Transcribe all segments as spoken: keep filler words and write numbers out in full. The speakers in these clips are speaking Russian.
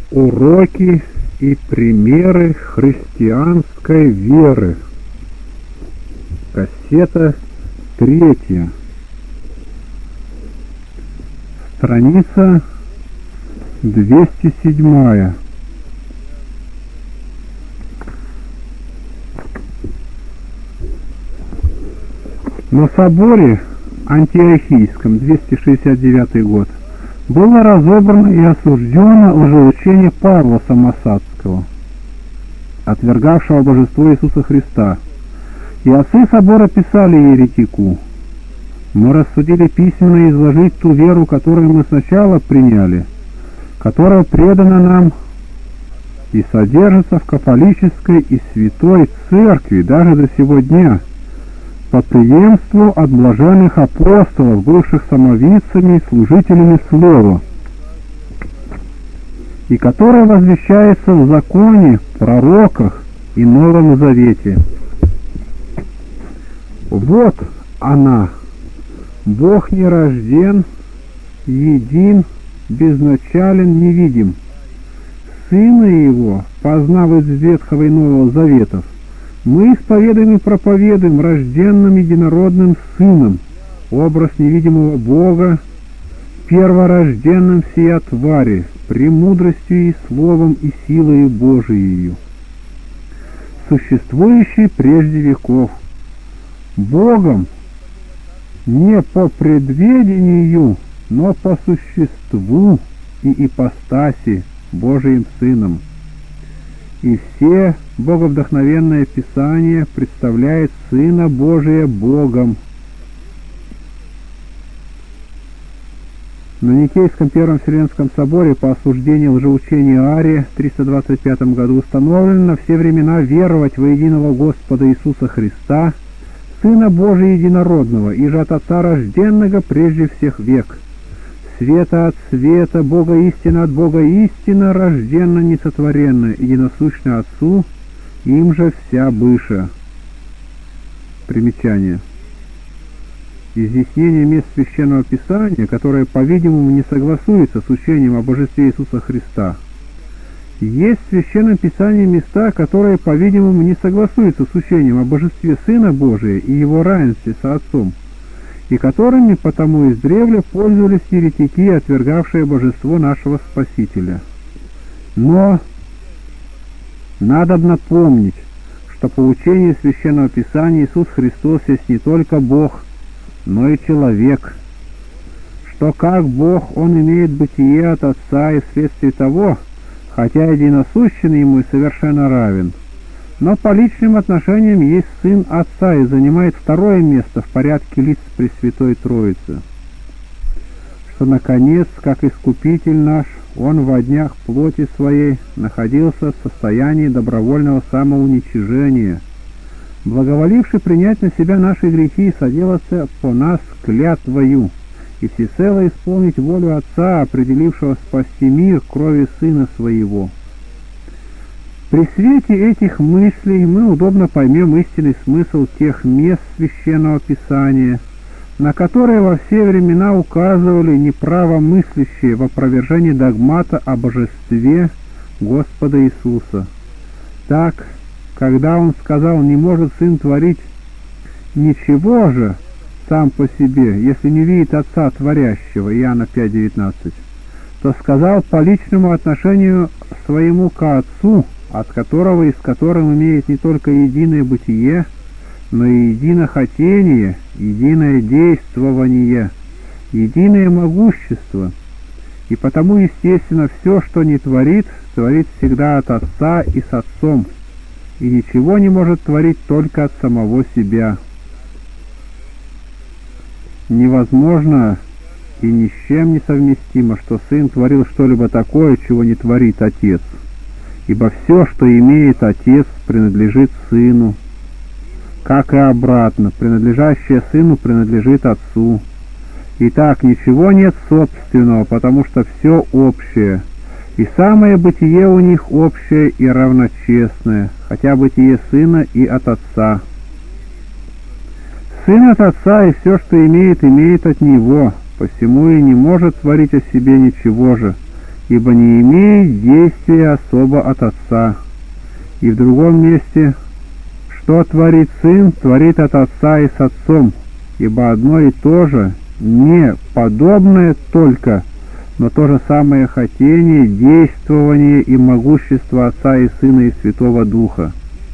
Уроки и примеры христианской веры. Кассета третья. Страница двести седьмая. На соборе антиохийском, двести шестьдесят девятый год, было разобрано и осуждено лжеучение Павла Самосадского, отвергавшего божество Иисуса Христа. И отцы собора писали еретику: мы рассудили письменно изложить ту веру, которую мы сначала приняли, которая предана нам и содержится в католической и святой церкви даже до сего дня, по преемству от блаженных апостолов, бывших самовидцами и служителями слова, и которая возвещается в законе, пророках и Новом Завете. Вот она, Бог не рожден, един, безначален, невидим, Сына Его, познав из Ветхого и Нового Заветов, мы исповедуем и проповедуем рожденным единородным Сыном, образ невидимого Бога, перворожденным сия твари, премудростью и словом и силою Божией, существующий прежде веков, Богом не по предведению, но по существу и ипостаси Божиим Сыном. И все боговдохновенное Писание представляет Сына Божия Богом. На Никейском Первом Вселенском соборе по осуждению лжеучения Ария в триста двадцать пятом году установлено на все времена веровать во единого Господа Иисуса Христа, Сына Божия Единородного, и же от Отца рожденного прежде всех век, света от света, Бога истина от Бога истина, рожденно несотворенно, единосущно Отцу, им же вся быша. Примечание. Изъяснение мест Священного Писания, которое, по-видимому, не согласуется с учением о божестве Иисуса Христа. Есть в Священном Писании места, которые, по-видимому, не согласуются с учением о божестве Сына Божия и Его равенстве со Отцом, и которыми потому издревле пользовались еретики, отвергавшие божество нашего Спасителя. Но надобно помнить, что по учению Священного Писания Иисус Христос есть не только Бог, но и человек, что как Бог Он имеет бытие от Отца, и вследствие того, хотя единосущен Ему и совершенно равен, но по личным отношениям есть Сын Отца и занимает второе место в порядке лиц Пресвятой Троицы, что, наконец, как Искупитель наш, Он во днях плоти Своей находился в состоянии добровольного самоуничижения, благоволивший принять на себя наши грехи и соделаться по нас клятвою, и всецело исполнить волю Отца, определившего спасти мир кровью Сына Своего. При свете этих мыслей мы удобно поймем истинный смысл тех мест Священного Писания, на которые во все времена указывали неправомыслящие в опровержении догмата о божестве Господа Иисуса. Так, когда Он сказал: «Не может Сын творить ничего же сам по себе, если не видит Отца Творящего», Иоанна пять девятнадцать, то сказал по личному отношению своему ко Отцу, от которого и с которым имеет не только единое бытие, но и единое хотение, единое действование, единое могущество. И потому, естественно, все, что не творит, творит всегда от Отца и с Отцом, и ничего не может творить только от самого себя. Невозможно и ни с чем не совместимо, что Сын творил что-либо такое, чего не творит Отец, ибо все, что имеет Отец, принадлежит Сыну, как и обратно, принадлежащее Сыну принадлежит Отцу. Итак, ничего нет собственного, потому что все общее, и самое бытие у них общее и равночестное, хотя бытие Сына и от Отца. Сын от Отца, и все, что имеет, имеет от Него, посему и не может творить о себе ничего же, ибо не имеет действия особо от Отца». И в другом месте: «Что творит Сын, творит от Отца и с Отцом, ибо одно и то же, не подобное только, но то же самое хотение, действование и могущество Отца и Сына и Святого Духа».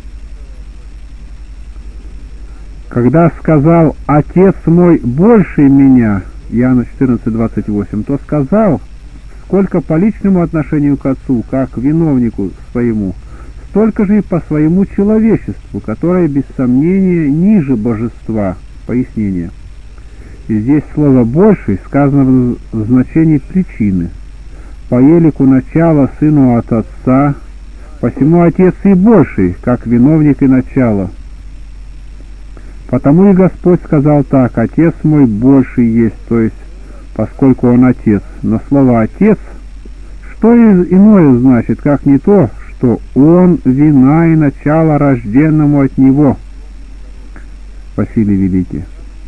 Когда сказал: «Отец мой больше меня», Иоанна четырнадцать двадцать восемь, то сказал, сколько по личному отношению к Отцу, как к виновнику своему, столько же и по своему человечеству, которое, без сомнения, ниже божества. Пояснение. И здесь слово «больший» сказано в значении причины. По елику начала Сыну от Отца, посему Отец и больший, как виновник и начало. Потому и Господь сказал так: «Отец мой больший есть», то есть, поскольку Он Отец. Но слово «Отец» что иное значит, как не то, что Он вина и начало рожденному от Него. Василий Великий.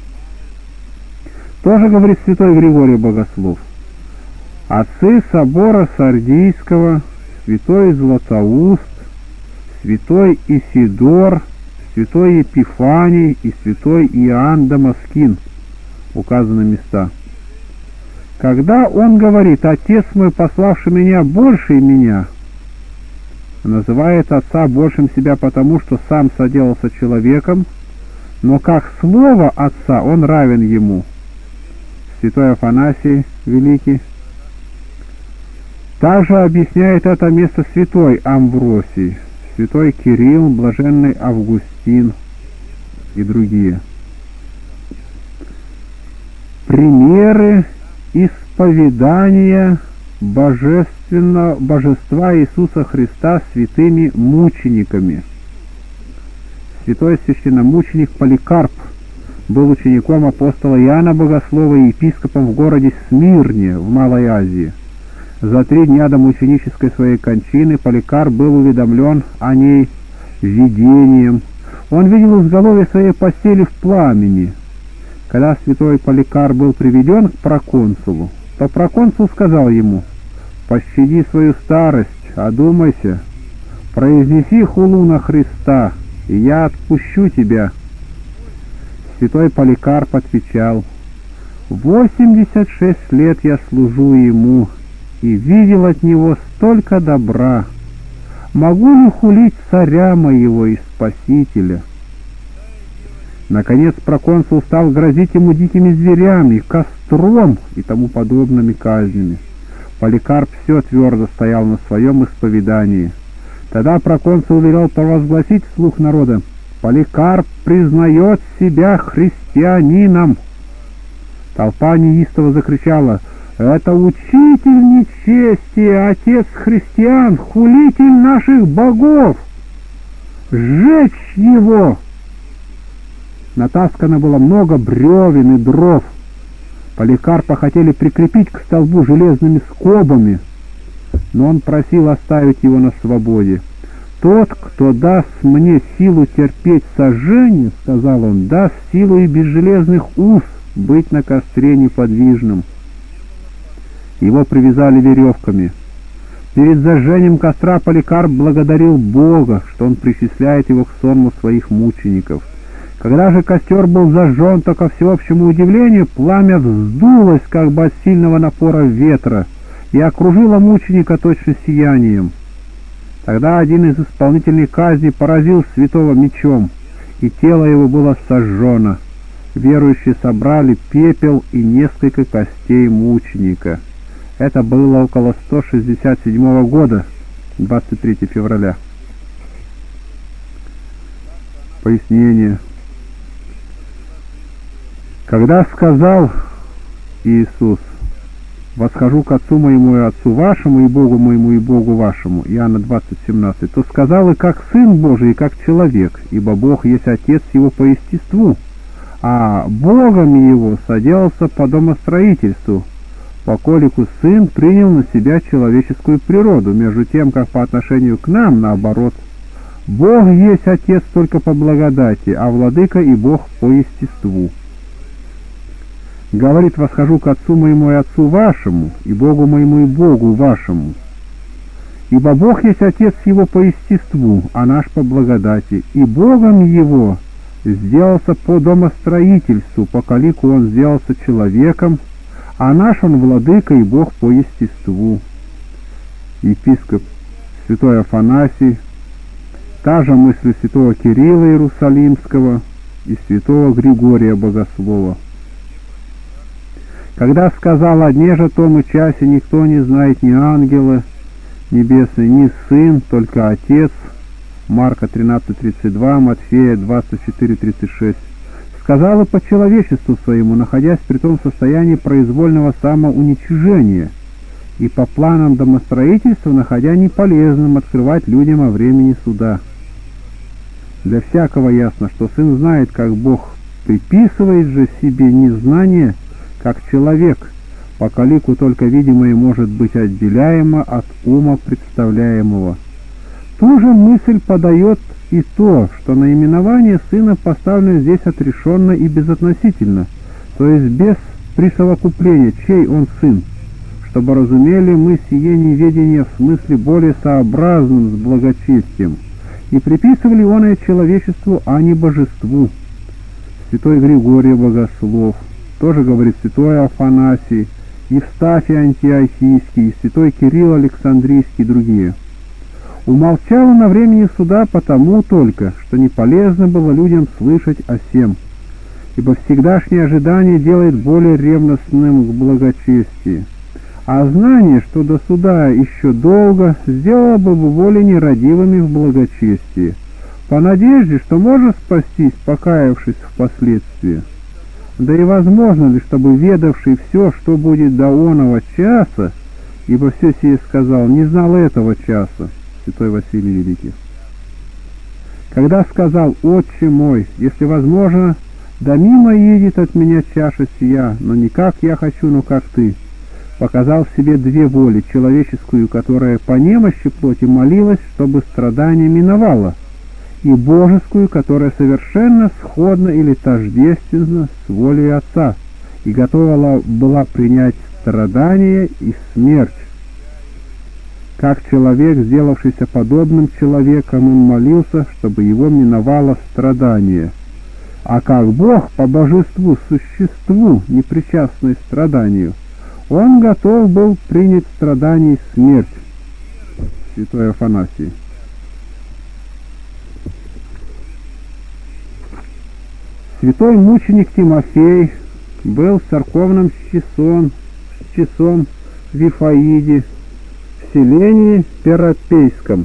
Тоже говорит святой Григорий Богослов: «Отцы собора Сардийского, святой Златоуст, святой Исидор, святой Епифаний и святой Иоанн Дамаскин». Указаны места. Когда он говорит: «Отец мой, пославший меня, больший меня», называет Отца большим себя потому, что сам соделался человеком, но как слово Отца он равен Ему. Святой Афанасий Великий. Также объясняет это место святой Амвросий, святой Кирилл, блаженный Августин и другие. Примеры исповедания божественного божества Иисуса Христа святыми мучениками. Святой священномученик Поликарп был учеником апостола Иоанна Богослова и епископом в городе Смирне в Малой Азии. За три дня до мученической своей кончины Поликарп был уведомлен о ней видением. Он видел изголовье своей постели в пламени. Когда святой Поликарп был приведен к проконсулу, то проконсул сказал ему: «Пощади свою старость, одумайся, произнеси хулу на Христа, и я отпущу тебя». Святой Поликарп отвечал: «Восемьдесят шесть лет я служу Ему и видел от Него столько добра. Могу ли хулить царя моего и Спасителя?» Наконец проконсул стал грозить ему дикими зверями, костром и тому подобными казнями. Поликарп все твердо стоял на своем исповедании. Тогда проконсул велел провозгласить вслух народа: «Поликарп признает себя христианином». Толпа неистово закричала: «Это учитель нечестия, отец христиан, хулитель наших богов! Сжечь его!» Натаскано было много бревен и дров. Поликарпа хотели прикрепить к столбу железными скобами, но он просил оставить его на свободе. «Тот, кто даст мне силу терпеть сожжение, — сказал он, — даст силу и без железных уз быть на костре неподвижным». Его привязали веревками. Перед зажжением костра Поликарп благодарил Бога, что он причисляет его к сонму своих мучеников. Когда же костер был зажжен, то, ко всеобщему удивлению, пламя вздулось как бы от сильного напора ветра и окружило мученика точно сиянием. Тогда один из исполнителей казни поразил святого мечом, и тело его было сожжено. Верующие собрали пепел и несколько костей мученика. Это было около сто шестьдесят седьмого года, двадцать третьего февраля. Пояснение. Когда сказал Иисус: «Восхожу к Отцу моему и Отцу вашему, и Богу моему и Богу вашему», Иоанна двадцать семнадцать, то сказал и как Сын Божий, и как человек, ибо Бог есть Отец его по естеству, а Богом его соделался по домостроительству, поколику Сын принял на себя человеческую природу, между тем, как по отношению к нам, наоборот, Бог есть Отец только по благодати, а Владыка и Бог по естеству. Говорит: восхожу к Отцу моему и Отцу вашему, и Богу моему и Богу вашему. Ибо Бог есть Отец его по естеству, а наш по благодати, и Богом его сделался по домостроительству, пока лику он сделался человеком, а наш он владыка и Бог по естеству. Епископ святой Афанасий, та же мысль святого Кирилла Иерусалимского и святого Григория Богослова. Когда сказал: «О дне же том и часе никто не знает, ни ангела небесный, ни сын, только Отец», Марка тринадцать тридцать два, Матфея двадцать четыре тридцать шесть, сказал и по человечеству своему, находясь при том состоянии произвольного самоуничижения, и по планам домостроительства, находя неполезным открывать людям о времени суда. Для всякого ясно, что сын знает, как Бог, приписывает же себе незнание, как человек, пока лику только видимое может быть отделяемо от ума представляемого. Ту же мысль подает и то, что наименование сына поставлено здесь отрешенно и безотносительно, то есть без присовокупления, чей он сын, чтобы разумели мы сие неведение в смысле более сообразным с благочестием, и приписывали оное человечеству, а не божеству. Святой Григорий Богослов, тоже говорит святой Афанасий, Евстафий Антиохийский, святой Кирилл Александрийский и другие. Умолчало на времени суда потому только, что не полезно было людям слышать о сем, ибо всегдашнее ожидание делает более ревностным к благочестию, а знание, что до суда еще долго, сделало бы более нерадивыми в благочестии, по надежде, что можно спастись, покаявшись впоследствии. Да и возможно ли, чтобы ведавший все, что будет до оного часа, ибо все сие сказал, не знал этого часа, святой Василий Великий. Когда сказал: «Отче мой, если возможно, да мимо едет от меня чаша сия, но не как я хочу, но как ты», показал в себе две воли: человеческую, которая по немощи плоти молилась, чтобы страдание миновало, и божескую, которая совершенно сходна или тождественна с волей Отца, и готова была принять страдание и смерть. Как человек, сделавшийся подобным человеком, он молился, чтобы его миновало страдание. А как Бог по божеству, существу, непричастный страданию, он готов был принять страдание и смерть. Святой Афанасий. Святой мученик Тимофей был в церковном часом, часом в Вифаиде, в селении Перопейском.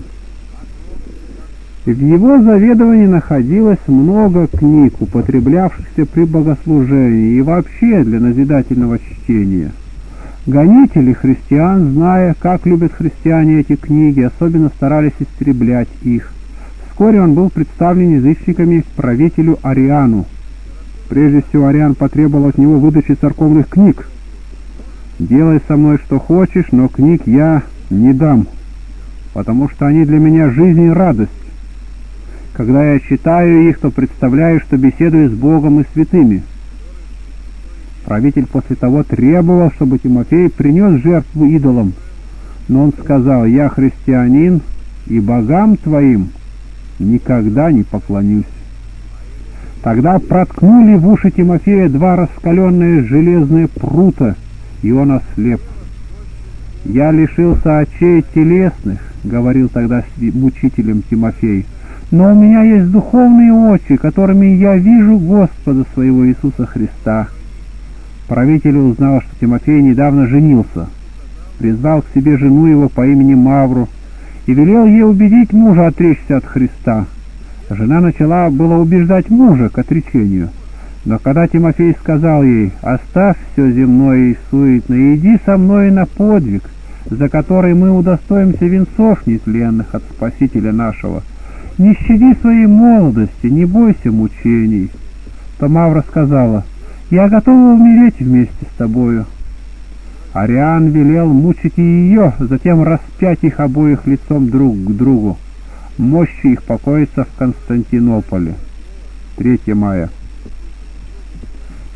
В его заведовании находилось много книг, употреблявшихся при богослужении и вообще для назидательного чтения. Гонители христиан, зная, как любят христиане эти книги, особенно старались истреблять их. Вскоре он был представлен язычниками правителю Ариану. Прежде всего Ариан потребовал от него выдачи церковных книг. «Делай со мной что хочешь, но книг я не дам, потому что они для меня жизнь и радость. Когда я читаю их, то представляю, что беседую с Богом и святыми». Правитель после того требовал, чтобы Тимофей принес жертву идолам, но он сказал: «Я христианин, и богам твоим никогда не поклонюсь». Тогда проткнули в уши Тимофея два раскаленные железные прута, и он ослеп. «Я лишился очей телесных», — говорил тогда мучителем Тимофей, «но у меня есть духовные очи, которыми я вижу Господа своего Иисуса Христа». Правитель узнал, что Тимофей недавно женился, призвал к себе жену его по имени Мавру и велел ей убедить мужа отречься от Христа. Жена начала было убеждать мужа к отречению, но когда Тимофей сказал ей: «Оставь все земное и суетное, и иди со мной на подвиг, за который мы удостоимся венцов нетленных от Спасителя нашего, не щади своей молодости, не бойся мучений», то Мавра сказала: «Я готова умереть вместе с тобою». Ариан велел мучить и ее, затем распять их обоих лицом друг к другу. Мощи их покоятся в Константинополе. третьего мая.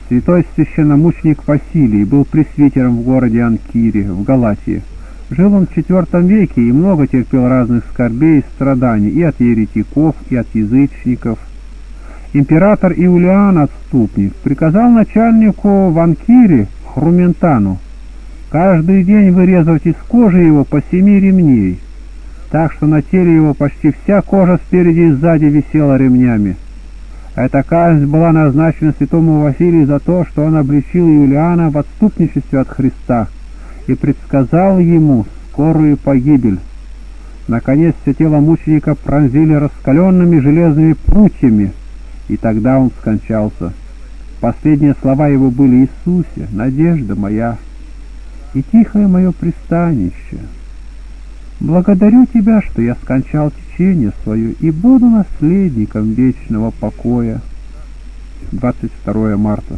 Святой священномученик Василий был пресвитером в городе Анкире, в Галатии. Жил он в четвертом веке и много терпел разных скорбей и страданий и от еретиков, и от язычников. Император Иулиан Отступник приказал начальнику в Анкире Хрументану каждый день вырезать из кожи его по семи ремней, так что на теле его почти вся кожа спереди и сзади висела ремнями. Эта казнь была назначена святому Василию за то, что он обличил Иулиана в отступничестве от Христа и предсказал ему скорую погибель. Наконец все тело мученика пронзили раскаленными железными прутьями, и тогда он скончался. Последние слова его были: «Иисусе, надежда моя и тихое мое пристанище, благодарю Тебя, что я скончал течение свое и буду наследником вечного покоя». двадцать второе марта.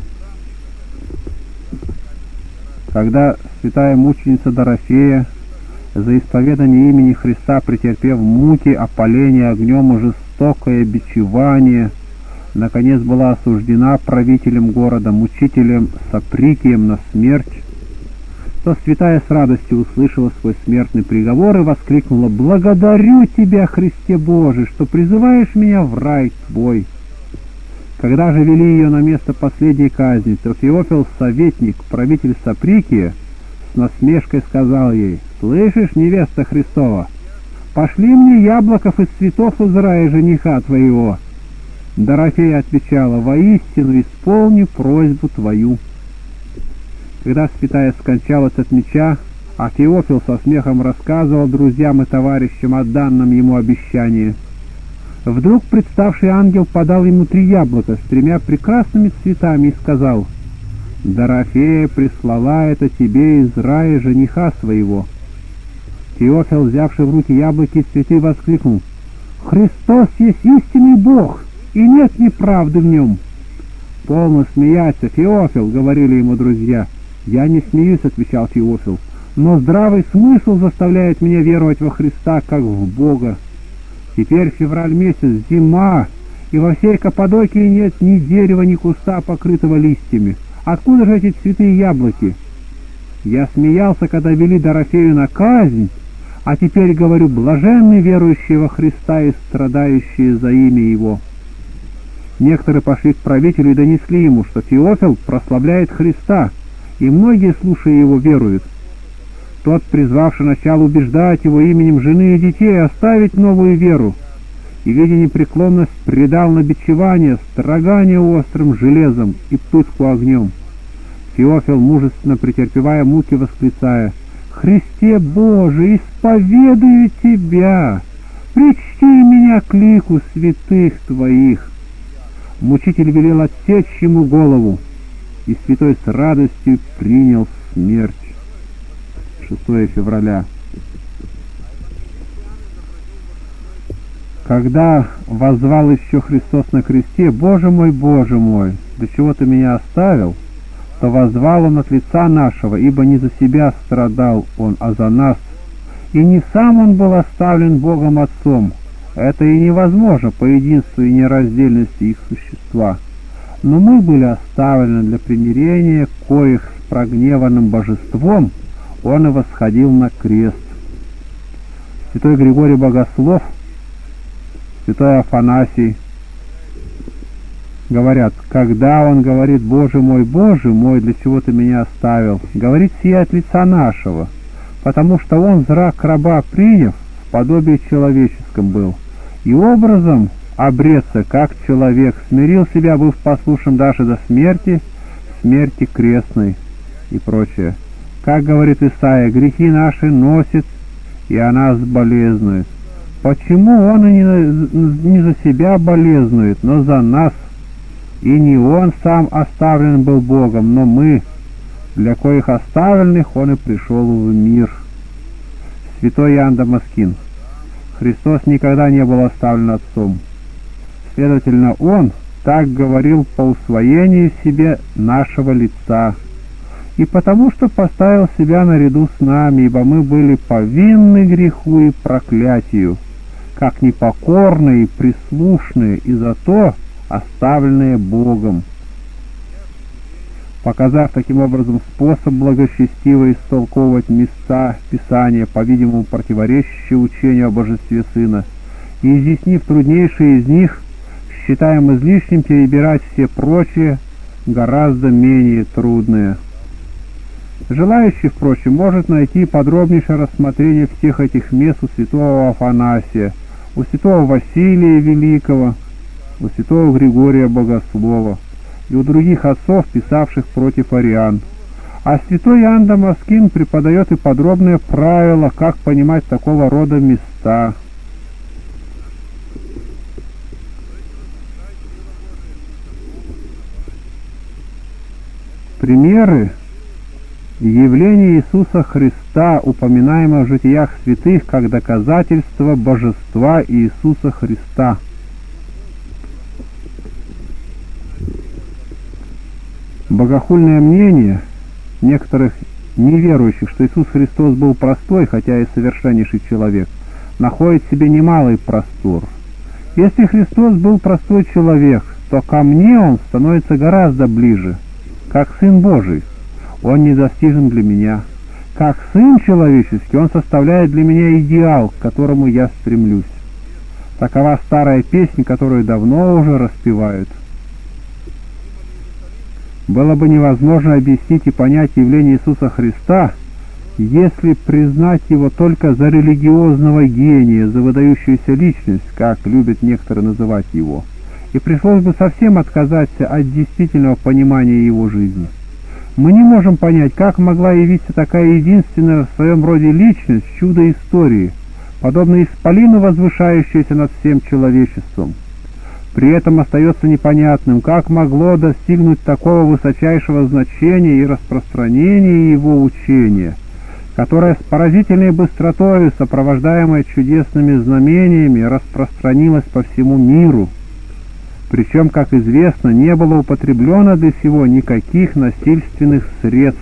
Когда святая мученица Дорофея, за исповедание имени Христа претерпев муки, опаление огнем и жестокое бичевание, наконец была осуждена правителем города, мучителем Саприкием на смерть, то святая с радостью услышала свой смертный приговор и воскликнула: «Благодарю Тебя, Христе Божий, что призываешь меня в рай Твой». Когда же вели ее на место последней казни, то Феофил, советник, правитель Саприкия, с насмешкой сказал ей: «Слышишь, невеста Христова, пошли мне яблоков из цветов из рая жениха твоего». Дорофея отвечала: «Воистину исполни просьбу твою». Когда святая скончалась от меча, а Феофил со смехом рассказывал друзьям и товарищам о данном ему обещании, вдруг представший ангел подал ему три яблока с тремя прекрасными цветами и сказал: «Дорофея прислала это тебе из рая жениха своего». Феофил, взявший в руки яблоки и цветы, воскликнул: «Христос есть истинный Бог, и нет неправды в нем». «Полно смеяться, Феофил», — говорили ему друзья. «Я не смеюсь», — отвечал Феофил, «но здравый смысл заставляет меня веровать во Христа, как в Бога. Теперь февраль месяц, зима, и во всей Каппадокии нет ни дерева, ни куста, покрытого листьями. Откуда же эти цветы и яблоки? Я смеялся, когда вели Дорофею на казнь, а теперь говорю: блаженны верующие во Христа и страдающие за имя Его». Некоторые пошли к правителю и донесли ему, что Феофил прославляет Христа, и многие, слушая его, веруют. Тот, призвавший, начал убеждать его именем жены и детей оставить новую веру, и, видя непреклонность, предал на бичевание, строгание острым железом и пытку огнем. Феофил, мужественно претерпевая муки, восклицая: «Христе Божий, исповедую Тебя, причти меня к лику святых Твоих». Мучитель велел отсечь ему голову, и святой с радостью принял смерть. шестое февраля. Когда воззвал еще Христос на кресте: «Боже мой, Боже мой, для чего Ты меня оставил?», то воззвал Он от лица нашего, ибо не за себя страдал Он, а за нас. И не сам Он был оставлен Богом Отцом, это и невозможно по единству и нераздельности их существа, но мы были оставлены для примирения, коих с прогневанным божеством Он и восходил на крест. Святой Григорий Богослов, святой Афанасий говорят: когда он говорит: «Боже мой, Боже мой, для чего Ты меня оставил?», говорит сие от лица нашего, потому что он, зрак раба приняв, в подобии человеческом был, и образом обрется, как человек, смирил себя, быв послушным даже до смерти, смерти крестной и прочее. Как говорит Исаия: «Грехи наши носит, и о нас болезнует». Почему Он и не, не за себя болезнует, но за нас? И не Он сам оставлен был Богом, но мы, для коих оставленных Он и пришел в мир. Святой Иоанн Дамаскин: Христос никогда не был оставлен Отцом. Следовательно, Он так говорил по усвоению себе нашего лица, и потому что поставил себя наряду с нами, ибо мы были повинны греху и проклятию, как непокорные и прислушные, и зато оставленные Богом. показав таким образом способ благочестиво истолковывать места Писания, по-видимому противоречащие учению о божестве Сына, и изъяснив труднейшие из них, считаем излишним перебирать все прочие, гораздо менее трудные. Желающий, впрочем, может найти подробнейшее рассмотрение всех этих мест у святого Афанасия, у святого Василия Великого, у святого Григория Богослова и у других отцов, писавших против ариан. А святой Иоанн Дамаскин преподает и подробные правила, как понимать такого рода места. Примеры явления Иисуса Христа, упоминаемых в житиях святых, как доказательство божества Иисуса Христа. Богохульное мнение некоторых неверующих, что Иисус Христос был простой, хотя и совершеннейший человек, находит в себе немалый простор. Если Христос был простой человек, то ко мне Он становится гораздо ближе, как Сын Божий. Он недостижим для меня. Как Сын человеческий, Он составляет для меня идеал, к которому я стремлюсь. Такова старая песня, которую давно уже распевают. Было бы невозможно объяснить и понять явление Иисуса Христа, если признать Его только за религиозного гения, за выдающуюся личность, как любят некоторые называть Его, и пришлось бы совсем отказаться от действительного понимания Его жизни. Мы не можем понять, как могла явиться такая единственная в своем роде личность, чудо истории, подобно исполину, возвышающееся над всем человечеством. При этом остается непонятным, как могло достигнуть такого высочайшего значения и распространения его учения, которое с поразительной быстротой, сопровождаемое чудесными знамениями, распространилось по всему миру. Причем, как известно, не было употреблено для сего никаких насильственных средств.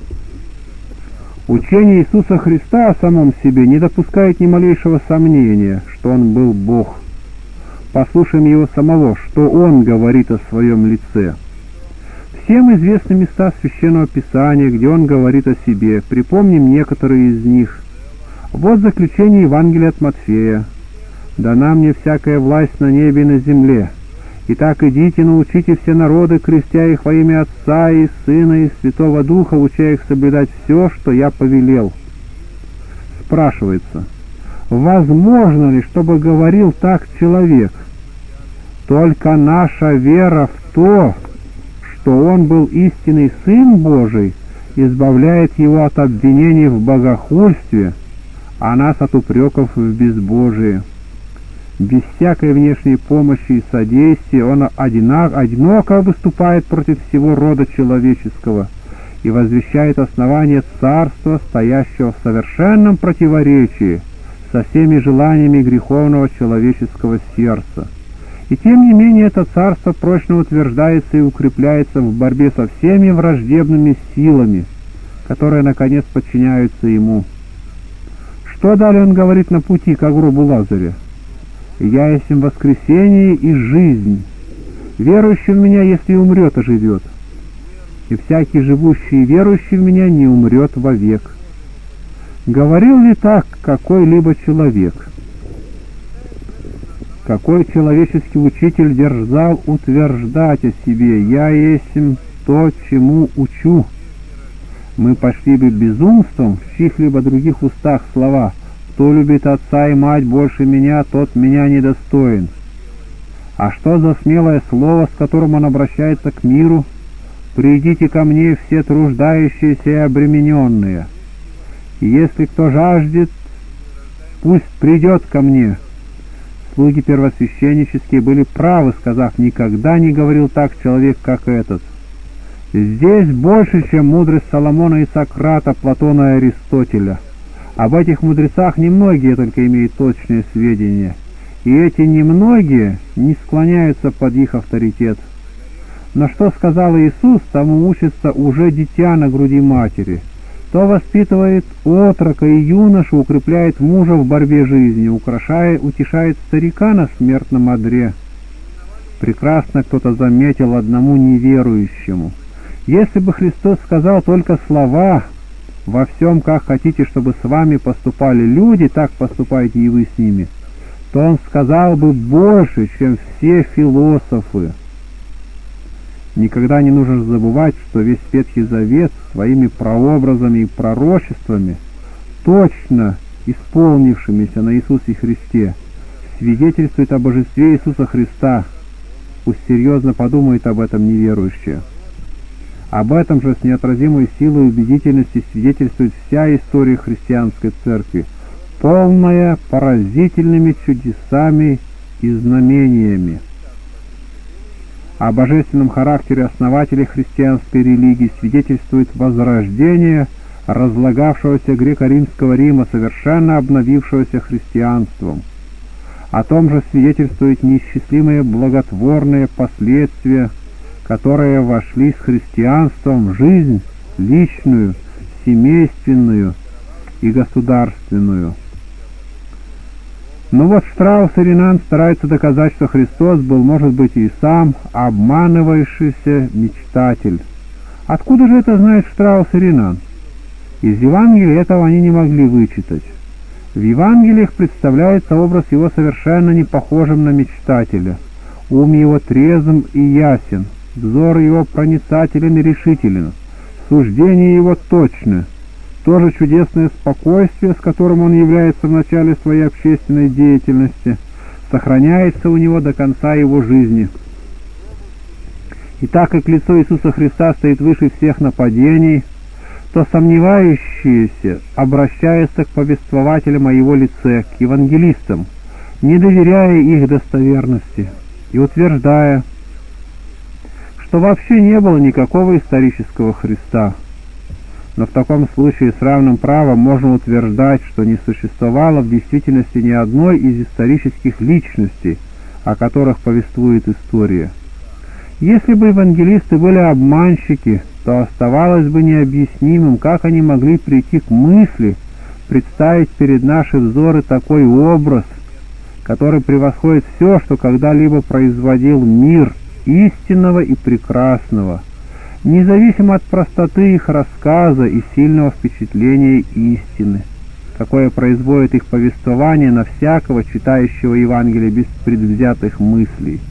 Учение Иисуса Христа о самом себе не допускает ни малейшего сомнения, что Он был Бог. Послушаем Его самого, что Он говорит о Своем лице. Всем известны места Священного Писания, где Он говорит о себе. Припомним некоторые из них. Вот заключение Евангелия от Матфея. «Дана мне всякая власть на небе и на земле. Итак, идите, научите все народы, крестя их во имя Отца и Сына и Святого Духа, уча их соблюдать все, что я повелел». Спрашивается, возможно ли, чтобы говорил так человек? Только наша вера в то, что Он был истинный Сын Божий, избавляет Его от обвинений в богохульстве, а нас от упреков в безбожии. Без всякой внешней помощи и содействия Он одиноко выступает против всего рода человеческого и возвещает основание царства, стоящего в совершенном противоречии со всеми желаниями греховного человеческого сердца. И тем не менее это царство прочно утверждается и укрепляется в борьбе со всеми враждебными силами, которые, наконец, подчиняются Ему. Что далее Он говорит на пути к гробу Лазаря? «Я есть воскресение и жизнь. Верующий в Меня, если умрет, оживет. И всякий живущий и верующий в Меня не умрет вовек». Говорил ли так какой-либо человек? Какой человеческий учитель дерзал утверждать о себе: «Я есть то, чему учу»? Мы пошли бы безумством в чьих-либо других устах слова: «Кто любит отца и мать больше меня, тот меня недостоин». А что за смелое слово, с которым он обращается к миру? «Придите ко мне, все труждающиеся и обремененные, и если кто жаждет, пусть придет ко мне». Слуги первосвященнические были правы, сказав: «Никогда не говорил так человек, как этот». Здесь больше, чем мудрость Соломона и Сократа, Платона и Аристотеля. Об этих мудрецах немногие только имеют точные сведения, и эти немногие не склоняются под их авторитет. Но что сказал Иисус, тому учится уже дитя на груди матери. То воспитывает отрока и юношу, укрепляет мужа в борьбе жизни, украшает, утешает старика на смертном одре. Прекрасно кто-то заметил одному неверующему: Если бы Христос сказал только слова: «Во всем, как хотите, чтобы с вами поступали люди, так поступайте и вы с ними», то Он сказал бы больше, чем все философы. Никогда не нужно забывать, что весь Ветхий Завет своими прообразами и пророчествами, точно исполнившимися на Иисусе Христе, свидетельствует о божестве Иисуса Христа. Пусть серьезно подумают об этом неверующие. Об этом же с неотразимой силой убедительности свидетельствует вся история христианской церкви, полная поразительными чудесами и знамениями. О божественном характере основателей христианской религии свидетельствует возрождение разлагавшегося греко-римского Рима, совершенно обновившегося христианством. О том же свидетельствуют неисчислимые благотворные последствия, которые вошли с христианством в жизнь личную, семейственную и государственную. Но вот Штраус и Ренан стараются доказать, что Христос был, может быть, и сам обманывающийся мечтатель. Откуда же это знают Штраус и Ренан? Из Евангелия этого они не могли вычитать. В Евангелиях представляется образ его совершенно не похожим на мечтателя. Ум его трезв и ясен, взор его проницателен и решителен, суждения его точны. То же чудесное спокойствие, с которым он является в начале своей общественной деятельности, сохраняется у него до конца его жизни. И так как лицо Иисуса Христа стоит выше всех нападений, то сомневающиеся обращаются к повествователям о его лице, к евангелистам, не доверяя их достоверности и утверждая, что вообще не было никакого исторического Христа. Но в таком случае с равным правом можно утверждать, что не существовало в действительности ни одной из исторических личностей, о которых повествует история. Если бы евангелисты были обманщики, то оставалось бы необъяснимым, как они могли прийти к мысли представить перед наши взоры такой образ, который превосходит все, что когда-либо производил мир истинного и прекрасного, независимо от простоты их рассказа и сильного впечатления истины, какое производит их повествование на всякого читающего Евангелие без предвзятых мыслей.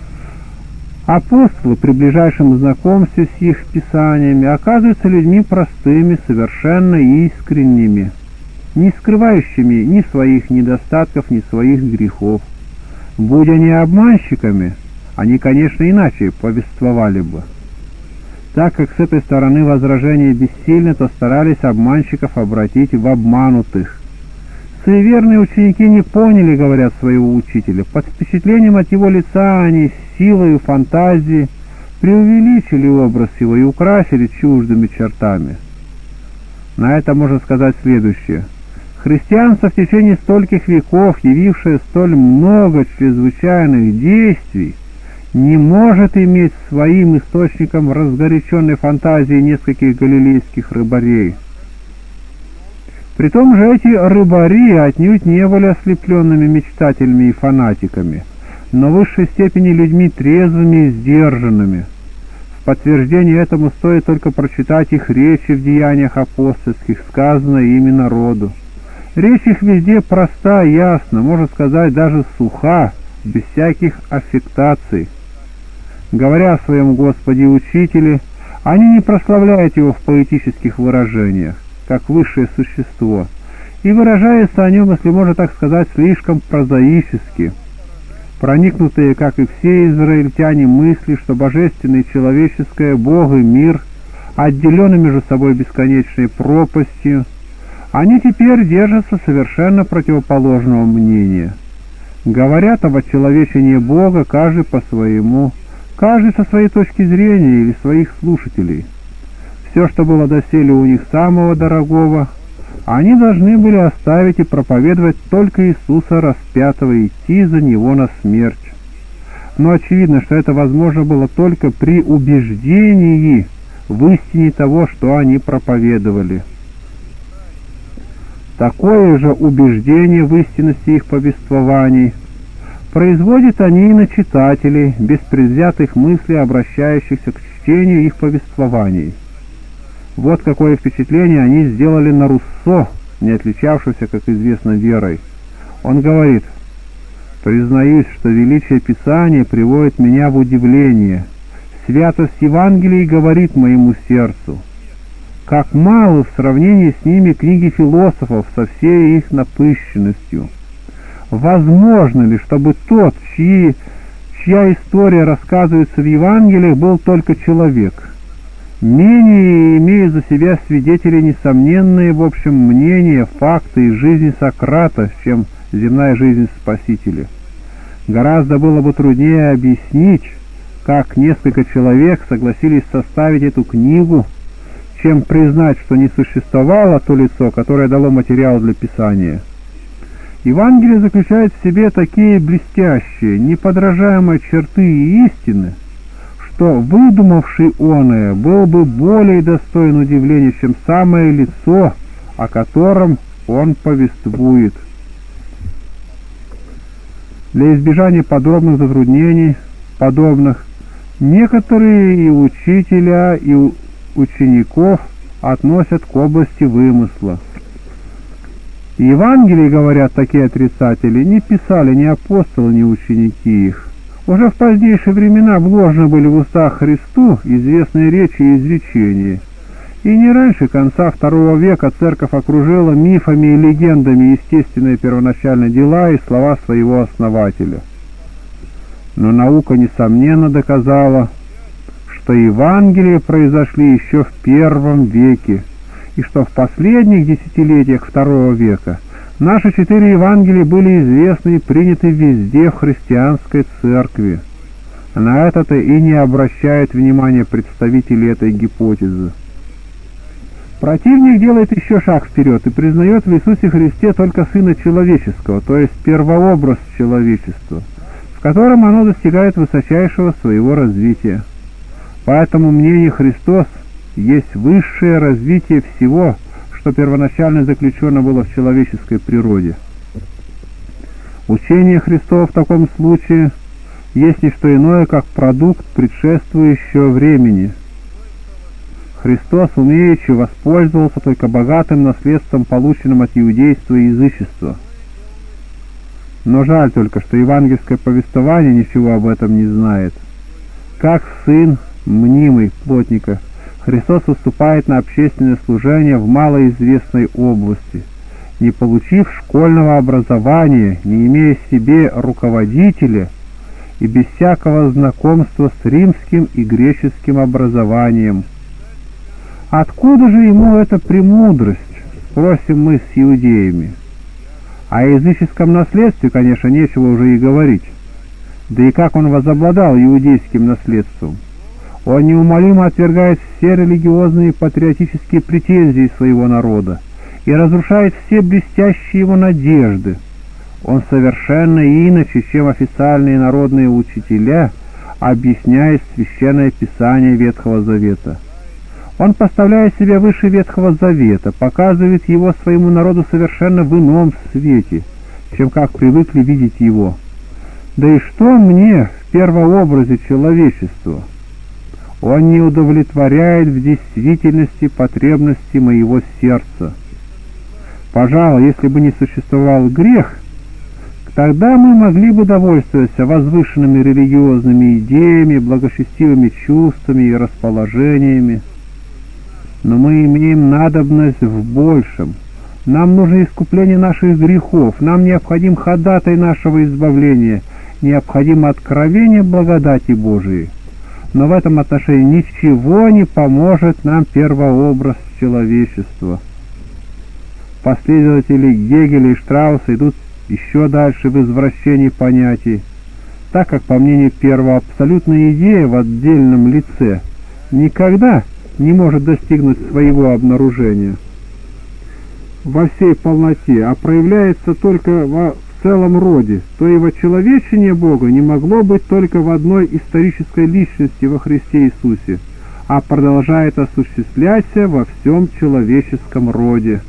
Апостолы при ближайшем знакомстве с их писаниями оказываются людьми простыми, совершенно искренними, не скрывающими ни своих недостатков, ни своих грехов. Будь они обманщиками, они, конечно, иначе повествовали бы. Так как с этой стороны возражения бессильны, то старались обманщиков обратить в обманутых. Суеверные ученики не поняли, говорят, своего учителя. Под впечатлением от его лица они силой фантазии преувеличили образ его и украсили чуждыми чертами. На это можно сказать следующее. Христианство в течение стольких веков, явившее столь много чрезвычайных действий, не может иметь своим источником разгоряченной фантазии нескольких галилейских рыбарей. Притом же эти рыбари отнюдь не были ослепленными мечтателями и фанатиками, но в высшей степени людьми трезвыми и сдержанными. В подтверждение этому стоит только прочитать их речи в деяниях апостольских, сказанные ими народу. Речь их везде проста, ясна, можно сказать, даже суха, без всяких аффектаций. Говоря о своем Господе и Учителе, они не прославляют его в поэтических выражениях, как высшее существо, и выражаются о нем, если можно так сказать, слишком прозаически, проникнутые, как и все израильтяне, мысли, что божественное и человеческое, Бог и мир отделены между собой бесконечной пропастью, они теперь держатся совершенно противоположного мнения. Говорят об очеловечении Бога каждый по-своему, каждый со своей точки зрения или своих слушателей. Все, что было доселе у них самого дорогого, они должны были оставить и проповедовать только Иисуса распятого и идти за Него на смерть. Но очевидно, что это возможно было только при убеждении в истине того, что они проповедовали. Такое же убеждение в истинности их повествований производят они и на читателей, без предвзятых мыслей, обращающихся к чтению их повествований. Вот какое впечатление они сделали на Руссо, не отличавшегося, как известно, верой. Он говорит: «Признаюсь, что величие Писания приводит меня в удивление. Святость Евангелий говорит моему сердцу. Как мало в сравнении с ними книги философов со всей их напыщенностью. Возможно ли, чтобы тот, чьи, чья история рассказывается в Евангелиях, был только человек? Менее имеют за себя свидетели несомненные, в общем, мнения, факты из жизни Сократа, чем земная жизнь Спасителя. Гораздо было бы труднее объяснить, как несколько человек согласились составить эту книгу, чем признать, что не существовало то лицо, которое дало материал для писания. Евангелие заключает в себе такие блестящие, неподражаемые черты и истины, что выдумавший оное был бы более достоин удивления, чем самое лицо, о котором он повествует. Для избежания подробных затруднений, подобных, некоторые и учителя, и учеников относят к области вымысла. Евангелие, говорят такие отрицатели, не писали ни апостолы, ни ученики их. Уже в позднейшие времена вложены были в уста Христу известные речи и изречения, и не раньше конца второго века церковь окружила мифами и легендами естественные первоначальные дела и слова своего основателя. Но наука, несомненно, доказала, что Евангелия произошли еще в первом веке, и что в последних десятилетиях второго века наши четыре Евангелия были известны и приняты везде в христианской церкви. На это-то и не обращают внимания представители этой гипотезы. Противник делает еще шаг вперед и признает в Иисусе Христе только Сына Человеческого, то есть первообраз человечества, в котором оно достигает высочайшего своего развития. По этому мнению Христос есть высшее развитие всего, что первоначально заключено было в человеческой природе. Учение Христово в таком случае есть не что иное, как продукт предшествующего времени. Христос умеючи воспользовался только богатым наследством, полученным от иудейства и язычества. Но жаль только, что евангельское повествование ничего об этом не знает. Как сын мнимый плотника, Христос выступает на общественное служение в малоизвестной области, не получив школьного образования, не имея в себе руководителя и без всякого знакомства с римским и греческим образованием. Откуда же ему эта премудрость, спросим мы с иудеями? О языческом наследстве, конечно, нечего уже и говорить. Да и как он возобладал иудейским наследством? Он неумолимо отвергает все религиозные и патриотические претензии своего народа и разрушает все блестящие его надежды. Он совершенно иначе, чем официальные народные учителя, объясняет Священное Писание Ветхого Завета. Он поставляет себя выше Ветхого Завета, показывает его своему народу совершенно в ином свете, чем как привыкли видеть его. Да и что мне в первообразе человечества? Он не удовлетворяет в действительности потребности моего сердца. Пожалуй, если бы не существовал грех, тогда мы могли бы довольствоваться возвышенными религиозными идеями, благочестивыми чувствами и расположениями. Но мы имеем надобность в большем. Нам нужно искупление наших грехов, нам необходим ходатай нашего избавления, необходимо откровение благодати Божией. Но в этом отношении ничего не поможет нам первообраз человечества. Последователи Гегеля и Штрауса идут еще дальше в извращении понятий, так как, по мнению первого, абсолютная идея в отдельном лице никогда не может достигнуть своего обнаружения во всей полноте, а проявляется только во в целом роде, то и вочеловечение Бога не могло быть только в одной исторической личности во Христе Иисусе, а продолжает осуществляться во всем человеческом роде.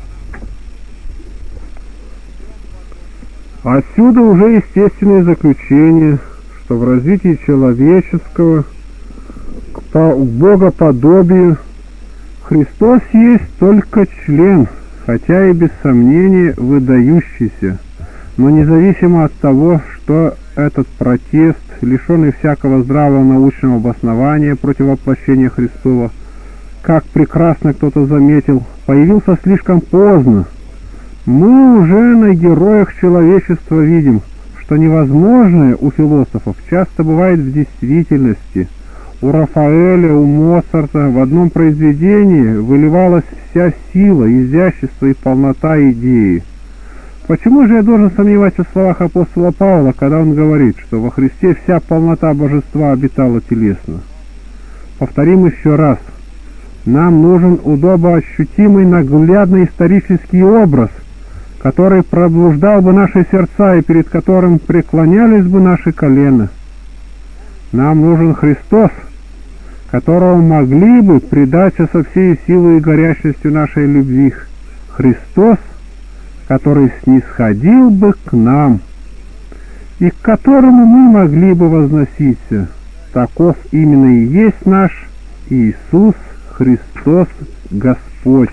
Отсюда уже естественное заключение, что в развитии человеческого к по богоподобию. Христос есть только член, хотя и без сомнения выдающийся, но независимо от того, что этот протест, лишенный всякого здравого научного обоснования против воплощения Христова, как прекрасно кто-то заметил, появился слишком поздно. Мы уже на героях человечества видим, что невозможное у философов часто бывает в действительности. У Рафаэля, у Моцарта в одном произведении выливалась вся сила, изящество и полнота идеи. Почему же я должен сомневаться в словах апостола Павла, когда он говорит, что во Христе вся полнота божества обитала телесно? Повторим еще раз. Нам нужен удобоощутимый наглядный исторический образ, который пробуждал бы наши сердца и перед которым преклонялись бы наши колена. Нам нужен Христос, которого могли бы предаться со всей силой и горячностью нашей любви. Христос, который снисходил бы к нам и к которому мы могли бы возноситься. Таков именно и есть наш Иисус Христос Господь.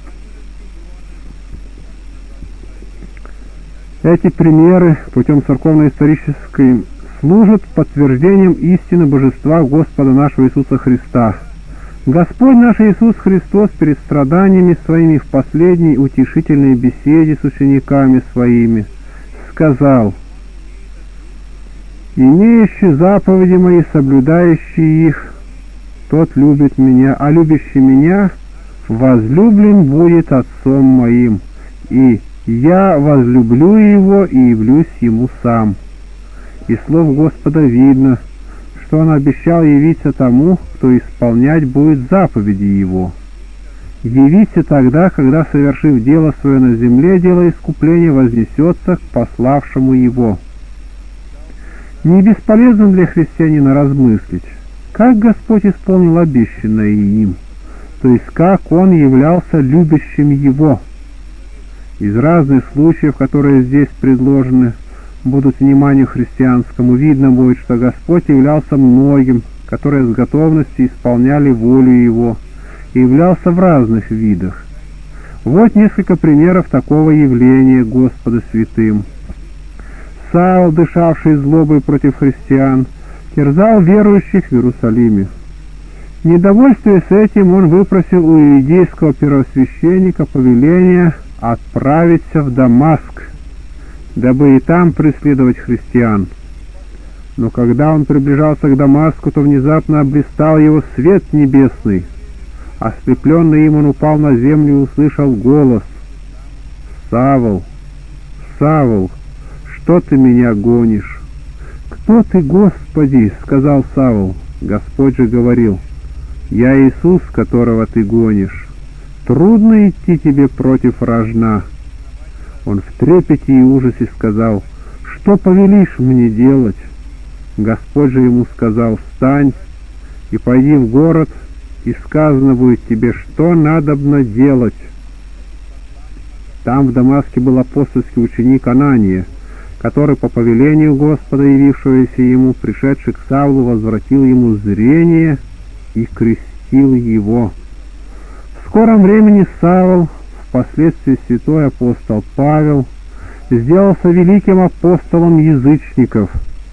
Эти примеры путем церковно-исторической служат подтверждением истины божества Господа нашего Иисуса Христа. Господь наш Иисус Христос перед страданиями своими в последней утешительной беседе с учениками своими сказал: «Имеющий заповеди мои, соблюдающий их, тот любит меня, а любящий меня возлюблен будет Отцом моим, и я возлюблю его и явлюсь ему сам». Из слов Господа видно, что Он обещал явиться тому, кто исполнять будет заповеди Его. Явиться тогда, когда, совершив дело свое на земле, дело искупления вознесется к пославшему Его. Не бесполезно для христианина размыслить, как Господь исполнил обещанное им, то есть как Он являлся любящим Его. Из разных случаев, которые здесь предложены, будут вниманию христианскому, видно будет, что Господь являлся многим, которые с готовностью исполняли волю Его, и являлся в разных видах. Вот несколько примеров такого явления Господа святым. Савл, дышавший злобой против христиан, терзал верующих в Иерусалиме. Недовольствуясь этим, он выпросил у иудейского первосвященника повеление отправиться в Дамаск, дабы и там преследовать христиан. Но когда он приближался к Дамаску, то внезапно блистал его свет небесный. Ослепленный им, он упал на землю и услышал голос: «Савл, Савл, что ты меня гонишь?» «Кто ты, Господи?» — сказал Савл. Господь же говорил: «Я Иисус, которого ты гонишь. Трудно идти тебе против рожна». Он в трепете и ужасе сказал: «Что повелишь мне делать?» Господь же ему сказал: «Встань и пойди в город, и сказано будет тебе, что надобно делать». Там в Дамаске был апостольский ученик Анания, который по повелению Господа, явившегося ему, пришедший к Савлу, возвратил ему зрение и крестил его. В скором времени Савл, впоследствии святой апостол Павел, сделался великим апостолом язычников.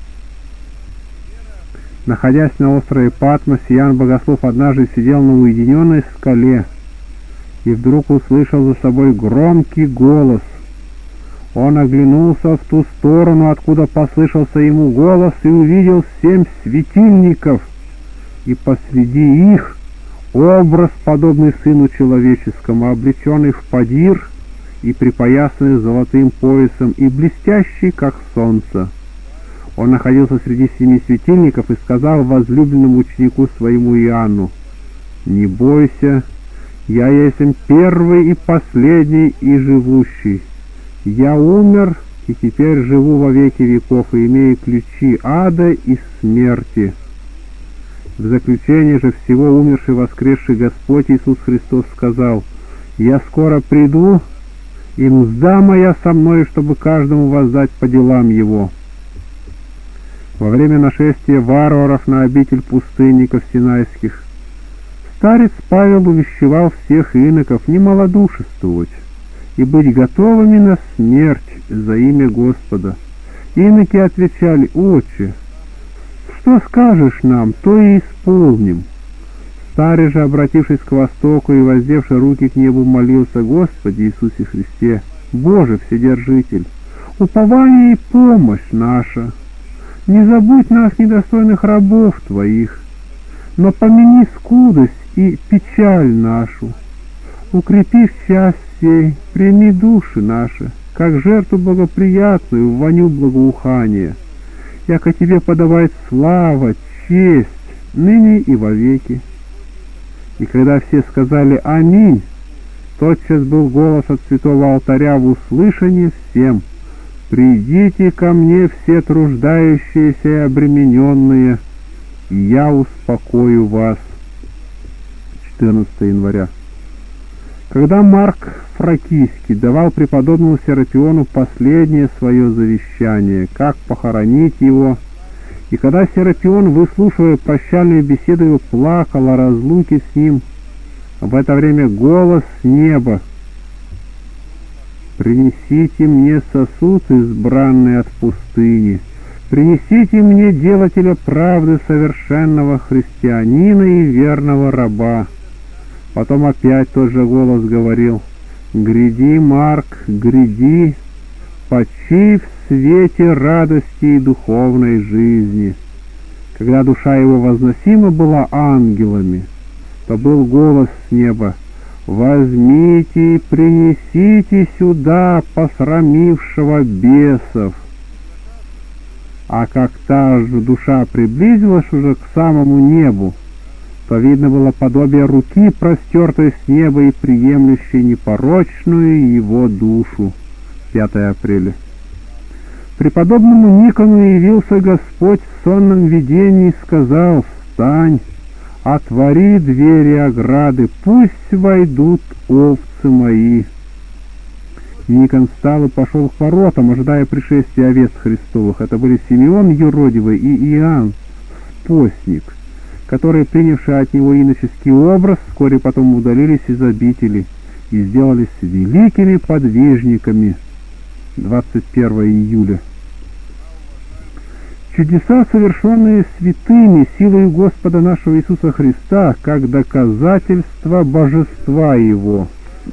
Находясь на острове Патмос, Иоанн Богослов однажды сидел на уединенной скале и вдруг услышал за собой громкий голос. Он оглянулся в ту сторону, откуда послышался ему голос, и увидел семь светильников, и посреди их образ, подобный Сыну Человеческому, облеченный в подир и припоясанный золотым поясом, и блестящий, как солнце. Он находился среди семи светильников и сказал возлюбленному ученику своему Иоанну: «Не бойся, я есть первый и последний и живущий. Я умер и теперь живу во веки веков и имею ключи ада и смерти». В заключение же всего умерший воскресший Господь Иисус Христос сказал: «Я скоро приду, и мзда моя со мной, чтобы каждому воздать по делам его». Во время нашествия варваров на обитель пустынников синайских Старец Павел увещевал всех иноков не малодушествовать и быть готовыми на смерть за имя Господа. Иноки отвечали: «Отче, что скажешь нам, то и исполним». Старец же, обратившись к востоку и воздевши руки к небу, молился: «Господи Иисусе Христе, Боже Вседержитель, упование и помощь наша, не забудь нас, недостойных рабов Твоих, но помяни скудость и печаль нашу, укрепи в час сей, прими души наши, как жертву благоприятную в воню благоухания, яко Тебе подавает слава, честь, ныне и вовеки». И когда все сказали «Аминь», тотчас был голос от святого алтаря в услышание всем: «Придите ко мне все труждающиеся и обремененные, и я успокою вас». четырнадцатого января. Когда Марк Фракийский давал преподобному Серапиону последнее свое завещание, как похоронить его, и когда Серапион, выслушивая прощальную беседу его, плакал о разлуке с ним, в это время голос с неба: «Принесите мне сосуд избранный от пустыни, принесите мне делателя правды, совершенного христианина и верного раба». Потом опять тот же голос говорил: «Гряди, Марк, гряди, почи в свете радости и духовной жизни». Когда душа его возносима была ангелами, то был голос с неба: «Возьмите и принесите сюда посрамившего бесов». А как та же душа приблизилась уже к самому небу, то видно было подобие руки, простертой с неба и приемлющей непорочную его душу. пятого апреля. Преподобному Никону явился Господь в сонном видении и сказал: «Встань, отвори двери ограды, пусть войдут овцы мои». Никон встал и пошел к воротам, ожидая пришествия овец Христовых. Это были Симеон Юродивый и Иоанн Спостник, которые, принявшие от него иноческий образ, вскоре потом удалились из обители и сделались великими подвижниками. двадцать первого июля. Чудеса, совершенные святыми силой Господа нашего Иисуса Христа, как доказательство божества Его.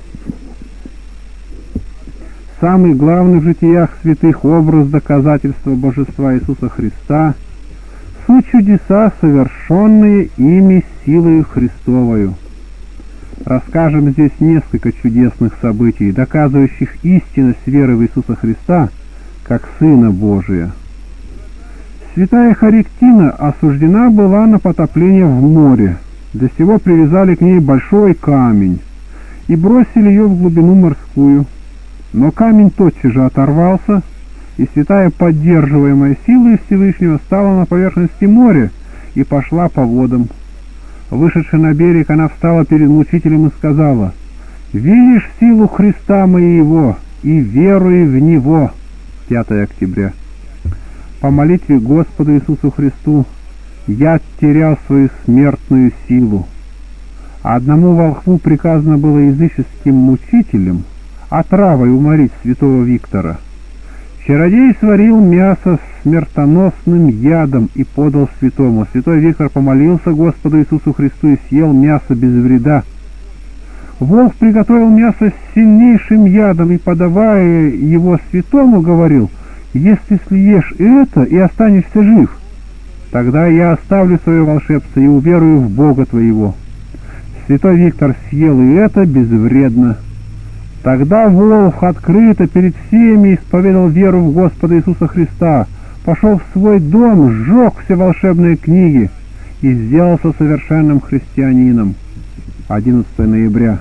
Самый главный в житиях святых образ доказательства божества Иисуса Христа — суть чудеса, совершенные ими силою Христовою. Расскажем здесь несколько чудесных событий, доказывающих истинность веры в Иисуса Христа как Сына Божия. Святая Хариктина осуждена была на потопление в море. Для сего привязали к ней большой камень и бросили ее в глубину морскую. Но камень тотчас же оторвался, и святая, поддерживаемая силой Всевышнего, стала на поверхности моря и пошла по водам. Вышедши на берег, она встала перед мучителем и сказала: «Видишь силу Христа моего и веруй в Него». пятого октября. По молитве Господу Иисусу Христу яд терял свою смертную силу. Одному волхву приказано было языческим мучителям отравой уморить святого Виктора. Чародей сварил мясо с смертоносным ядом и подал святому. Святой Виктор помолился Господу Иисусу Христу и съел мясо без вреда. Волк приготовил мясо с сильнейшим ядом и, подавая его святому, говорил: «Если съешь это и останешься жив, тогда я оставлю свое волшебство и уверую в Бога твоего». Святой Виктор съел и это безвредно. Тогда Волх открыто перед всеми исповедал веру в Господа Иисуса Христа, пошел в свой дом, сжег все волшебные книги и сделался совершенным христианином. одиннадцатого ноября.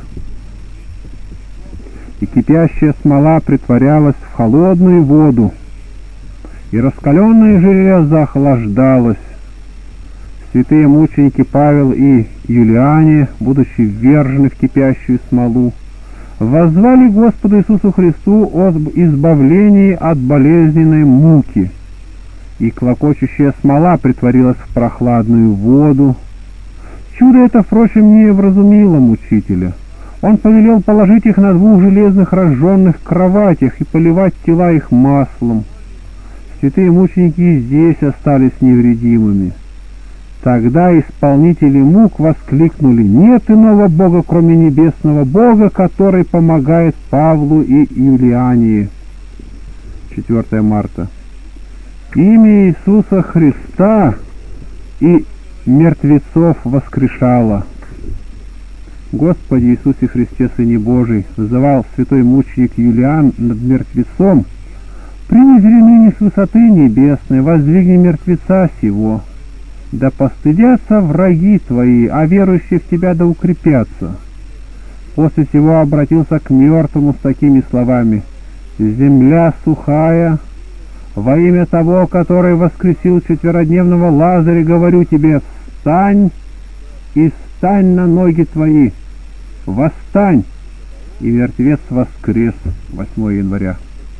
И кипящая смола притворялась в холодную воду, и раскаленное железо охлаждалось. Святые мученики Павел и Юлиане, будучи ввержены в кипящую смолу, воззвали Господу Иисусу Христу об избавлении от болезненной муки, и клокочущая смола притворилась в прохладную воду. Чудо это, впрочем, не вразумило мучителя. Он повелел положить их на двух железных разжженных кроватях и поливать тела их маслом. Святые мученики и здесь остались невредимыми. Тогда исполнители мук воскликнули: «Нет иного Бога, кроме небесного Бога, который помогает Павлу и Юлиании». четвёртое марта. Имя Иисуса Христа и мертвецов воскрешало. «Господи Иисусе Христе, Сыне Божий!» взывал святой мученик Юлиан над мертвецом: «Принизри ныне с высоты небесной, воздвигни мертвеца сего. Да постыдятся враги твои, а верующие в тебя да укрепятся». После сего обратился к мертвому с такими словами: «Земля сухая, во имя того, который воскресил четверодневного Лазаря, говорю тебе, встань и встань на ноги твои, восстань!» И мертвец воскрес. восьмое января.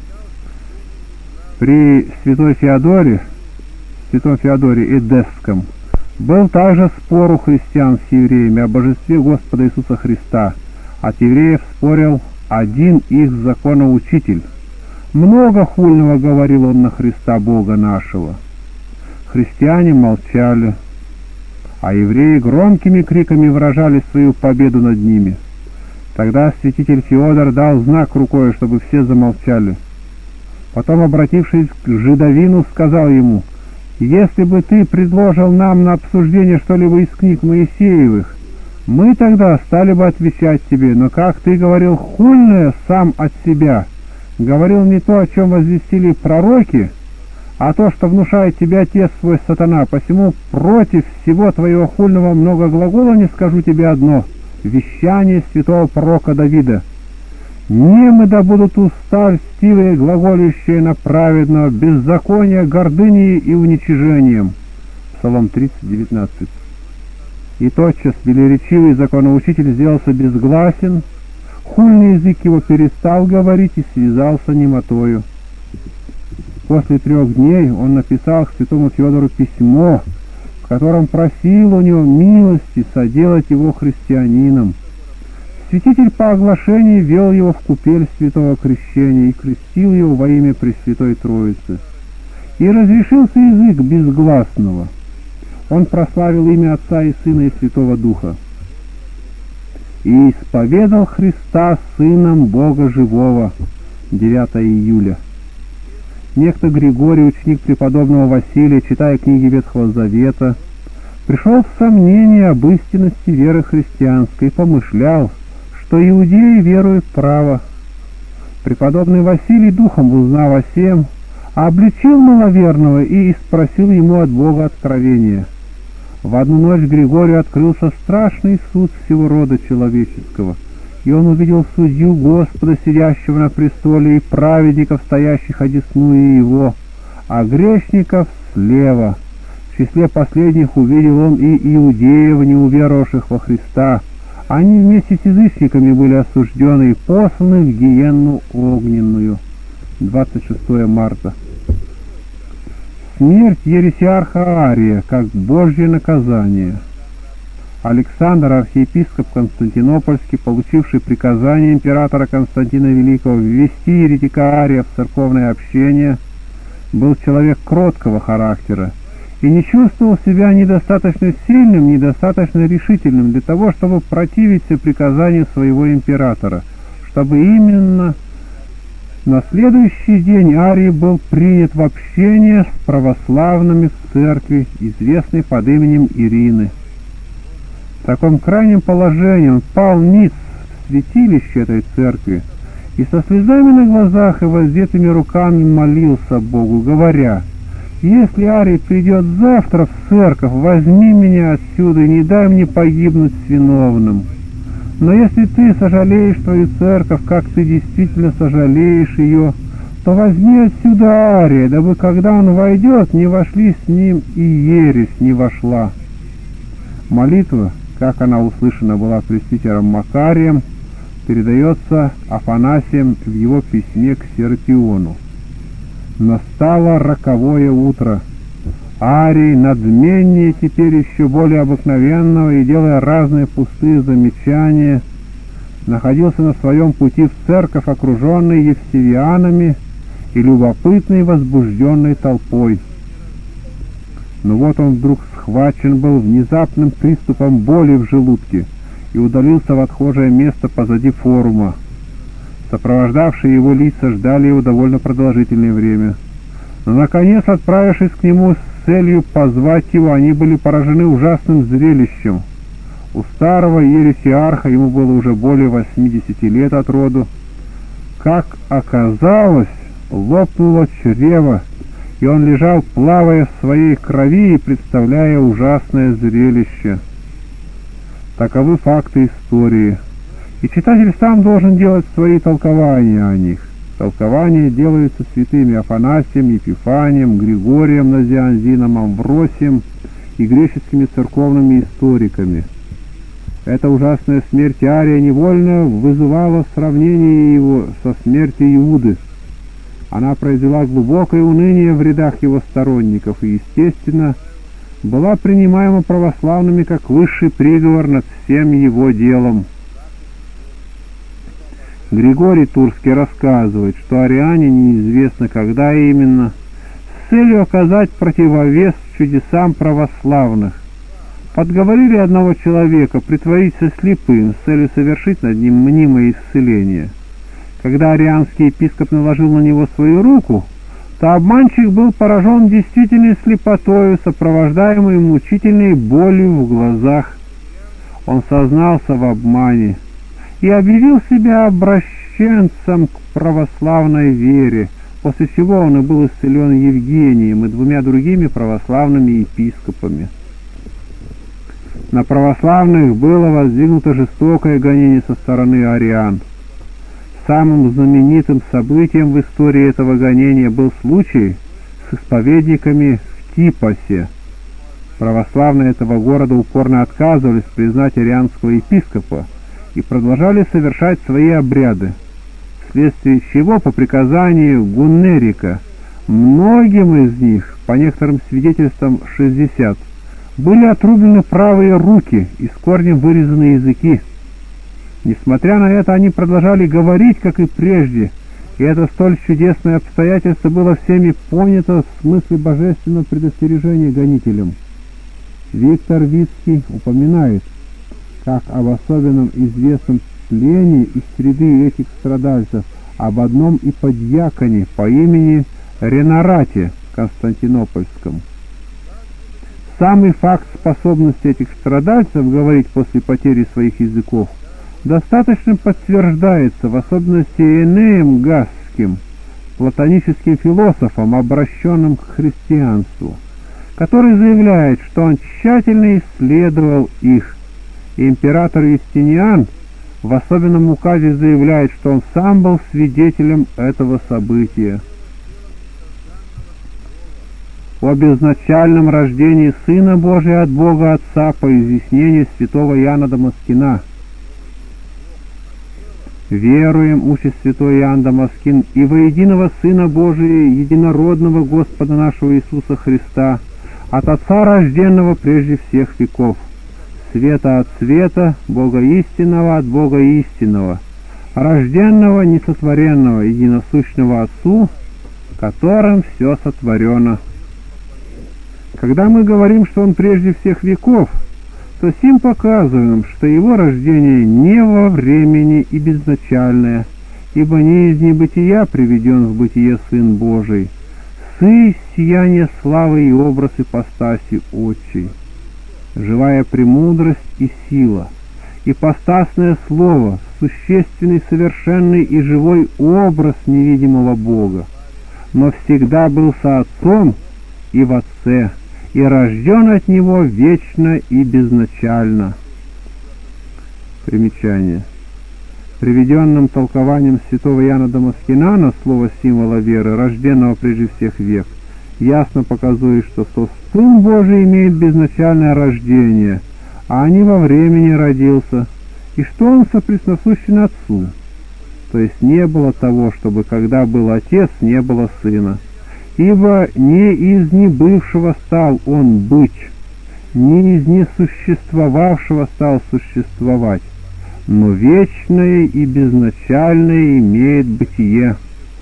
При святой Феодоре, святом Феодоре Эдесском, был также спор у христиан с евреями о божестве Господа Иисуса Христа. От евреев спорил один их законоучитель. Много хульного говорил он на Христа Бога нашего. Христиане молчали, а евреи громкими криками выражали свою победу над ними. Тогда святитель Феодор дал знак рукой, чтобы все замолчали. Потом, обратившись к жидовину, сказал ему: «Если бы ты предложил нам на обсуждение что-либо из книг Моисеевых, мы тогда стали бы отвечать тебе, но как ты говорил хульное сам от себя, говорил не то, о чем возвестили пророки, а то, что внушает тебе отец свой сатана, посему против всего твоего хульного многоглаголания скажу тебе одно: вещание святого пророка Давида. Немы да будут уста льстивые, глаголющие на праведного, беззакония, гордыней и уничижением». Псалом тридцать, девятнадцать. И тотчас велеречивый законоучитель сделался безгласен, хульный язык его перестал говорить и связался немотою. После трех дней он написал к святому Феодору письмо, в котором просил у него милости соделать его христианином. Святитель по оглашении вел его в купель святого крещения и крестил его во имя Пресвятой Троицы. И разрешился язык безгласного. Он прославил имя Отца и Сына и Святого Духа. «И исповедал Христа Сыном Бога Живого». девятое июля. Некто Григорий, ученик преподобного Василия, читая книги Ветхого Завета, пришел в сомнение об истинности веры христианской и помышлял, что иудеи веруют право. Преподобный Василий, духом узнав о сем, обличил маловерного и спросил ему от Бога откровения. В одну ночь Григорию открылся страшный суд всего рода человеческого, и он увидел судью Господа, сидящего на престоле, и праведников, стоящих одесную его, а грешников слева. В числе последних увидел он и иудеев, не уверовавших во Христа. Они вместе с язычниками были осуждены и посланы в гиенну огненную. двадцать шестое марта. Смерть ересиарха Ария как Божье наказание. Александр, архиепископ Константинопольский, получивший приказание императора Константина Великого ввести еретика Ария в церковное общение, был человек кроткого характера и не чувствовал себя недостаточно сильным, недостаточно решительным для того, чтобы противиться приказанию своего императора, чтобы именно на следующий день Арий был принят в общение с православными в церкви, известной под именем Ирины. В таком крайнем положении он пал ниц в святилище этой церкви и со слезами на глазах и воздетыми руками молился Богу, говоря: «Если Арий придет завтра в церковь, возьми меня отсюда и не дай мне погибнуть с виновным. Но если ты сожалеешь твою церковь, как ты действительно сожалеешь ее, то возьми отсюда Ария, дабы когда он войдет, не вошли с ним и ересь не вошла». Молитва, как она услышана была пресвитером Макарием, передается Афанасием в его письме к Серапиону. «Настало роковое утро. Арий, надменнее теперь еще более обыкновенного и делая разные пустые замечания, находился на своем пути в церковь, окруженный евсевианами и любопытной возбужденной толпой. Но вот он вдруг схвачен был внезапным приступом боли в желудке и удалился в отхожее место позади форума. Сопровождавшие его лица ждали его довольно продолжительное время. Но, наконец, отправившись к нему с целью позвать его, они были поражены ужасным зрелищем. У старого ересиарха, ему было уже более восьмидесяти лет от роду, как оказалось, лопнуло чрево, и он лежал, плавая в своей крови и представляя ужасное зрелище. Таковы факты истории, и читатель сам должен делать свои толкования о них. Толкования делаются святыми Афанасием, Епифанием, Григорием Назианзином, Амвросием и греческими церковными историками. Эта ужасная смерть Ария невольно вызывала сравнение его со смертью Иуды. Она произвела глубокое уныние в рядах его сторонников и, естественно, была принимаема православными как высший приговор над всем его делом. Григорий Турский рассказывает, что ариане неизвестно когда именно, с целью оказать противовес чудесам православных, подговорили одного человека притвориться слепым с целью совершить над ним мнимое исцеление. Когда арианский епископ наложил на него свою руку, то обманщик был поражен действительной слепотою, сопровождаемой мучительной болью в глазах. Он сознался в обмане и объявил себя обращенцем к православной вере, после чего он и был исцелен Евгением и двумя другими православными епископами. На православных было воздвигнуто жестокое гонение со стороны ариан. Самым знаменитым событием в истории этого гонения был случай с исповедниками в Типосе. Православные этого города упорно отказывались признать арианского епископа и продолжали совершать свои обряды, вследствие чего по приказанию Гуннерика многим из них, по некоторым свидетельствам шестьдесят, были отрублены правые руки и с корнем вырезаны языки. Несмотря на это, они продолжали говорить, как и прежде, и это столь чудесное обстоятельство было всеми понято в смысле божественного предостережения гонителям. Виктор Вицкий упоминает, как об особенном известном члене из среды этих страдальцев, об одном иподьяконе по имени Ренарате Константинопольском. Самый факт способности этих страдальцев говорить после потери своих языков достаточно подтверждается, в особенности Энеем Гасским, платоническим философом, обращенным к христианству, который заявляет, что он тщательно исследовал их, и император Юстиниан в особенном указе заявляет, что он сам был свидетелем этого события. О безначальном рождении Сына Божия от Бога Отца по изъяснению святого Иоанна Дамаскина. Веруем, учит святой Иоанн Дамаскин, и во единого Сына Божия, единородного Господа нашего Иисуса Христа, от Отца рожденного прежде всех веков, света от света, Бога истинного от Бога истинного, рожденного, несотворенного, единосущного Отцу, которым все сотворено. Когда мы говорим, что Он прежде всех веков, то сим показываем, что Его рождение не во времени и безначальное, ибо не из небытия приведен в бытие Сын Божий, сы сияние славы и образ ипостаси Отчей, живая премудрость и сила, ипостасное Слово, существенный, совершенный и живой образ невидимого Бога, но всегда был со Отцом и в Отце, и рожден от Него вечно и безначально. Примечание. Приведенным толкованием святого Иоанна Дамаскина на слово символа веры, рожденного прежде всех век, ясно показывает, что Сын Божий имеет безначальное рождение, а не во времени родился, и что Он сопресносущен Отцу, то есть не было того, чтобы когда был Отец, не было Сына. Ибо не из небывшего стал он быть, не из несуществовавшего стал существовать, но вечное и безначальное имеет бытие.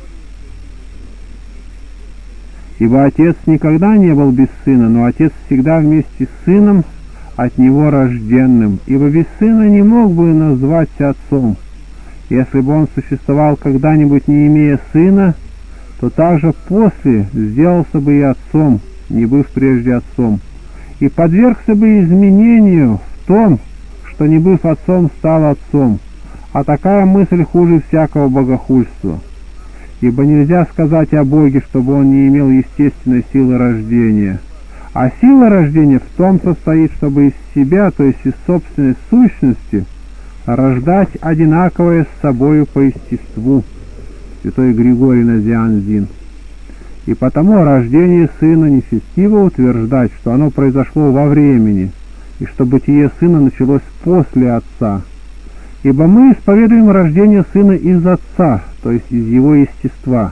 Ибо Отец никогда не был без Сына, но Отец всегда вместе с Сыном, от Него рожденным, ибо без Сына не мог бы назваться Отцом. Если бы Он существовал когда-нибудь, не имея Сына, то также после сделался бы и Отцом, не быв прежде Отцом, и подвергся бы изменению в том, что, не быв Отцом, стал Отцом. А такая мысль хуже всякого богохульства. Ибо нельзя сказать о Боге, чтобы Он не имел естественной силы рождения. А сила рождения в том состоит, чтобы из себя, то есть из собственной сущности, рождать одинаковое с собою по естеству. Святой Григорий Назианзин. И потому рождение Сына нечестиво утверждать, что оно произошло во времени, и что бытие Сына началось после Отца. Ибо мы исповедуем рождение Сына из Отца, то есть из Его естества.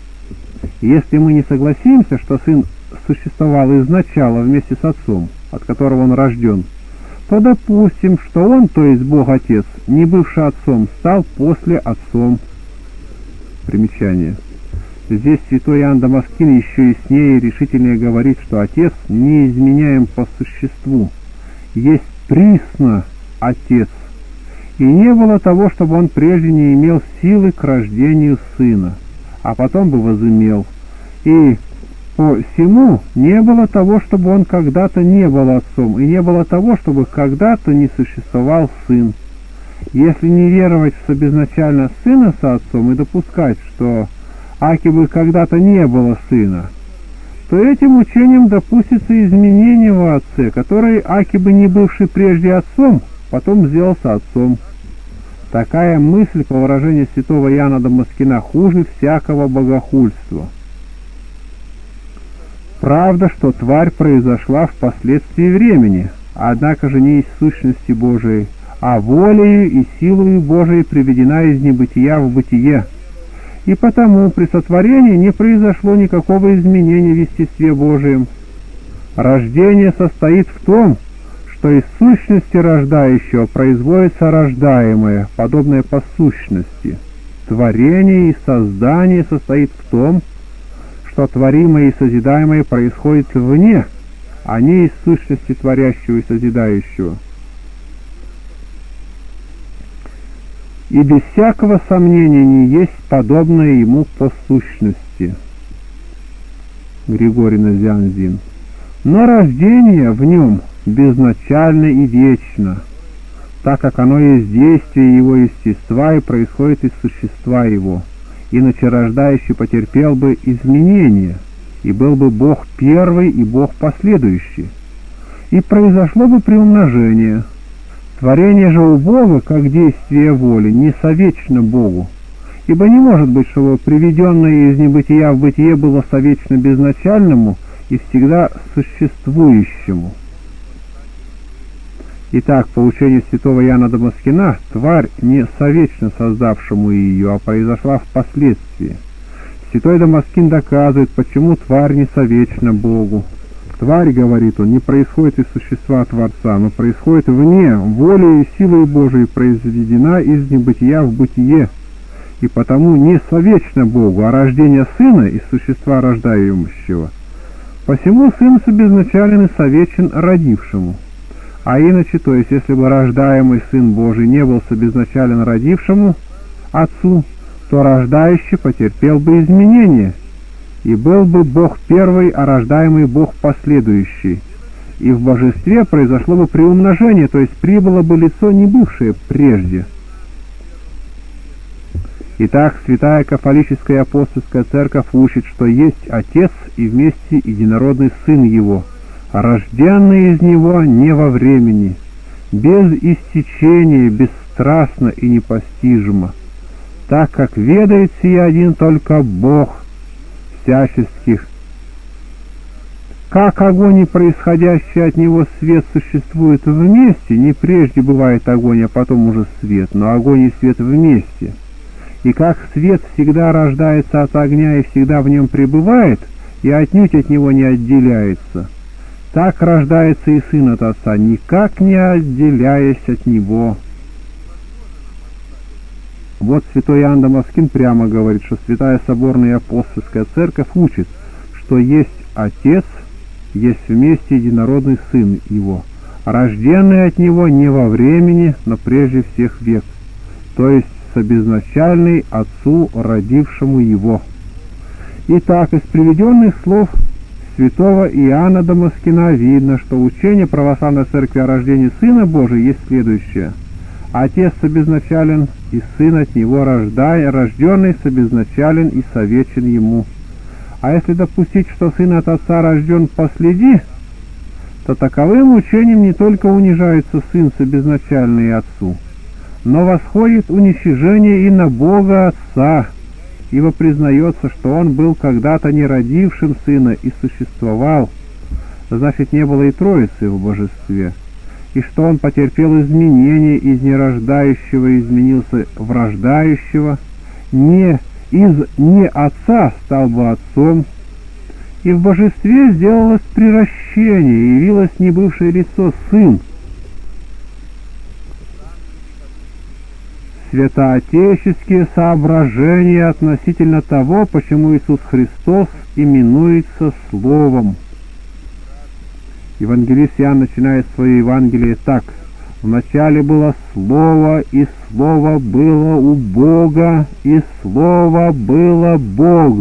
И если мы не согласимся, что Сын существовал изначально вместе с Отцом, от которого Он рожден, то допустим, что Он, то есть Бог Отец, не бывший Отцом, стал после Отцом. Примечание. Здесь святой Иоанн Дамаскин еще яснее и решительнее говорит, что Отец не изменяем по существу, есть присно Отец, и не было того, чтобы Он прежде не имел силы к рождению Сына, а потом бы возымел, и по всему не было того, чтобы Он когда-то не был Отцом, и не было того, чтобы когда-то не существовал Сын. Если не веровать в собезначально Сына со Отцом и допускать, что аки бы когда-то не было Сына, то этим учением допустится изменение в Отце, который, аки бы не бывший прежде Отцом, потом сделался Отцом. Такая мысль, по выражению святого Иоанна Дамаскина, хуже всякого богохульства. Правда, что тварь произошла впоследствии времени, однако же не из сущности Божией, а волею и силою Божией приведена из небытия в бытие. И потому при сотворении не произошло никакого изменения в естестве Божием. Рождение состоит в том, что из сущности рождающего производится рождаемое, подобное по сущности. Творение и создание состоит в том, что творимое и созидаемое происходит вне, а не из сущности творящего и созидающего. И без всякого сомнения не есть подобное ему по сущности. Григорий Назианзин. Но рождение в нем безначально и вечно, так как оно есть действие его естества и происходит из существа его. Иначе рождающий потерпел бы изменения, и был бы Бог первый и Бог последующий, и произошло бы приумножение. Творение же у Бога, как действие воли, не совечно Богу, ибо не может быть, чтобы приведенное из небытия в бытие было совечно безначальному и всегда существующему. Итак, по учению святого Иоанна Дамаскина, тварь не совечно создавшему ее, а произошла впоследствии. Святой Дамаскин доказывает, почему тварь не совечна Богу. Тварь, говорит он, не происходит из существа Творца, но происходит вне, волей и силой Божией произведена из небытия в бытие, и потому не совечно Богу, а рождение Сына из существа рождающего. Посему Сын собезначален и совечен родившему. А иначе, то есть, если бы рождаемый Сын Божий не был собезначален родившему Отцу, то рождающий потерпел бы изменения, и был бы Бог первый, а рождаемый Бог последующий. И в божестве произошло бы приумножение, то есть прибыло бы лицо, не бывшее прежде. Итак, Святая Кафолическая Апостольская Церковь учит, что есть Отец и вместе единородный Сын Его, рожденный из Него не во времени, без истечения, бесстрастно и непостижимо, так как ведает сия один только Бог всяческих. Как огонь и происходящий от него свет существуют вместе, не прежде бывает огонь, а потом уже свет, но огонь и свет вместе. И как свет всегда рождается от огня и всегда в нем пребывает, и отнюдь от него не отделяется. Так рождается и Сын от Отца, никак не отделяясь от Него. Вот святой Иоанн Дамаскин прямо говорит, что Святая Соборная и Апостольская Церковь учит, что есть Отец, есть вместе единородный Сын Его, рожденный от Него не во времени, но прежде всех век, то есть собезначальный Отцу, родившему Его. Итак, из приведенных слов святого Иоанна Дамаскина видно, что учение православной церкви о рождении Сына Божия есть следующее. Отец собезначален, и Сын от Него рождая, рожденный собезначален и совечен Ему. А если допустить, что Сын от Отца рожден последи, то таковым учением не только унижается Сын собезначальный Отцу, но восходит уничижение и на Бога Отца, ибо признается, что Он был когда-то не родившим Сына и существовал, значит, не было и Троицы в Божестве, и что Он потерпел изменение, из нерождающего изменился в рождающего, не из не Отца стал бы Отцом, и в Божестве сделалось приращение, явилось небывшее лицо Сын. Святоотеческие соображения относительно того, почему Иисус Христос именуется Словом. Евангелист Иоанн начинает свое Евангелие так: «Вначале было Слово, и Слово было у Бога, и Слово было Бог».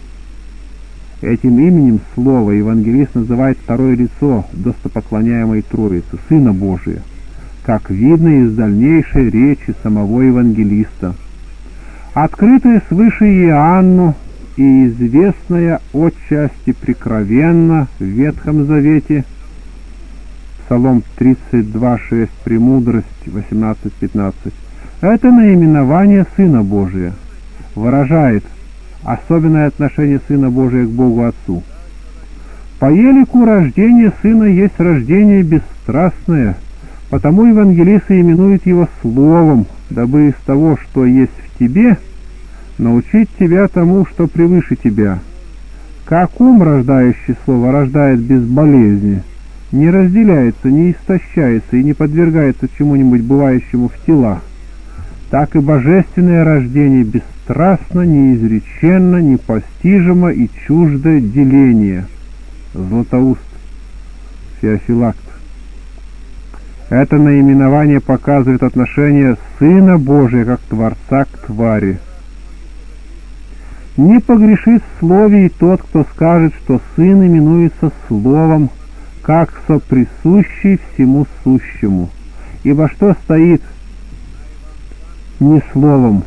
Этим именем Слова евангелист называет второе лицо достопоклоняемой Троицы, Сына Божия, как видно из дальнейшей речи самого евангелиста. Открытое свыше Иоанну и известное отчасти прикровенно в Ветхом Завете, Псалом тридцать два шесть, «Премудрость» восемнадцать пятнадцать, это наименование Сына Божия выражает особенное отношение Сына Божия к Богу Отцу. По елику рождение Сына есть рождение бесстрастное, потому евангелисты именуют его Словом, дабы из того, что есть в тебе, научить тебя тому, что превыше тебя. Как ум, рождающий Слово, рождает без болезни, не разделяется, не истощается и не подвергается чему-нибудь бывающему в телах, так и божественное рождение бесстрастно, неизреченно, непостижимо и чуждо деления. Златоуст, Феофилакт. Это наименование показывает отношение Сына Божия как Творца к твари. Не погрешит в слове и тот, кто скажет, что Сын именуется Словом, как соприсущий всему сущему. Ибо что стоит не словом?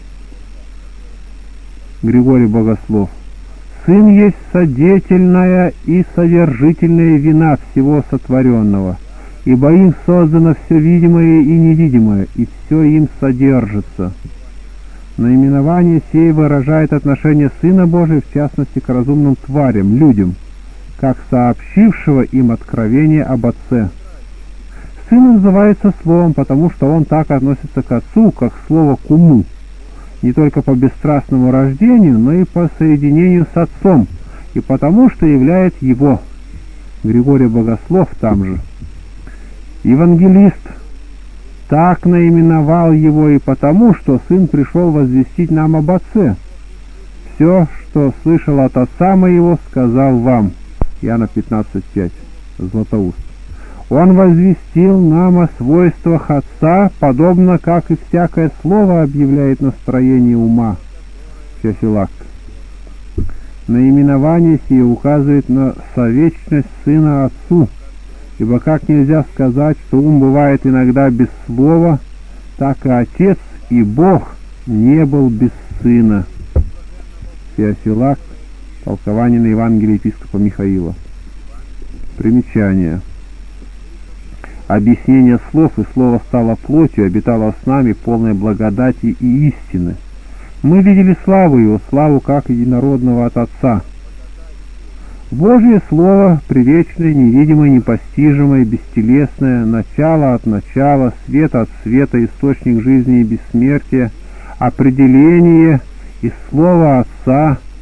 Григорий Богослов. Сын есть содетельная и содержительная вина всего сотворенного, ибо им создано все видимое и невидимое, и все им содержится. Наименование сей выражает отношение Сына Божия, в частности, к разумным тварям, людям, как сообщившего им откровение об Отце. Сын называется Словом, потому что он так относится к Отцу, как Слово к уму, не только по бесстрастному рождению, но и по соединению с Отцом, и потому что являет Его. Григорий Богослов там же. Евангелист так наименовал Его и потому, что Сын пришел возвестить нам об Отце. «Все, что слышал от Отца Моего, сказал вам». Иоанна пятнадцать пять. Златоуст. Он возвестил нам о свойствах Отца, подобно как и всякое слово объявляет настроение ума. Феофилакт. Наименование сие указывает на совечность Сына Отцу, ибо как нельзя сказать, что ум бывает иногда без слова, так и Отец и Бог не был без Сына. Феофилакт. Толкование на Евангелие епископа Михаила. Примечание. Объяснение слов: «И Слово стало плотью, обитало с нами, полной благодати и истины. Мы видели славу Его, славу как единородного от Отца». Божье Слово, привечное, невидимое, непостижимое, бестелесное, начало от начала, свет от света, источник жизни и бессмертия, определение из Слова Отца,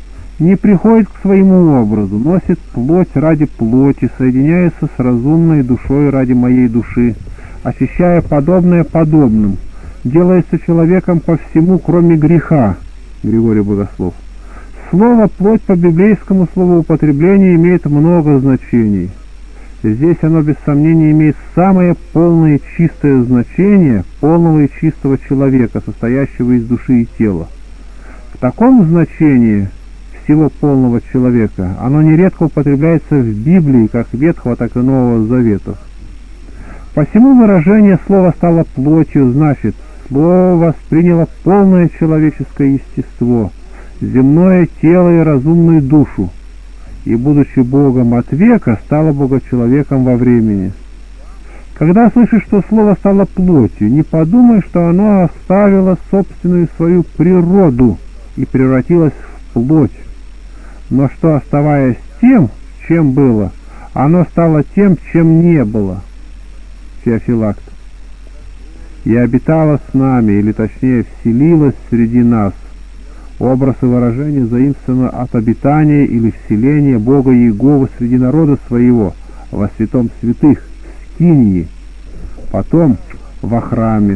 не приходит к своему образу, носит плоть ради плоти, соединяется с разумной душой ради моей души, ощущая подобное подобным, делается человеком по всему, кроме греха. Григорий Богослов. Слово «плоть» по библейскому словоупотреблению имеет много значений. Здесь оно без сомнения имеет самое полное и чистое значение полного и чистого человека, состоящего из души и тела. В таком значении всего полного человека оно нередко употребляется в Библии, как Ветхого, так и Нового Заветов. Посему выражение «слово стало плотью» значит, Слово восприняло полное человеческое естество, земное тело и разумную душу, и, будучи Богом от века, стало Богочеловеком во времени. Когда слышишь, что Слово стало плотью, не подумай, что оно оставило собственную свою природу и превратилось в плоть, но что, оставаясь тем, чем было, оно стало тем, чем не было. Феофилакт. «И обитала с нами», или точнее вселилась среди нас. Образ и выражение заимствовано от обитания или вселения Бога Иеговы среди народа своего, во святом святых, в Скинии, потом во храме.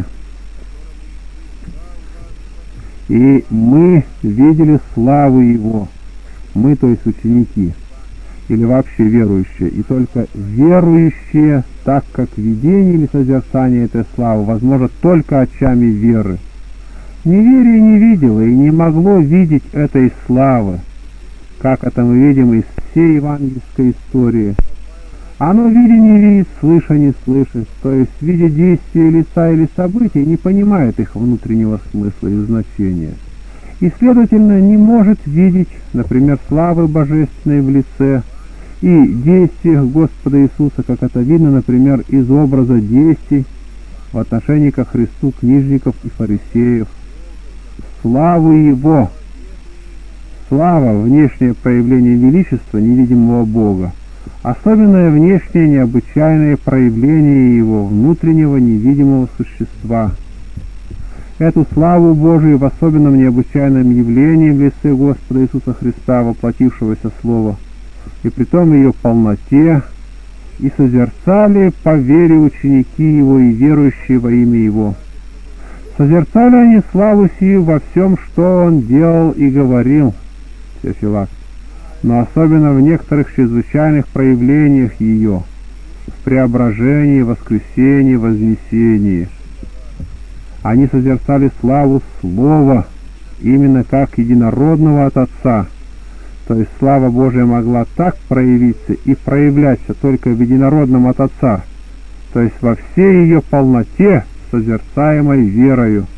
«И мы видели славу Его», мы, то есть ученики, или вообще верующие, и только верующие, так как видение или созерцание этой славы возможно только очами веры. Неверие не видело и не могло видеть этой славы, как это мы видим из всей евангельской истории. Оно видя не видит, слыша не слышит, то есть видя действия лица или событий, не понимает их внутреннего смысла и значения, и, следовательно, не может видеть, например, славы божественной в лице и действиях Господа Иисуса, как это видно, например, из образа действий в отношении ко Христу книжников и фарисеев. Славу Его. Слава — внешнее проявление величества невидимого Бога, особенное внешнее необычайное проявление Его внутреннего невидимого существа. Эту славу Божию в особенном необычайном явлении в лице Господа Иисуса Христа, воплотившегося Слова, и притом ее полноте, и созерцали по вере ученики Его и верующие во имя Его. Созерцали они славу сию во всем, что Он делал и говорил, Феофилакт, но особенно в некоторых чрезвычайных проявлениях ее, в преображении, воскресении, вознесении. Они созерцали славу Слова, именно как единородного от Отца, то есть слава Божия могла так проявиться и проявляться только в единородном от Отца, то есть во всей ее полноте, созерцаемой верою.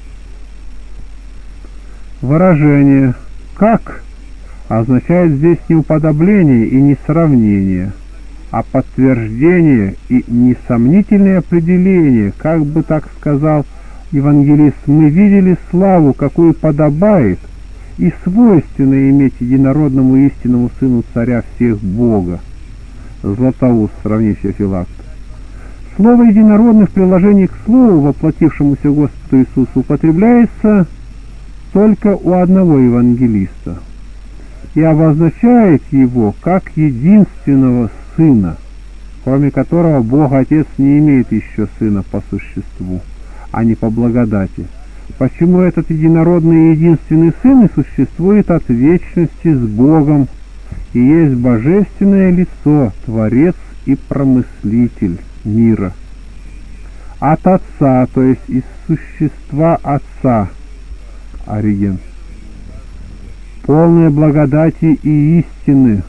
Выражение «как» означает здесь не уподобление и не сравнение, а подтверждение и несомнительное определение, как бы так сказал евангелист: «Мы видели славу, какую подобает и свойственно иметь единородному истинному Сыну Царя всех Бога». Златоуст, сравни Феофилакт. Слово «единородный» в приложении к Слову, воплотившемуся Господу Иисусу, употребляется только у одного евангелиста и обозначает его как единственного Сына, кроме которого Бог Отец не имеет еще Сына по существу, а не по благодати. Почему этот единородный и единственный Сын и существует от вечности с Богом и есть божественное лицо, Творец и Промыслитель мира. От Отца, то есть из существа Отца, Ориген. Полные благодати и истины.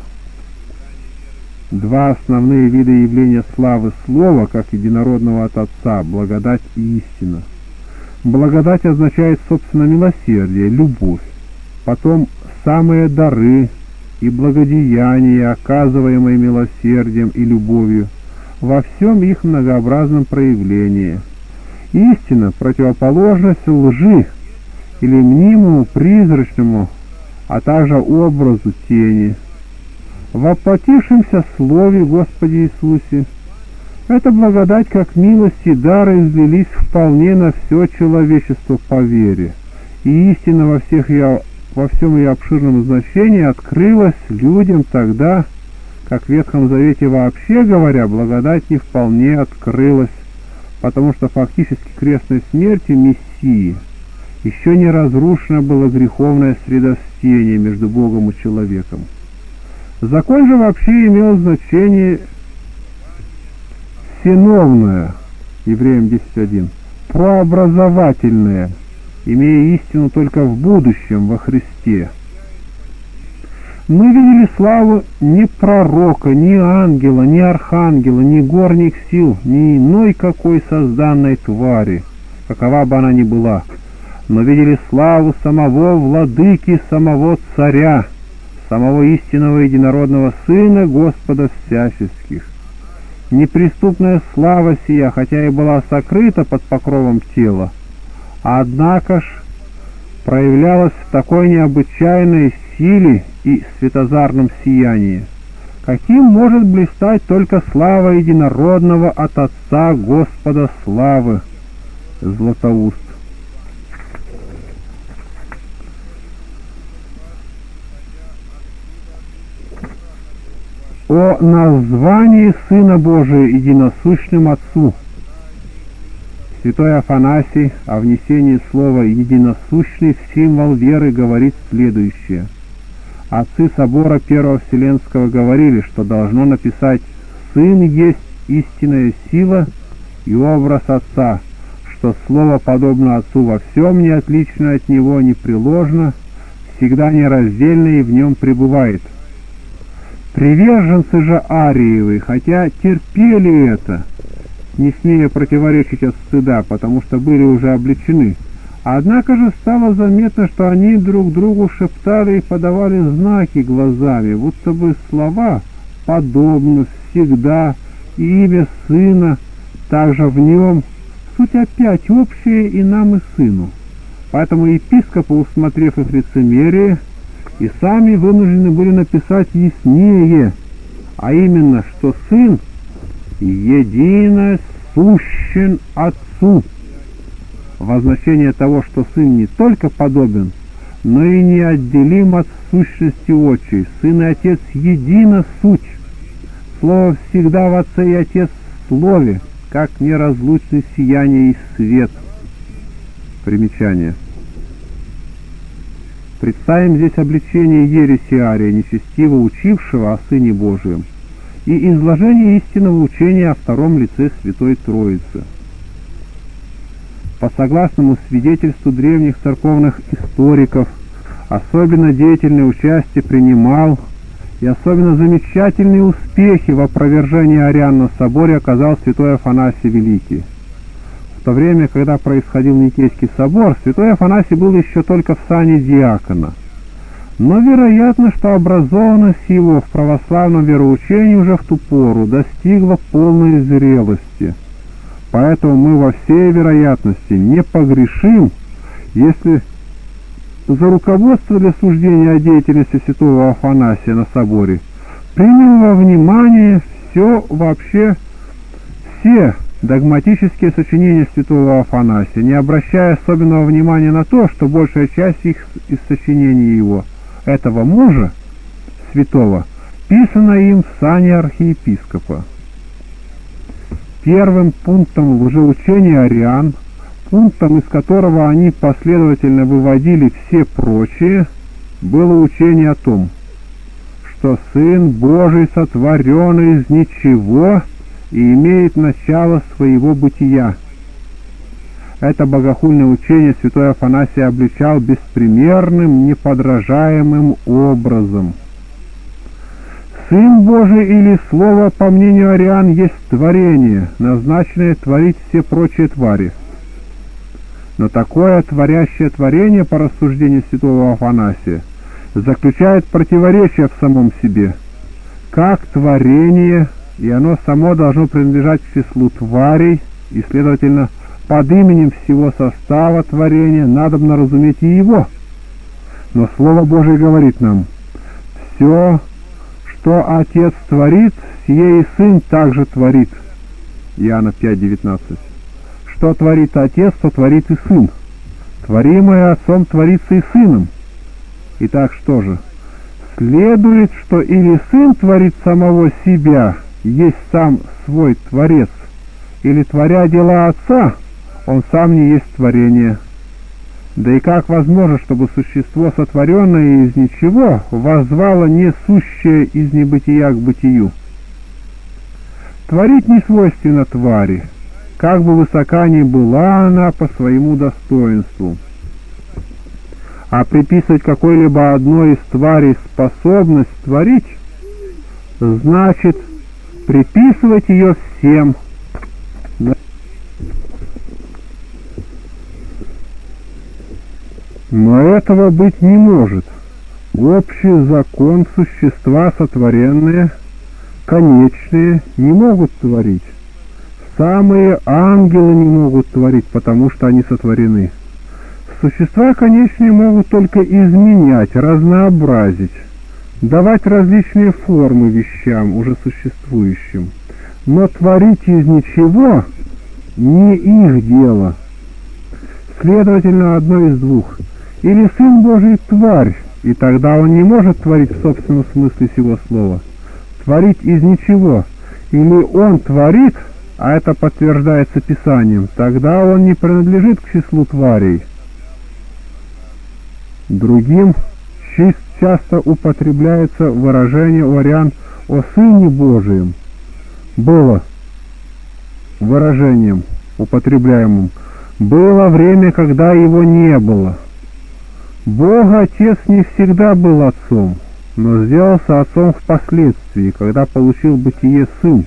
Два основные вида явления славы Слова, как единородного от Отца, благодать и истина. Благодать означает, собственно, милосердие, любовь, потом самые дары и благодеяния, оказываемые милосердием и любовью, во всем их многообразном проявлении. Истина — противоположность лжи или мнимому, призрачному, а также образу тени. В воплотившемся Слове Господе Иисусе эта благодать как милость и дары излились вполне на все человечество по вере, и истина во всех ее во всем ее обширном значении, открылась людям тогда, как в Ветхом Завете вообще говоря, благодать не вполне открылась, потому что фактически крестной смертью Мессии еще не разрушено было греховное средостение между Богом и человеком. Закон же вообще имел значение синовное, Евреям десять один, прообразовательное, имея истину только в будущем во Христе. Мы видели славу ни пророка, ни ангела, ни архангела, ни горних сил, ни иной какой созданной твари, какова бы она ни была, но видели славу самого владыки, самого царя, самого истинного единородного Сына Господа всяческих. Неприступная слава сия, хотя и была сокрыта под покровом тела, однако ж проявлялась в такой необычайной силе и светозарном сиянии, каким может блистать только слава единородного от Отца Господа славы. Златоуст. О названии Сына Божия единосущным Отцу. Святой Афанасий о внесении слова «единосущный» в символ веры говорит следующее. Отцы собора Первого Вселенского говорили, что должно написать «Сын есть истинная сила и образ Отца», что слово подобно Отцу во всем, не отлично от Него, непреложно, всегда нераздельно и в нем пребывает. Приверженцы же Ариевы, хотя терпели это, не смея противоречить от стыда, потому что были уже обличены, однако же стало заметно, что они друг другу шептали и подавали знаки глазами, будто бы слова «подобно», «всегда» и имя Сына, также в нем, суть опять общая и нам, и Сыну. Поэтому епископы, усмотрев их лицемерие, и сами вынуждены были написать яснее, а именно, что Сын едино сущен Отцу, в означение того, что Сын не только подобен, но и неотделим от сущности Отчей. Сын и Отец едино суть. Слово всегда в Отце и Отец в Слове, как неразлучны сияние и свет. Примечание. Представим здесь обличение ереси Ария, нечестиво учившего о Сыне Божием, и изложение истинного учения о втором лице Святой Троицы. По согласному свидетельству древних церковных историков, особенно деятельное участие принимал и особенно замечательные успехи в опровержении ариан на соборе оказал святой Афанасий Великий. В то время, когда происходил Никейский собор, святой Афанасий был еще только в сане диакона. Но вероятно, что образованность его в православном вероучении уже в ту пору достигла полной зрелости. Поэтому мы во всей вероятности не погрешим, если за руководство для суждения о деятельности святого Афанасия на соборе примем во внимание все вообще, все догматические сочинения святого Афанасия, не обращая особенного внимания на то, что большая часть их из сочинений его, этого мужа святого, писана им в сане архиепископа. Первым пунктом лжеучения ариан, пунктом, из которого они последовательно выводили все прочие, было учение о том, что Сын Божий сотворен из ничего и имеет начало своего бытия. Это богохульное учение святой Афанасий обличал беспримерным, неподражаемым образом. Сын Божий или Слово, по мнению ариан, есть творение, назначенное творить все прочие твари. Но такое творящее творение, по рассуждению святого Афанасия, заключает противоречие в самом себе. Как творение, и оно само должно принадлежать к числу тварей, и, следовательно, под именем всего состава творения надобно разуметь и его. Но Слово Божие говорит нам: все, что Отец творит, сие и Сын также творит. Иоанна пять девятнадцать. Что творит Отец, то творит и Сын. Творимое Отцом творится и Сыном. Итак, что же? Следует, что или Сын творит самого себя, есть сам свой Творец, или, творя дела Отца, Он сам не есть творение. Да и как возможно, чтобы существо, сотворенное из ничего, воззвало несущее из небытия к бытию? Творить не свойственно твари, как бы высока ни была она по своему достоинству. А приписывать какой-либо одной из тварей способность творить, значит приписывать ее всем. Но этого быть не может. Общий закон существа сотворенные, конечные, не могут творить. Самые ангелы не могут творить, потому что они сотворены. Существа конечные могут только изменять, разнообразить, давать различные формы вещам, уже существующим. Но творить из ничего не их дело. Следовательно, одно из двух. Или Сын Божий тварь, и тогда Он не может творить в собственном смысле сего слова. Творить из ничего. Или Он творит, а это подтверждается Писанием, тогда Он не принадлежит к числу тварей. Другим часто употребляется выражение у арян о Сыне Божием. Было выражением употребляемым. Было время, когда Его не было. Бог Отец не всегда был Отцом, но сделался Отцом впоследствии, когда получил бытие Сын.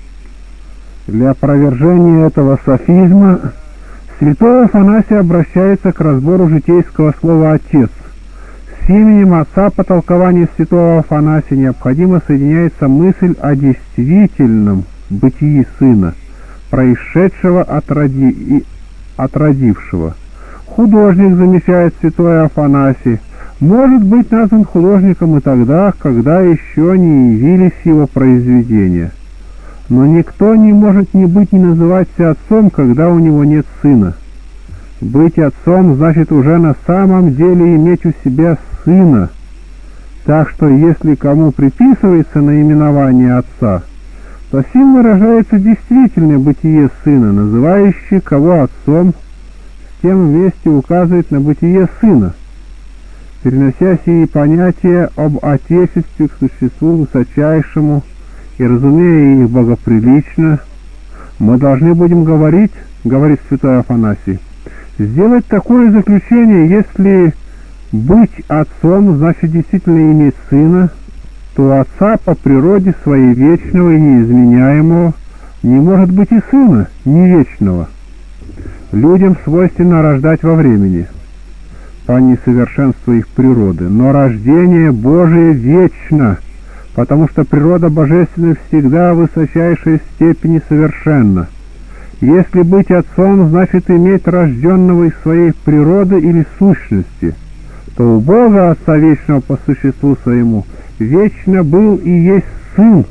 Для опровержения этого софизма святой Афанасий обращается к разбору житейского слова «отец». С именем Отца по толкованию святого Афанасия необходимо соединяется мысль о действительном бытии Сына, происшедшего от, роди... и... от родившего. Художник, замечает святой Афанасий, может быть назван художником и тогда, когда еще не явились его произведения. Но никто не может не быть, не называться отцом, когда у него нет сына. Быть отцом значит уже на самом деле иметь у себя сына. Так что если кому приписывается наименование отца, то сим выражается действительное бытие сына, называющий кого отцом, с тем вместе указывает на бытие сына, перенося сии понятия об отечестве к существу высочайшему и разумея их богоприлично, мы должны будем говорить, говорит святой Афанасий, сделать такое заключение: если быть отцом значит действительно иметь сына, то отца по природе своей вечного и неизменяемого не может быть и сына не вечного. Людям свойственно рождать во времени, по несовершенству их природы, но рождение Божие вечно, потому что природа божественная всегда в высочайшей степени совершенна. Если быть отцом значит иметь рожденного из своей природы или сущности, то у Бога Отца вечного по существу своему вечно был и есть Сын,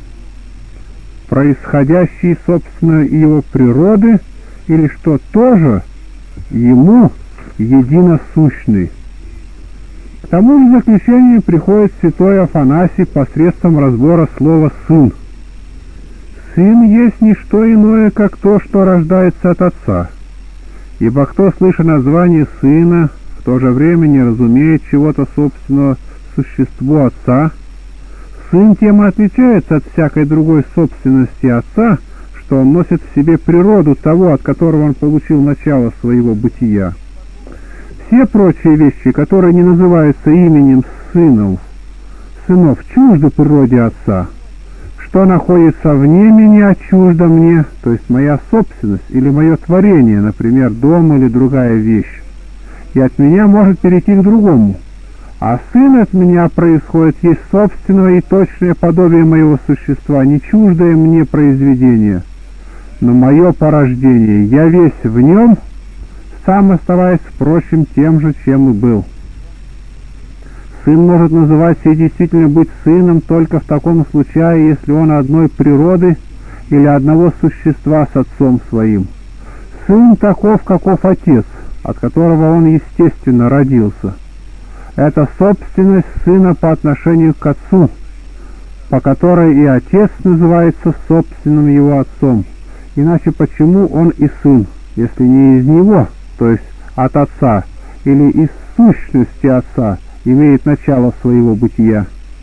происходящий, собственно, его природы, или что тоже ему единосущный. К тому же заключению приходит святой Афанасий посредством разбора слова «сын». Сын есть не что иное, как то, что рождается от Отца. Ибо кто, слыша название Сына, в то же время не разумеет чего-то собственного существу Отца, Сын тем и отличается от всякой другой собственности Отца, что он носит в себе природу того, от которого он получил начало своего бытия. Все прочие вещи, которые не называются именем сынов, сынов чужды природе Отца, что находится вне меня, чуждо мне, то есть моя собственность или мое творение, например, дом или другая вещь, и от меня может перейти к другому. А сын от меня происходит, есть собственное и точное подобие моего существа, не чуждое мне произведение, но мое порождение, я весь в нем, сам оставаясь, впрочем, тем же, чем и был. Сын может называться и действительно быть сыном только в таком случае, если он одной природы или одного существа с отцом своим. Сын таков, каков отец, от которого он естественно родился. Это собственность Сына по отношению к Отцу, по которой и Отец называется собственным Его Отцом. Иначе почему Он и Сын, если не из Него, то есть от Отца, или из сущности Отца, имеет начало своего бытия?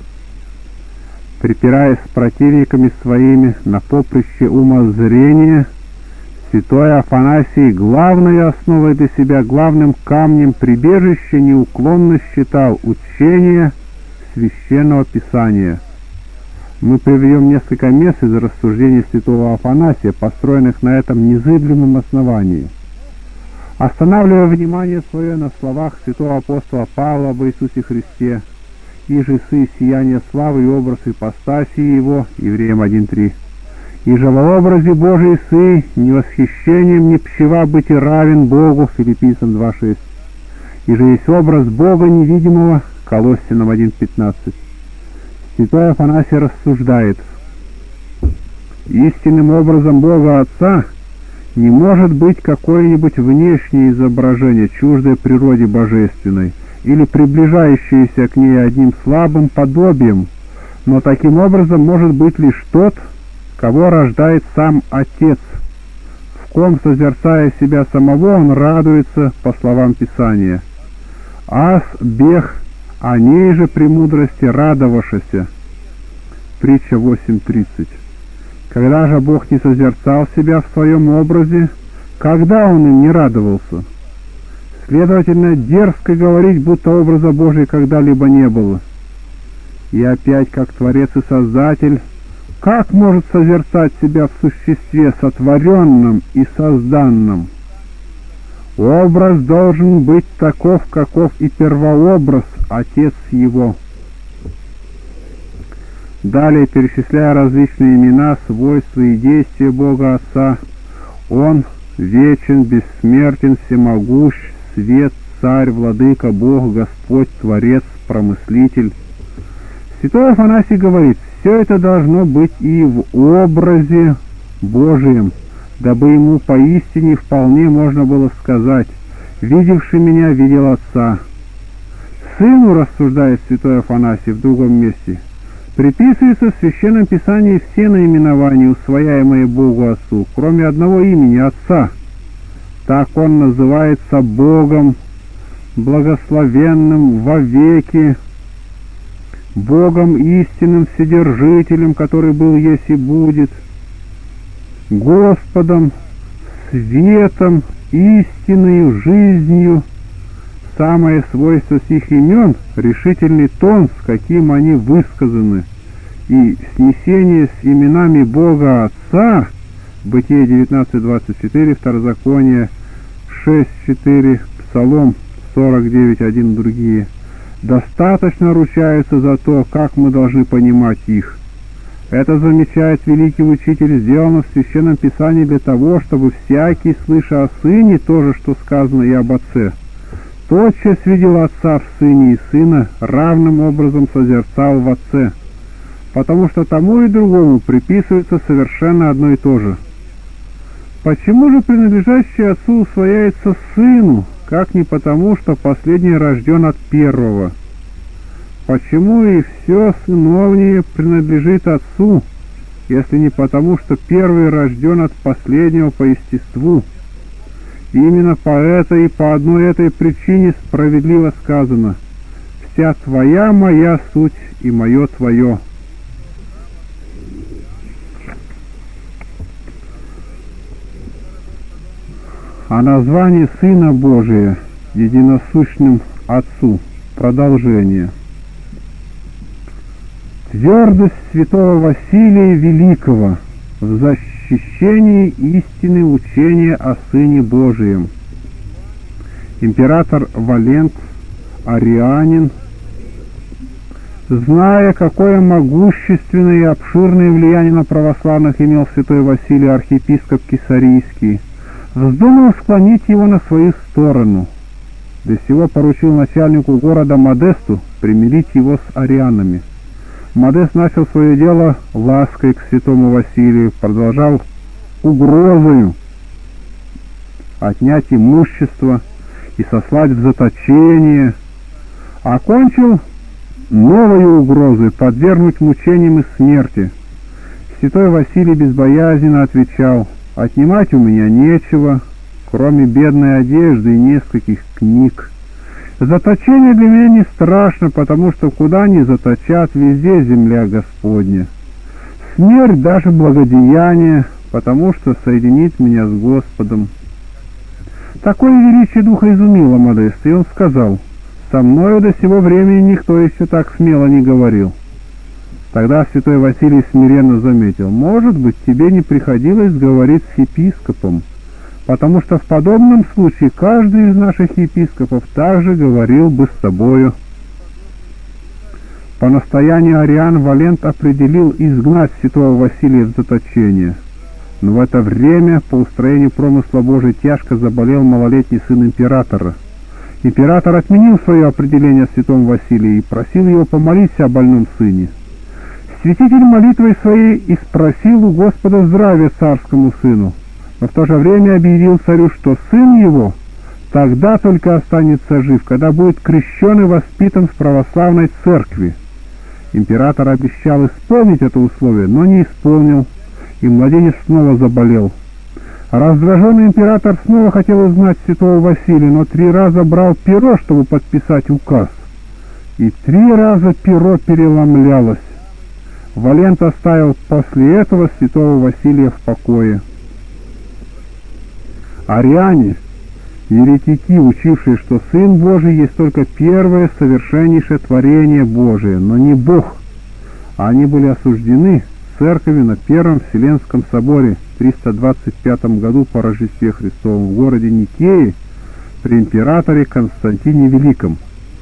Припираясь с противниками своими на поприще умозрения, святой Афанасий главной основой для себя, главным камнем прибежища неуклонно считал учение Священного Писания. Мы приведем несколько мест из рассуждений святого Афанасия, построенных на этом незыблемом основании. Останавливая внимание свое на словах святого апостола Павла об Иисусе Христе, «Иже сы сияние славы и образ ипостаси Его», Евреям один три, «Иже во образе Божий сы, ни восхищением, ни пщева быть и равен Богу», Филиппийцам два шесть, «Иже есть образ Бога невидимого», Колоссянам один пятнадцать. Святой Афанасий рассуждает: истинным образом Бога Отца не может быть какое-нибудь внешнее изображение, чуждое природе божественной, или приближающееся к ней одним слабым подобием, но таким образом может быть лишь тот, кого рождает сам Отец, в ком, созерцая себя самого, он радуется, по словам Писания. «Ас бег, о ней же премудрости радовавшися». Притча восемь тридцать. Когда же Бог не созерцал себя в своем образе, когда Он им не радовался? Следовательно, дерзко говорить, будто образа Божия когда-либо не было. И опять, как Творец и Создатель, как может созерцать себя в существе сотворенном и созданном? Образ должен быть таков, каков и первообраз, Отец Его. Далее, перечисляя различные имена, свойства и действия Бога Отца, Он вечен, бессмертен, всемогущ, свет, царь, владыка, Бог, Господь, Творец, промыслитель. Святой Афанасий говорит: все это должно быть и в образе Божием, дабы ему поистине вполне можно было сказать: «Видевший меня, видел Отца». Сыну, рассуждает святой Афанасий в другом месте, приписываются в Священном Писании все наименования, усвояемые Богу Отцу, кроме одного имени — Отца. Так Он называется Богом, благословенным вовеки, Богом истинным вседержителем, который был, есть и будет, Господом, светом, истинною, жизнью. Самое свойство сих имен — решительный тон, с каким они высказаны, и снесение с именами Бога Отца, Бытие девятнадцать двадцать четыре, Второзаконие шесть четыре, Псалом сорок девять один, другие, достаточно ручаются за то, как мы должны понимать их. Это, замечает великий учитель, сделано в Священном Писании для того, чтобы всякий, слыша о Сыне, то же, что сказано и об Отце, тотчас видел Отца в Сыне, и Сына равным образом созерцал в Отце, потому что тому и другому приписывается совершенно одно и то же. Почему же принадлежащее Отцу усвояется Сыну, как не потому, что последний рожден от первого? Почему и все сыновнее принадлежит Отцу, если не потому, что первый рожден от последнего по естеству? Именно по этой и по одной этой причине справедливо сказано: «Вся твоя моя суть и мое твое». А название Сына Божия единосущным Отцу — продолжение. Твердость святого Василия Великого в защищении истины учения о Сыне Божием. Император Валент, арианин, зная, какое могущественное и обширное влияние на православных имел святой Василий, архиепископ Кесарийский, вздумал склонить его на свою сторону. Для сего поручил начальнику города Модесту примирить его с арианами. Модест начал свое дело лаской к святому Василию, продолжал угрозою отнять имущество и сослать в заточение, окончил новую угрозу подвергнуть мучениям и смерти. Святой Василий безбоязненно отвечал: «Отнимать у меня нечего, кроме бедной одежды и нескольких книг. Заточение для меня не страшно, потому что куда ни заточат, везде земля Господня. Смерть даже благодеяние, потому что соединит меня с Господом». Такое величие духа изумило Модеста, и он сказал: «Со мною до сего времени никто еще так смело не говорил». Тогда святой Василий смиренно заметил: «Может быть, тебе не приходилось говорить с епископом, потому что в подобном случае каждый из наших епископов также говорил бы с тобою». По настоянию ариан Валент определил изгнать святого Василия в заточение. Но в это время, по устроению промысла Божия, тяжко заболел малолетний сын императора. Император отменил свое определение о святом Василии и просил его помолиться о больном сыне. Святитель молитвой своей и спросил у Господа здравия царскому сыну, но в то же время объявил царю, что сын его тогда только останется жив, когда будет крещен и воспитан в православной церкви. Император обещал исполнить это условие, но не исполнил, и младенец снова заболел. Раздраженный император снова хотел узнать святого Василия, но три раза брал перо, чтобы подписать указ, и три раза перо переломлялось. Валент оставил после этого святого Василия в покое. Ариане, еретики, учившие, что Сын Божий есть только первое совершеннейшее творение Божие, но не Бог, они были осуждены церковью на Первом Вселенском соборе в триста двадцать пятом году по Рождестве Христовом в городе Никее при императоре Константине Великом.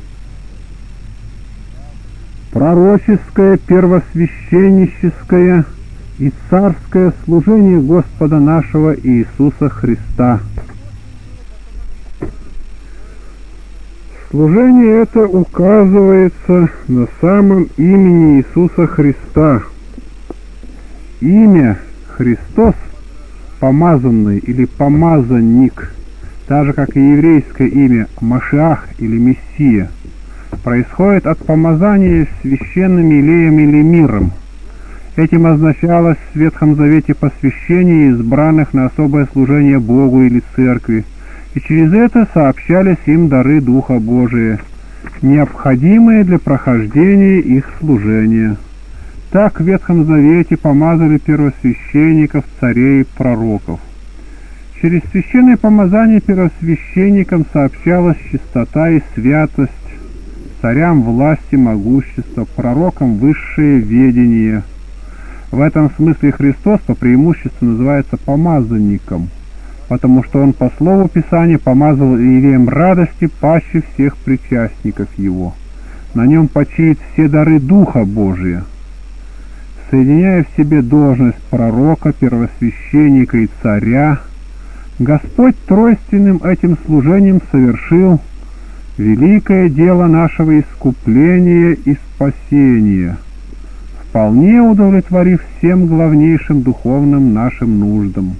Пророческое, первосвященническое и царское служение Господа нашего Иисуса Христа. Служение это указывается на самом имени Иисуса Христа. Имя Христос, помазанный или помазанник, так же как и еврейское имя Машиах или Мессия, происходит от помазания священным елеем или миром. Этим означалось в Ветхом Завете посвящение избранных на особое служение Богу или Церкви, и через это сообщались им дары Духа Божия, необходимые для прохождения их служения. Так в Ветхом Завете помазали первосвященников, царей, пророков. Через священное помазание первосвященникам сообщалась чистота и святость, царям власть и могущество, пророкам высшее ведение. В этом смысле Христос по преимуществу называется помазанником, потому что Он по слову Писания помазал елеем радости паще всех причастников Его. На Нем почиют все дары Духа Божия. Соединяя в себе должность пророка, первосвященника и царя, Господь тройственным этим служением совершил великое дело нашего искупления и спасения, вполне удовлетворив всем главнейшим духовным нашим нуждам.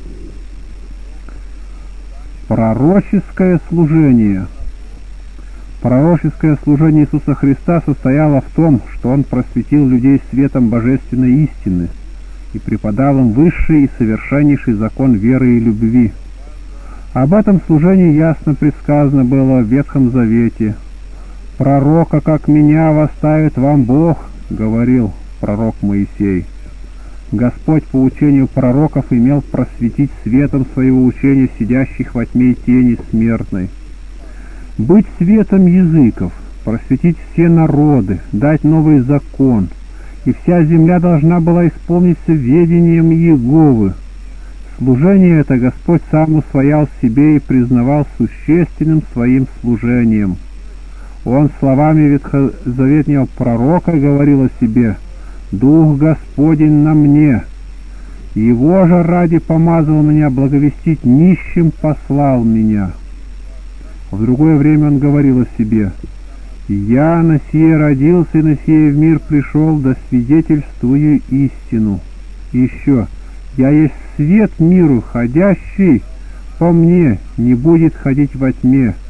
Пророческое служение. Пророческое служение Иисуса Христа состояло в том, что Он просветил людей светом божественной истины и преподал им высший и совершеннейший закон веры и любви. Об этом служении ясно предсказано было в Ветхом Завете. «Пророка, как меня, восставит вам Бог», — говорил пророк Моисей. Господь по учению пророков имел просветить светом своего учения сидящих во тьме и тени смертной. Быть светом языков, просветить все народы, дать новый закон, и вся земля должна была исполниться ведением Иеговы. Служение это Господь сам усвоял себе и признавал существенным своим служением. Он словами ветхозаветного пророка говорил о себе: «Дух Господень на мне, Его же ради помазал меня благовестить нищим, послал меня». В другое время он говорил о себе: «Я на сие родился и на сие в мир пришел, да свидетельствую истину». И еще: «Я есть свет миру, ходящий по мне не будет ходить во тьме,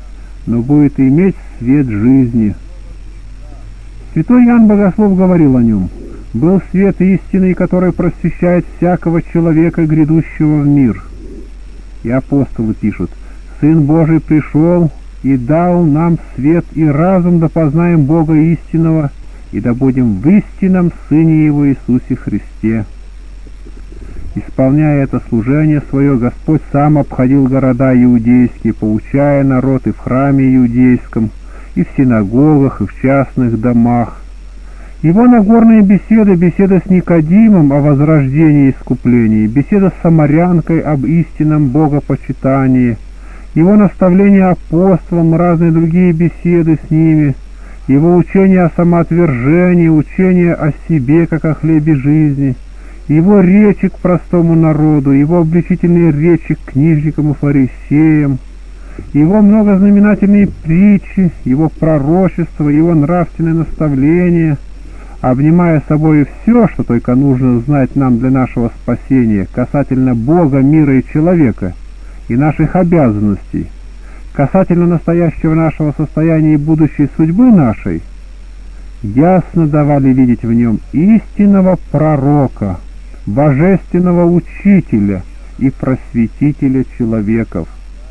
но будет иметь свет жизни. Святой Иоанн Богослов говорил о нем: «Был свет истинный, который просвещает всякого человека, грядущего в мир». И апостолы пишут: «Сын Божий пришел и дал нам свет и разум, да познаем Бога истинного, и да будем в истинном Сыне Его Иисусе Христе». Исполняя это служение свое, Господь сам обходил города иудейские, поучая народ и в храме иудейском, и в синагогах, и в частных домах. Его Нагорные беседы, беседа с Никодимом о возрождении и искуплении, беседа с самарянкой об истинном богопочитании, его наставление апостолам и разные другие беседы с ними, его учение о самоотвержении, учение о себе, как о хлебе жизни, его речи к простому народу, его обличительные речи к книжникам и фарисеям, его многознаменательные притчи, его пророчество, его нравственное наставление, обнимая собой все, что только нужно знать нам для нашего спасения касательно Бога, мира и человека, и наших обязанностей, касательно настоящего нашего состояния и будущей судьбы нашей, ясно давали видеть в нем истинного пророка, божественного учителя и просветителя человеков.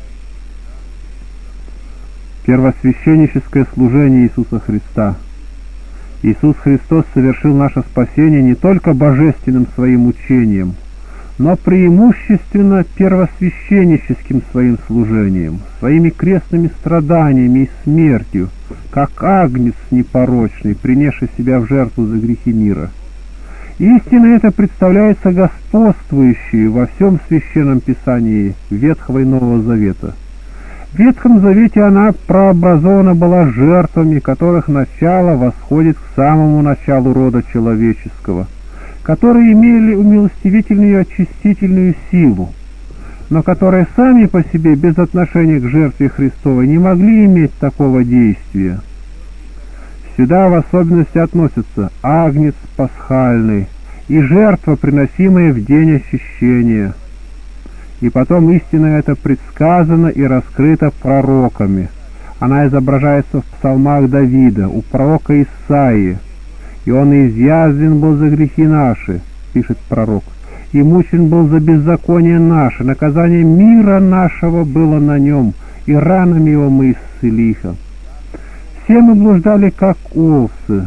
Первосвященническое служение Иисуса Христа. Иисус Христос совершил наше спасение не только божественным своим учением, но преимущественно первосвященническим своим служением, своими крестными страданиями и смертью, как агнец непорочный, принесший себя в жертву за грехи мира. Истина эта представляется господствующей во всем Священном Писании Ветхого и Нового Завета. В Ветхом Завете она прообразована была жертвами, которых начало восходит к самому началу рода человеческого, которые имели умилостивительную и очистительную силу, но которые сами по себе, без отношения к жертве Христовой, не могли иметь такого действия. Сюда в особенности относятся агнец пасхальный и жертва, приносимая в день очищения. И потом истина эта предсказана и раскрыта пророками. Она изображается в псалмах Давида, у пророка Исаии. «И он изъязвен был за грехи наши», — пишет пророк, «и мучен был за беззаконие наше, наказание мира нашего было на нем, и ранами его мы исцелиха. Все мы блуждали, как овцы,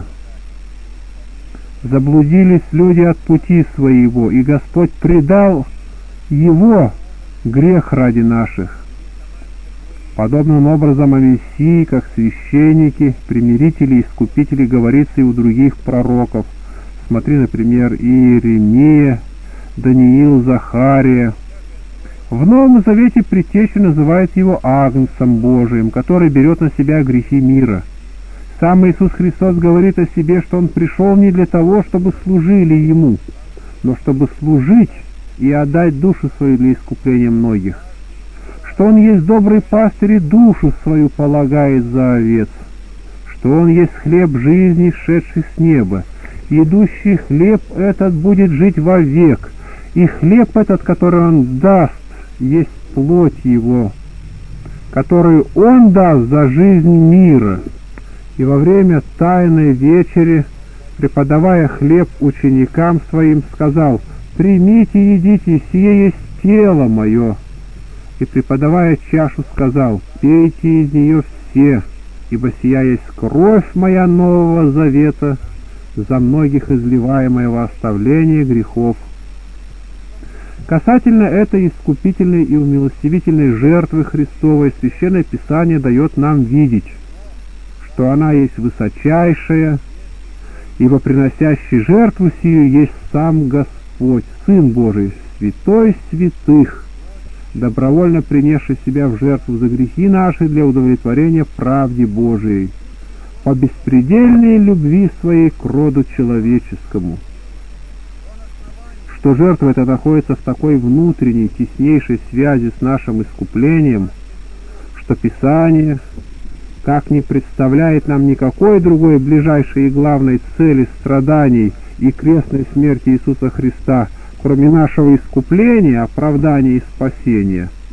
заблудились люди от пути своего, и Господь предал его грех ради наших». Подобным образом о Мессии, как священники, примирители и искупители, говорится и у других пророков. Смотри, например, Иеремия, Даниил, Захария. В Новом Завете Предтеча называет его Агнцем Божиим, который берет на себя грехи мира. Сам Иисус Христос говорит о себе, что Он пришел не для того, чтобы служили Ему, но чтобы служить и отдать душу свою для искупления многих, что Он есть добрый пастырь и душу свою полагает за овец, что Он есть хлеб жизни, шедший с неба. Идущий хлеб этот будет жить вовек, и хлеб этот, который Он даст, есть плоть Его, которую Он даст за жизнь мира. И во время Тайной вечери, преподавая хлеб ученикам Своим, сказал: «Примите, едите, сие есть тело Мое». И, преподавая чашу, сказал: «Пейте из нее все, ибо сия есть кровь Моя Нового Завета, за многих изливаемая во оставление грехов». Касательно этой искупительной и умилостивительной жертвы Христовой, Священное Писание дает нам видеть, что она есть высочайшая, ибо приносящий жертву сию есть сам Господь, Сын Божий, святой святых, добровольно принесший себя в жертву за грехи наши для удовлетворения правде Божией, по беспредельной любви своей к роду человеческому. Что жертва эта находится в такой внутренней, теснейшей связи с нашим искуплением, что Писание как не представляет нам никакой другой ближайшей и главной цели страданий и крестной смерти Иисуса Христа, кроме нашего искупления, оправдания и спасения,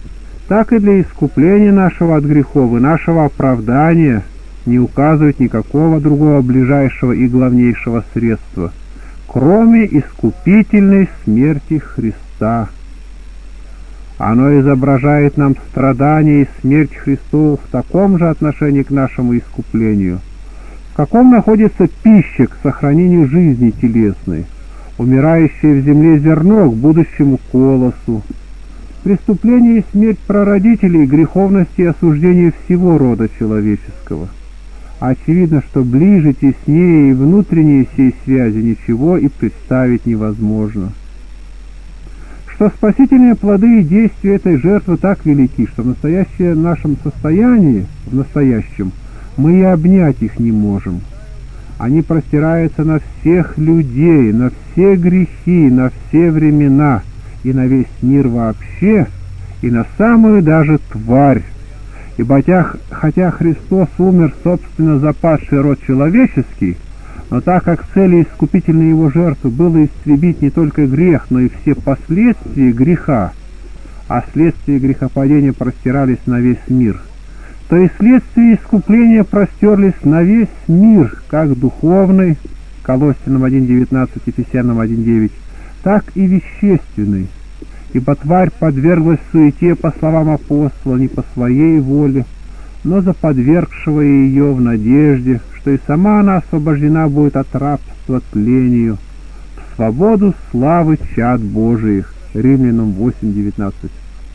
так и для искупления нашего от грехов и нашего оправдания не указывает никакого другого ближайшего и главнейшего средства, кроме искупительной смерти Христа. Оно изображает нам страдания и смерть Христову в таком же отношении к нашему искуплению, в каком находится пища к сохранению жизни телесной, умирающее в земле зерно к будущему колосу. Преступление и смерть прародителей, греховность и осуждение всего рода человеческого. Очевидно, что ближе, теснее и внутреннее сей связи ничего и представить невозможно. Что спасительные плоды и действия этой жертвы так велики, что в настоящем нашем состоянии, в настоящем, мы и обнять их не можем. Они простираются на всех людей, на все грехи, на все времена, и на весь мир вообще, и на самую даже тварь. Ибо хотя, хотя Христос умер, собственно, за падший род человеческий, но так как целью искупительной его жертвы было истребить не только грех, но и все последствия греха, а следствия грехопадения простирались на весь мир, то и следствия искупления простерлись на весь мир, как духовный, Колоссянам один девятнадцать, Ефесянам один девять, так и вещественный, ибо тварь подверглась суете, по словам апостола, не по своей воле, но за подвергшего ее в надежде, что и сама она освобождена будет от рабства тлению, в свободу славы чад Божиих. Римлянам восемь девятнадцать.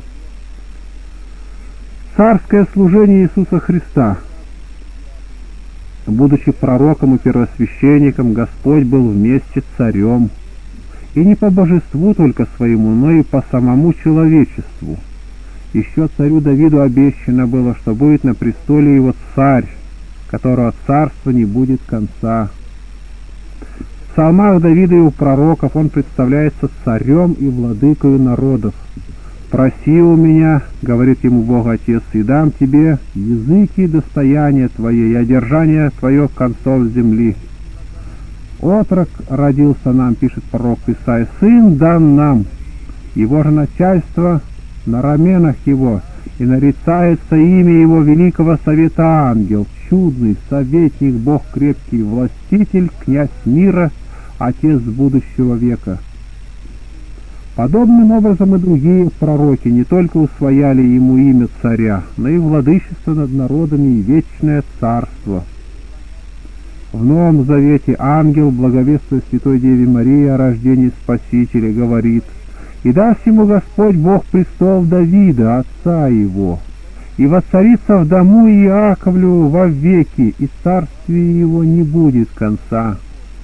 Царское служение Иисуса Христа. Будучи пророком и первосвященником, Господь был вместе царем, и не по божеству только своему, но и по самому человечеству. Еще царю Давиду обещано было, что будет на престоле его царь, которого царства не будет конца. В псалмах Давида и у пророков он представляется царем и владыкою народов. «Проси у меня, — говорит ему Бог Отец, — и дам тебе языки и достояние твое, и одержание твое концов земли. Отрок родился нам, — пишет пророк Исаия, — сын дан нам, его же начальство на раменах его, и нарицается имя его великого совета ангел, чудный советник, Бог крепкий, властитель, князь мира, отец будущего века». Подобным образом и другие пророки не только усвояли ему имя царя, но и владычество над народами и вечное царство. В Новом Завете ангел, благовествуя Святой Деве Марии о рождении Спасителя, говорит: «И даст ему Господь Бог престол Давида, отца его, и воцарится в дому Иаковлеву вовеки, и царствие его не будет конца».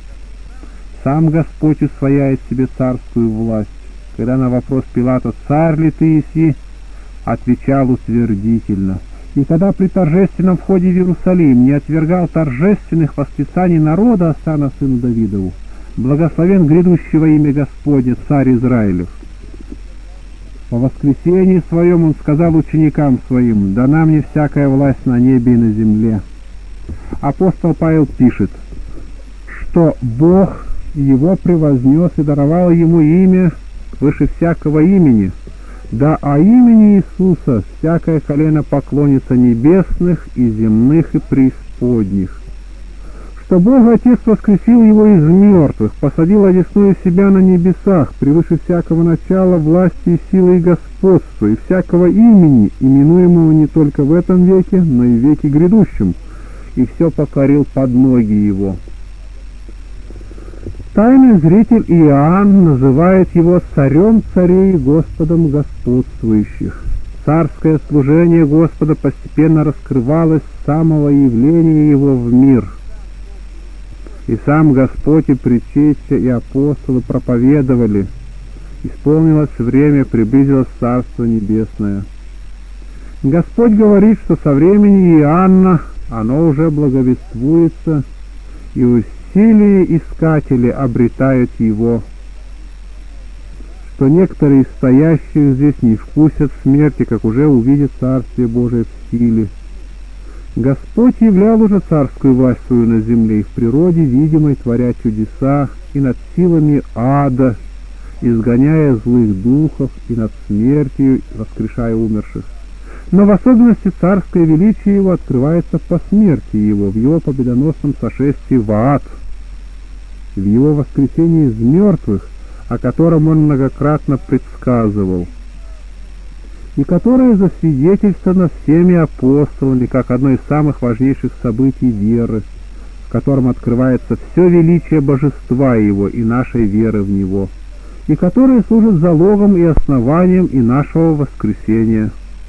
Сам Господь усвояет себе царскую власть. Когда на вопрос Пилата «Царь ли ты еси?», отвечал утвердительно. И когда при торжественном входе в Иерусалим не отвергал торжественных восклицаний народа Осанна сыну Давидову: «Благословен грядущего имя Господне, царь Израилев». По воскресении своем он сказал ученикам своим: «Дана мне всякая власть на небе и на земле». Апостол Павел пишет, что Бог его превознес и даровал ему имя выше всякого имени, да о имени Иисуса всякое колено поклонится небесных и земных и преисподних, что Бог Отец воскресил его из мертвых, посадил одесную себя на небесах, превыше всякого начала, власти и силы и господства, и всякого имени, именуемого не только в этом веке, но и в веке грядущем, и все покорил под ноги его. Тайный зритель Иоанн называет его царем царей и Господом господствующих. Царское служение Господа постепенно раскрывалось с самого явления его в мир. И сам Господь, и притеча, и апостолы проповедовали: исполнилось время, приблизилось Царство Небесное. Господь говорит, что со времени Иоанна оно уже благовествуется, и усилие искатели обретают его, что некоторые из стоящих здесь не вкусят смерти, как уже увидят Царствие Божие в силе. Господь являл уже царскую власть свою на земле и в природе видимой, творя чудеса, и над силами ада, изгоняя злых духов, и над смертью, воскрешая умерших. но в особенности царское величие его открывается по смерти его, в его победоносном сошествии в ад, в его воскресении из мертвых, о котором он многократно предсказывал, и которое засвидетельствовано всеми апостолами как одно из самых важнейших событий веры, в котором открывается все величие божества его и нашей веры в него, и которое служит залогом и основанием и нашего воскресения.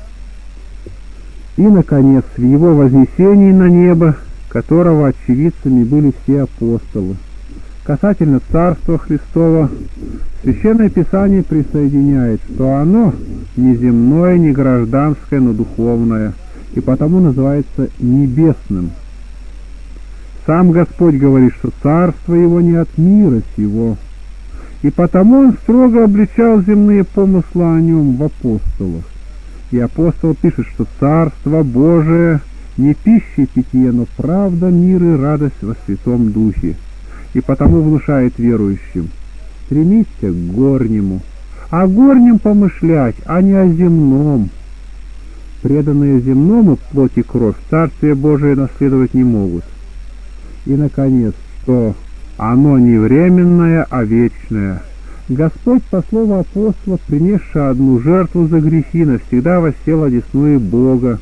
И, наконец, в его вознесении на небо, которого очевидцами были все апостолы. Касательно Царства Христова, Священное Писание присоединяет, что оно не земное, не гражданское, но духовное, и потому называется небесным. Сам Господь говорит, что Царство Его не от мира сего, и потому Он строго обличал земные помыслы о Нем в апостолах. И апостол пишет, что Царство Божие не пища и питье, но правда, мир и радость во Святом Духе. И потому внушает верующим: стремиться к горнему, о горнем помышлять, а не о земном. Преданные земному плоть и кровь Царствие Божие наследовать не могут. И, наконец, что оно не временное, а вечное. Господь, по слову апостола, принесший одну жертву за грехи, навсегда воссел одесную Бога,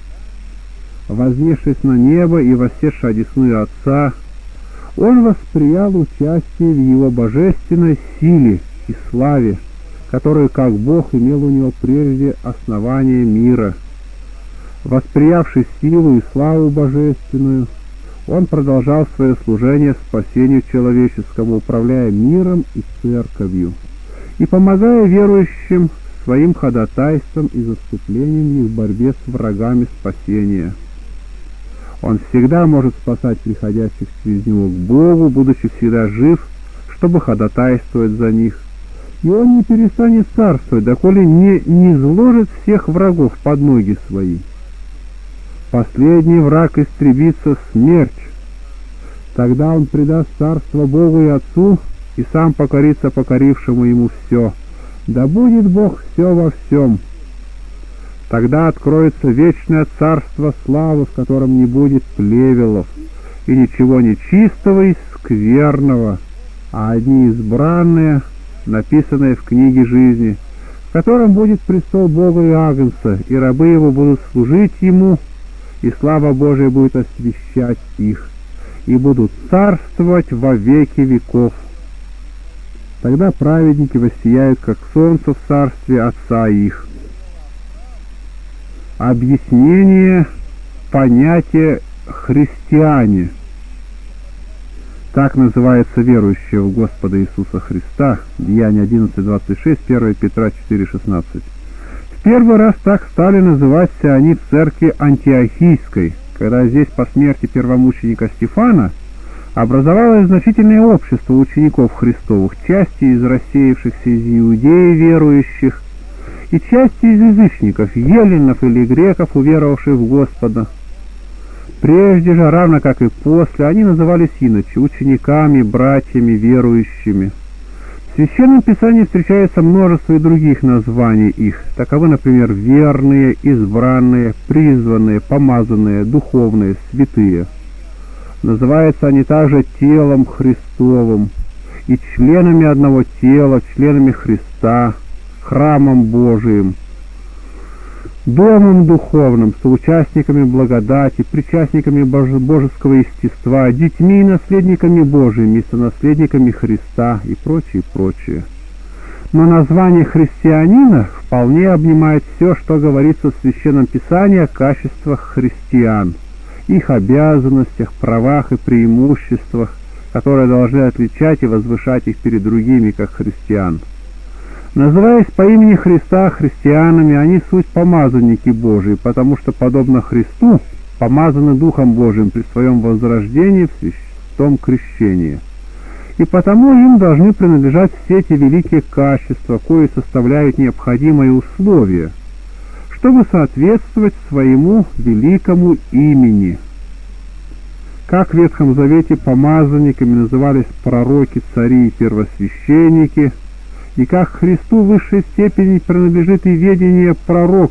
вознесшись на небо и воссевший одесную Отца, Он восприял участие в Его божественной силе и славе, которую, как Бог, имел у Него прежде основания мира. Восприявший силу и славу божественную, Он продолжал свое служение спасению человеческому, управляя миром и церковью, и помогая верующим своим ходатайством и заступлением их в борьбе с врагами спасения. Он всегда может спасать приходящих через Него к Богу, будучи всегда жив, чтобы ходатайствовать за них. И Он не перестанет царствовать, доколе не, не изложит всех врагов под ноги свои. Последний враг истребится — смерть. Тогда Он предаст царство Богу и Отцу, и сам покорится покорившему Ему все. Да будет Бог все во всем. Тогда откроется вечное царство славы, в котором не будет плевелов и ничего нечистого и скверного, а одни избранные, написанные в книге жизни, в котором будет престол Бога и Агнца, и рабы Его будут служить Ему, и слава Божия будет освящать их, и будут царствовать во веки веков. Тогда праведники воссияют, как солнце в царстве Отца их. Объяснение понятия «христиане». Так называется верующие в Господа Иисуса Христа. Деяния одиннадцать двадцать шесть, первое Петра четыре шестнадцать. В первый раз так стали называться они в церкви Антиохийской, когда здесь по смерти первомученика Стефана образовалось значительное общество учеников Христовых, части из рассеявшихся из Иудеи верующих и части из язычников, еленов или греков, уверовавших в Господа. Прежде же, равно как и после, они назывались иначе учениками, братьями, верующими. В Священном Писании встречается множество и других названий их. Таковы, например, верные, избранные, призванные, помазанные, духовные, святые. Называются они также телом Христовым и членами одного тела, членами Христа, храмом Божиим, домом духовным, соучастниками благодати, причастниками божеского естества, детьми и наследниками Божиими, и сонаследниками Христа и прочее, прочее. Но название христианина вполне обнимает все, что говорится в Священном Писании о качествах христиан, их обязанностях, правах и преимуществах, которые должны отличать и возвышать их перед другими, как христиан. Называясь по имени Христа христианами, они суть помазанники Божии, потому что, подобно Христу, помазаны Духом Божиим при своем возрождении в святом крещении. И потому им должны принадлежать все те великие качества, кои составляют необходимые условия, чтобы соответствовать своему великому имени. Как в Ветхом Завете помазанниками назывались пророки, цари и первосвященники, и как Христу в высшей степени принадлежит и ведение пророка,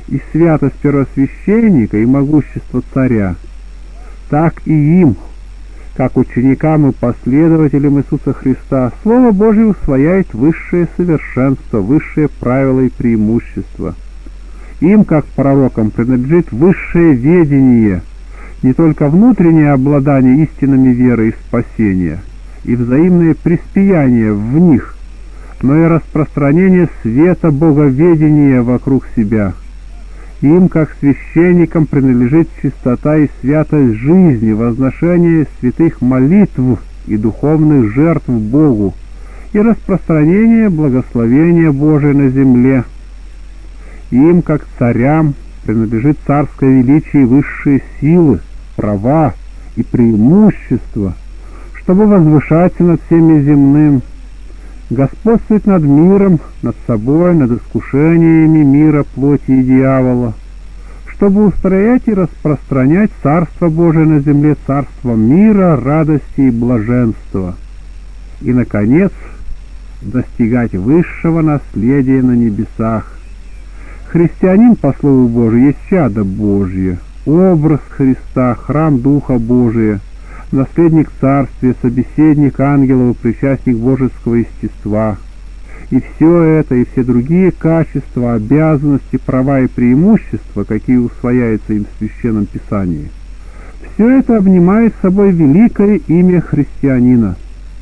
и святость первосвященника и могущество царя, так и им, как ученикам и последователям Иисуса Христа, Слово Божие усвояет высшее совершенство, высшее правило и преимущество. Им, как пророкам, принадлежит высшее ведение, не только внутреннее обладание истинами веры и спасения, и взаимное преспияние в них, но и распространение света боговедения вокруг себя. Им, как священникам, принадлежит чистота и святость жизни, возношение святых молитв и духовных жертв Богу, и распространение благословения Божия на земле. Им, как царям, принадлежит царское величие и высшие силы, права и преимущества, чтобы возвышаться над всеми земным, господствовать над миром, над собой, над искушениями мира, плоти и дьявола, чтобы устроять и распространять Царство Божие на земле, царство мира, радости и блаженства, и, наконец, достигать высшего наследия на небесах. Христианин, по Слову Божию, есть чадо Божье, образ Христа, храм Духа Божия, наследник царствия, собеседник ангелов и причастник божеского естества. И все это, и все другие качества, обязанности, права и преимущества, какие усвояются им в Священном Писании, все это обнимает собой великое имя христианина.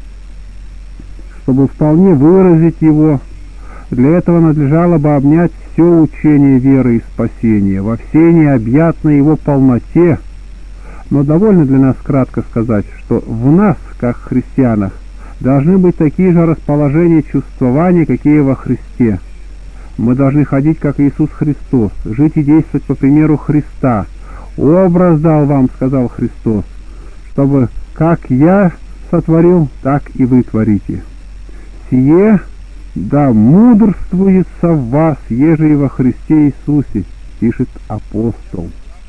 Чтобы вполне выразить его, для этого надлежало бы обнять все учение веры и спасения во всей необъятной его полноте. Но довольно для нас кратко сказать, что в нас, как христианах, должны быть такие же расположения чувствования, какие во Христе. Мы должны ходить, как Иисус Христос, жить и действовать по примеру Христа. «Образ дал вам, — сказал Христос, — чтобы как я сотворил, так и вы творите. Сие да мудрствуется в вас, еже и во Христе Иисусе», — пишет апостол.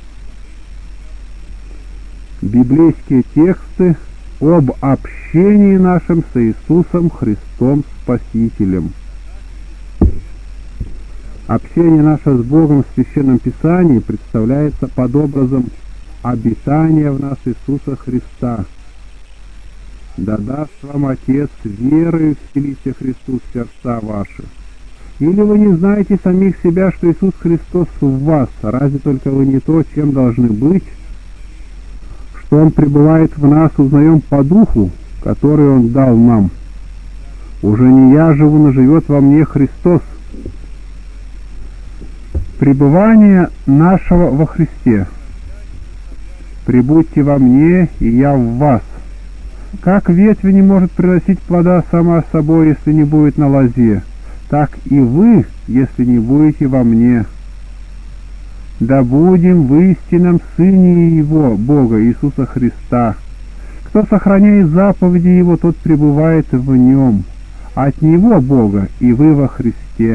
Библейские тексты об общении нашем с Иисусом Христом Спасителем. Общение наше с Богом в Священном Писании представляется под образом обитания в нас Иисуса Христа. «Да даст вам Отец верою вселите Христу в сердца ваши. Или вы не знаете самих себя, что Иисус Христос в вас, разве только вы не то, чем должны быть? Что Он пребывает в нас, узнаем по Духу, который Он дал нам. Уже не я живу, но живет во мне Христос». Пребывание нашего во Христе. «Пребудьте во мне, и я в вас». Как ветвь не может приносить плода сама собой, если не будет на лозе, так и вы, если не будете во мне. Да будем в истинном Сыне Его, Бога Иисуса Христа. Кто сохраняет заповеди Его, тот пребывает в Нем. От Него, Бога, и вы во Христе.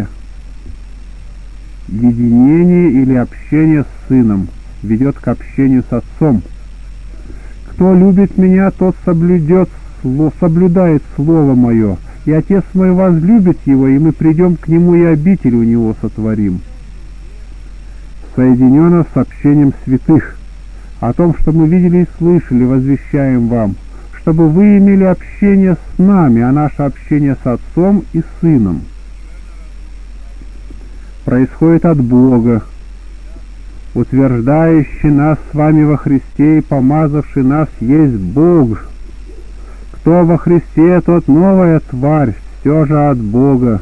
Единение или общение с Сыном ведет к общению с Отцом. «Кто любит Меня, тот соблюдет, соблюдает Слово Мое, и Отец Мой возлюбит Его, и мы придем к Нему и обитель у Него сотворим». Соединено с общением святых. О том, что мы видели и слышали, возвещаем вам, чтобы вы имели общение с нами, а наше общение с Отцом и Сыном происходит от Бога, утверждающий нас с вами во Христе и помазавший нас есть Бог. Кто во Христе, тот новая тварь, все же от Бога.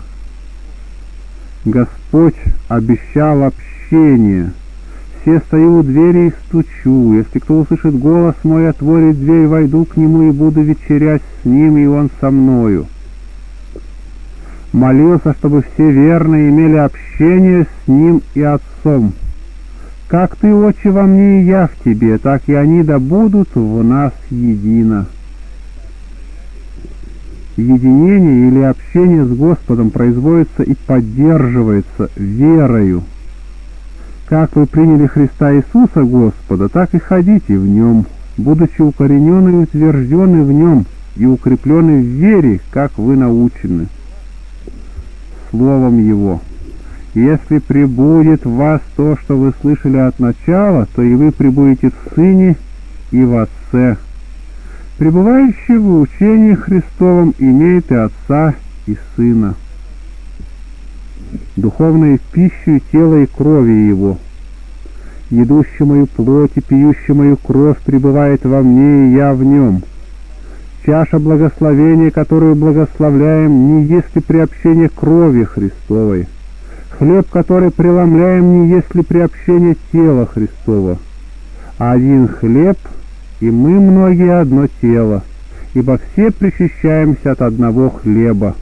Господь обещал общение. «Все стою у двери и стучу. Если кто услышит голос мой, отворит дверь, войду к нему и буду вечерять с ним, и он со мною». Молился, чтобы все верные имели общение с Ним и Отцом. «Как Ты, Отче, во мне, и я в Тебе, так и они да будут в нас едино». Единение или общение с Господом производится и поддерживается верою. Как вы приняли Христа Иисуса Господа, так и ходите в Нем, будучи укоренены и утверждены в Нем, и укреплены в вере, как вы научены Словом Его. Если пребудет в вас то, что вы слышали от начала, то и вы пребудете в Сыне и в Отце. Пребывающий в учении Христовом имеет и Отца, и Сына. Духовную пищу тела и крови Его. Едущий мою плоть и пьющий мою кровь пребывает во мне, и я в нем. Чаша благословения, которую благословляем, не есть ли приобщение крови Христовой. Хлеб, который преломляем, не есть ли приобщение тела Христова. Один хлеб, и мы многие одно тело, ибо все причащаемся от одного хлеба.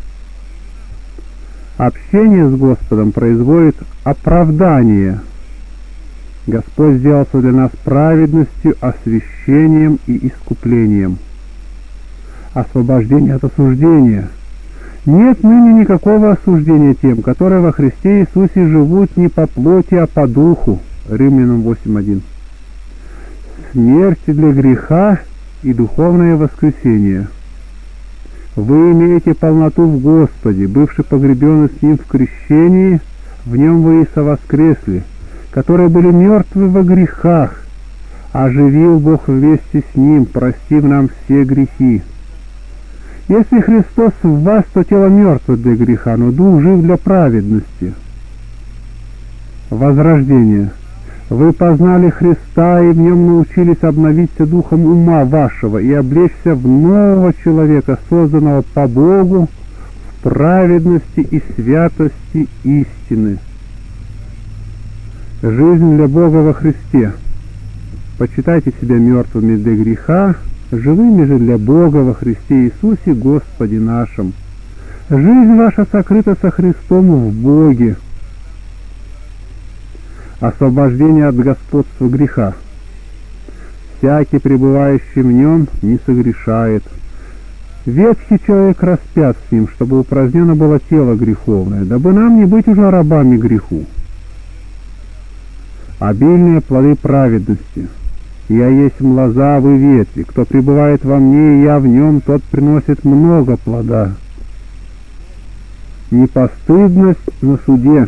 Общение с Господом производит оправдание. Господь сделался для нас праведностью, освящением и искуплением. Освобождение от осуждения. Нет ныне никакого осуждения тем, которые во Христе Иисусе живут не по плоти, а по духу. Римлянам восемь один. Смерть для греха и духовное воскресение. Вы имеете полноту в Господе, бывши погребены с Ним в крещении, в Нем вы и совоскресли, которые были мертвы во грехах, оживил Бог вместе с Ним, простив нам все грехи. Если Христос в вас, то тело мертво для греха, но дух жив для праведности. Возрождение. Вы познали Христа и в нем научились обновиться духом ума вашего и облечься в нового человека, созданного по Богу в праведности и святости истины. Жизнь для Бога во Христе. Почитайте себя мертвыми для греха, живыми же для Бога во Христе Иисусе Господе нашим. Жизнь ваша сокрыта со Христом в Боге. Освобождение от господства греха. Всякий, пребывающий в нем, не согрешает. Ветхий человек распят с ним, чтобы упразднено было тело греховное, дабы нам не быть уже рабами греху. Обильные плоды праведности. Я есть лоза, вы ветви. Кто пребывает во мне, и я в нем, тот приносит много плода. Непостыдность на суде.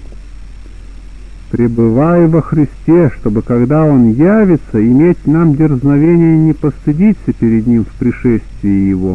Пребывай во Христе, чтобы, когда Он явится, иметь нам дерзновение не постыдиться перед Ним в пришествии Его.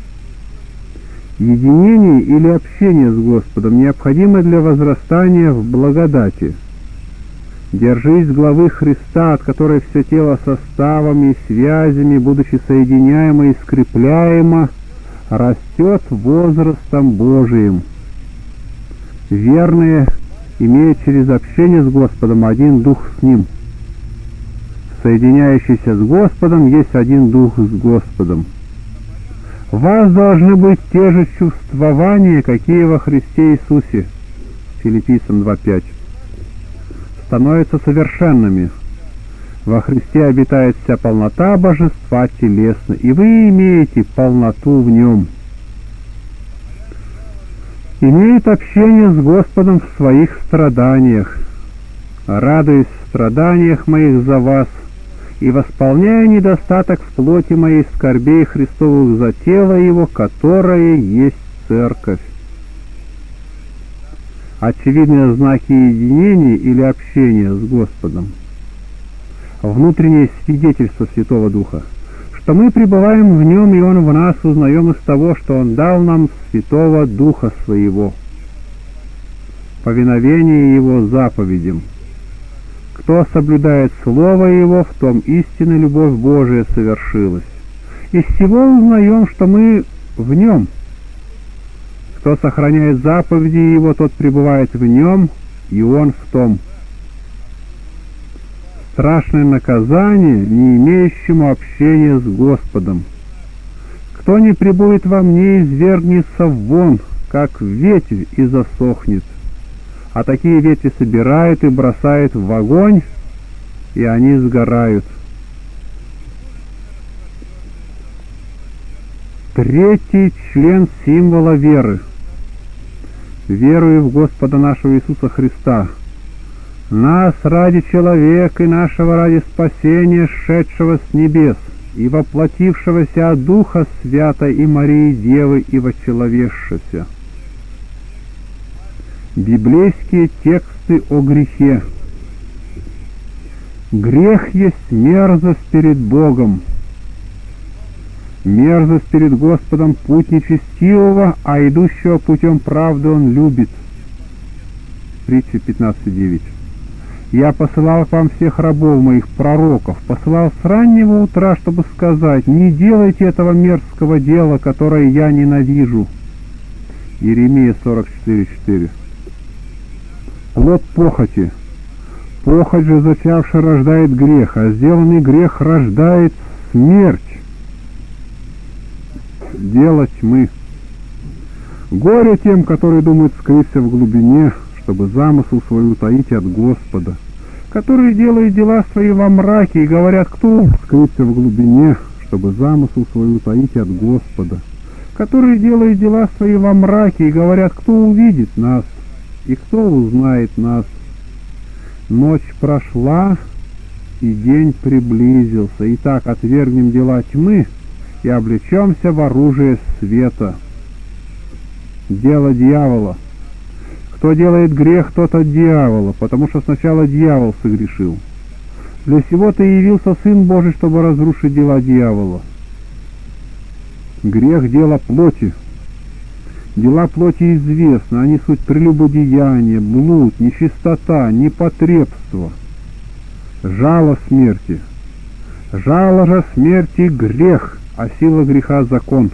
Единение или общение с Господом необходимо для возрастания в благодати. Держись главы Христа, от которой все тело составами и связями, будучи соединяемо и скрепляемо, растет возрастом Божиим. Верные имеют через общение с Господом один дух с Ним. Соединяющийся с Господом есть один дух с Господом. В вас должны быть те же чувствования, какие во Христе Иисусе. Филиппийцам два пять. Становятся совершенными. Во Христе обитает вся полнота божества телесно, и вы имеете полноту в Нем. Имеет общение с Господом в своих страданиях. Радуюсь в страданиях моих за вас, и восполняя недостаток в плоти моей скорбей Христовых за тело Его, которое есть Церковь. Очевидные знаки единения или общения с Господом. Внутреннее свидетельство Святого Духа, что мы пребываем в Нем, и Он в нас, узнаем из того, что Он дал нам Святого Духа Своего. Повиновение Его заповедям. Кто соблюдает Слово Его, в том истинная любовь Божия совершилась. Из всего узнаем, что мы в Нем. Кто сохраняет заповеди Его, тот пребывает в Нем, и Он в том. Страшное наказание не имеющему общения с Господом. Кто не пребудет во мне, извергнется вон, как ветвь, и засохнет. А такие ветви собирают и бросают в огонь, и они сгорают. Третий член символа веры. Верую в Господа нашего Иисуса Христа, нас ради человека и нашего ради спасения, сшедшего с небес и воплотившегося от Духа Святой и Марии Девы и вочеловечшегося. Библейские тексты о грехе. Грех есть мерзость перед Богом. Мерзость перед Господом путь нечестивого, а идущего путем правды Он любит. Притча пятнадцать девять. Я посылал к вам всех рабов моих, пророков, посылал с раннего утра, чтобы сказать: не делайте этого мерзкого дела, которое я ненавижу. Иеремия сорок четыре четыре. Плод похоти. Похоть же зачавшая рождает грех, а сделанный грех рождает смерть. Дело тьмы. Горе тем, которые думают скрыться в глубине, чтобы замысл свой утаить от Господа, которые делают дела свои во мраке и говорят: кто скрыться в глубине, чтобы замысл свой утаить от Господа, которые делают дела свои во мраке и говорят: кто увидит нас и кто узнает нас. Ночь прошла, и день приблизился. Итак, отвергнем дела тьмы и облечемся в оружие света. Дело дьявола. Кто делает грех, тот от дьявола, потому что сначала дьявол согрешил. Для сего-то и явился Сын Божий, чтобы разрушить дела дьявола. Грех — дело плоти. Дела плоти известны, они суть прелюбодеяние, блуд, нечистота, непотребство, жало смерти. Жало же смерти — грех, а сила греха — закон.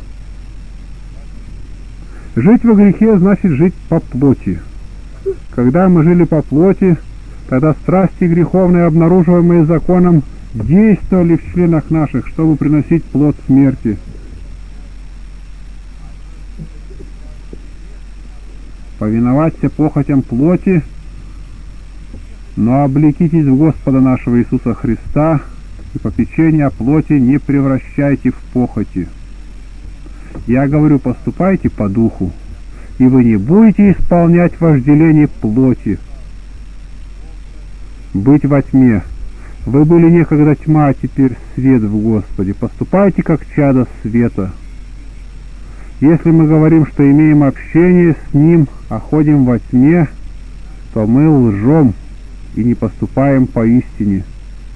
Жить во грехе значит жить по плоти. Когда мы жили по плоти, тогда страсти греховные, обнаруживаемые законом, действовали в членах наших, чтобы приносить плод смерти. Повиноваться похотям плоти, но облекитесь в Господа нашего Иисуса Христа, и попечение о плоти не превращайте в похоти. Я говорю, поступайте по духу, и вы не будете исполнять вожделение плоти. Быть во тьме. Вы были некогда тьма, а теперь свет в Господе. Поступайте как чада света. Если мы говорим, что имеем общение с Ним, а ходим во тьме, то мы лжем и не поступаем поистине.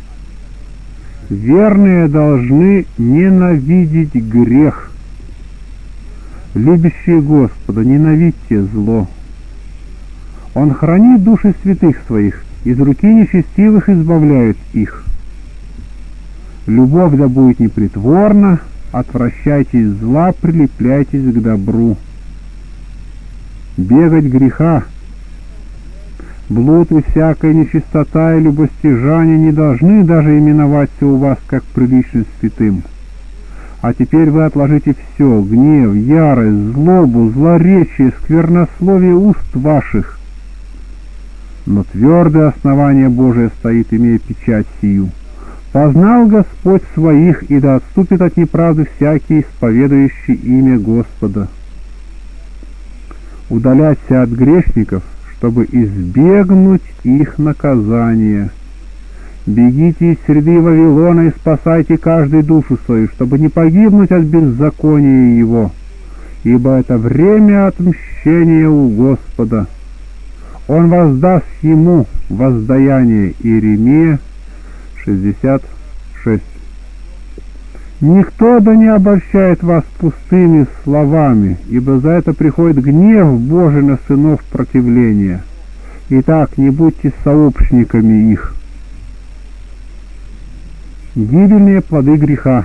Верные должны ненавидеть грех. Любящие Господа, ненавидьте зло. Он хранит души святых своих, из руки нечестивых избавляет их. Любовь да будет непритворна, отвращайтесь зла, прилепляйтесь к добру. Бегать греха, блуд и всякая нечистота и любостяжание не должны даже именоваться у вас как прилично святым. А теперь вы отложите все: гнев, ярость, злобу, злоречие, сквернословие уст ваших. Но твердое основание Божие стоит, имея печать сию: познал Господь своих, и да отступит от неправды всякий, исповедующий имя Господа. Удаляться от грешников, чтобы избегнуть их наказания. Бегите из среды Вавилона и спасайте каждую душу свою, чтобы не погибнуть от беззакония его, ибо это время отмщения у Господа. Он воздаст ему воздаяние. Иеремия шестьдесят шесть. Никто да не обольщает вас пустыми словами, ибо за это приходит гнев Божий на сынов противления. Итак, не будьте сообщниками их. Гибельные плоды греха.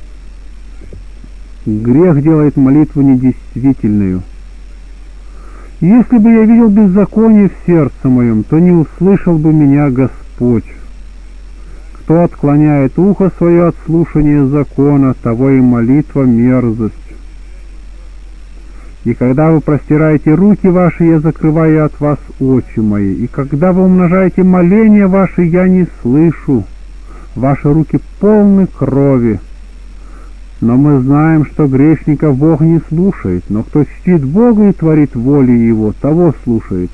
Грех делает молитву недействительную. Если бы я видел беззаконие в сердце моем, то не услышал бы меня Господь. Кто отклоняет ухо свое от слушания закона, того и молитва мерзость. И когда вы простираете руки ваши, я закрываю от вас очи мои. И когда вы умножаете моления ваши, я не слышу. Ваши руки полны крови. Но мы знаем, что грешника Бог не слушает, но кто чтит Бога и творит волю Его, того слушает.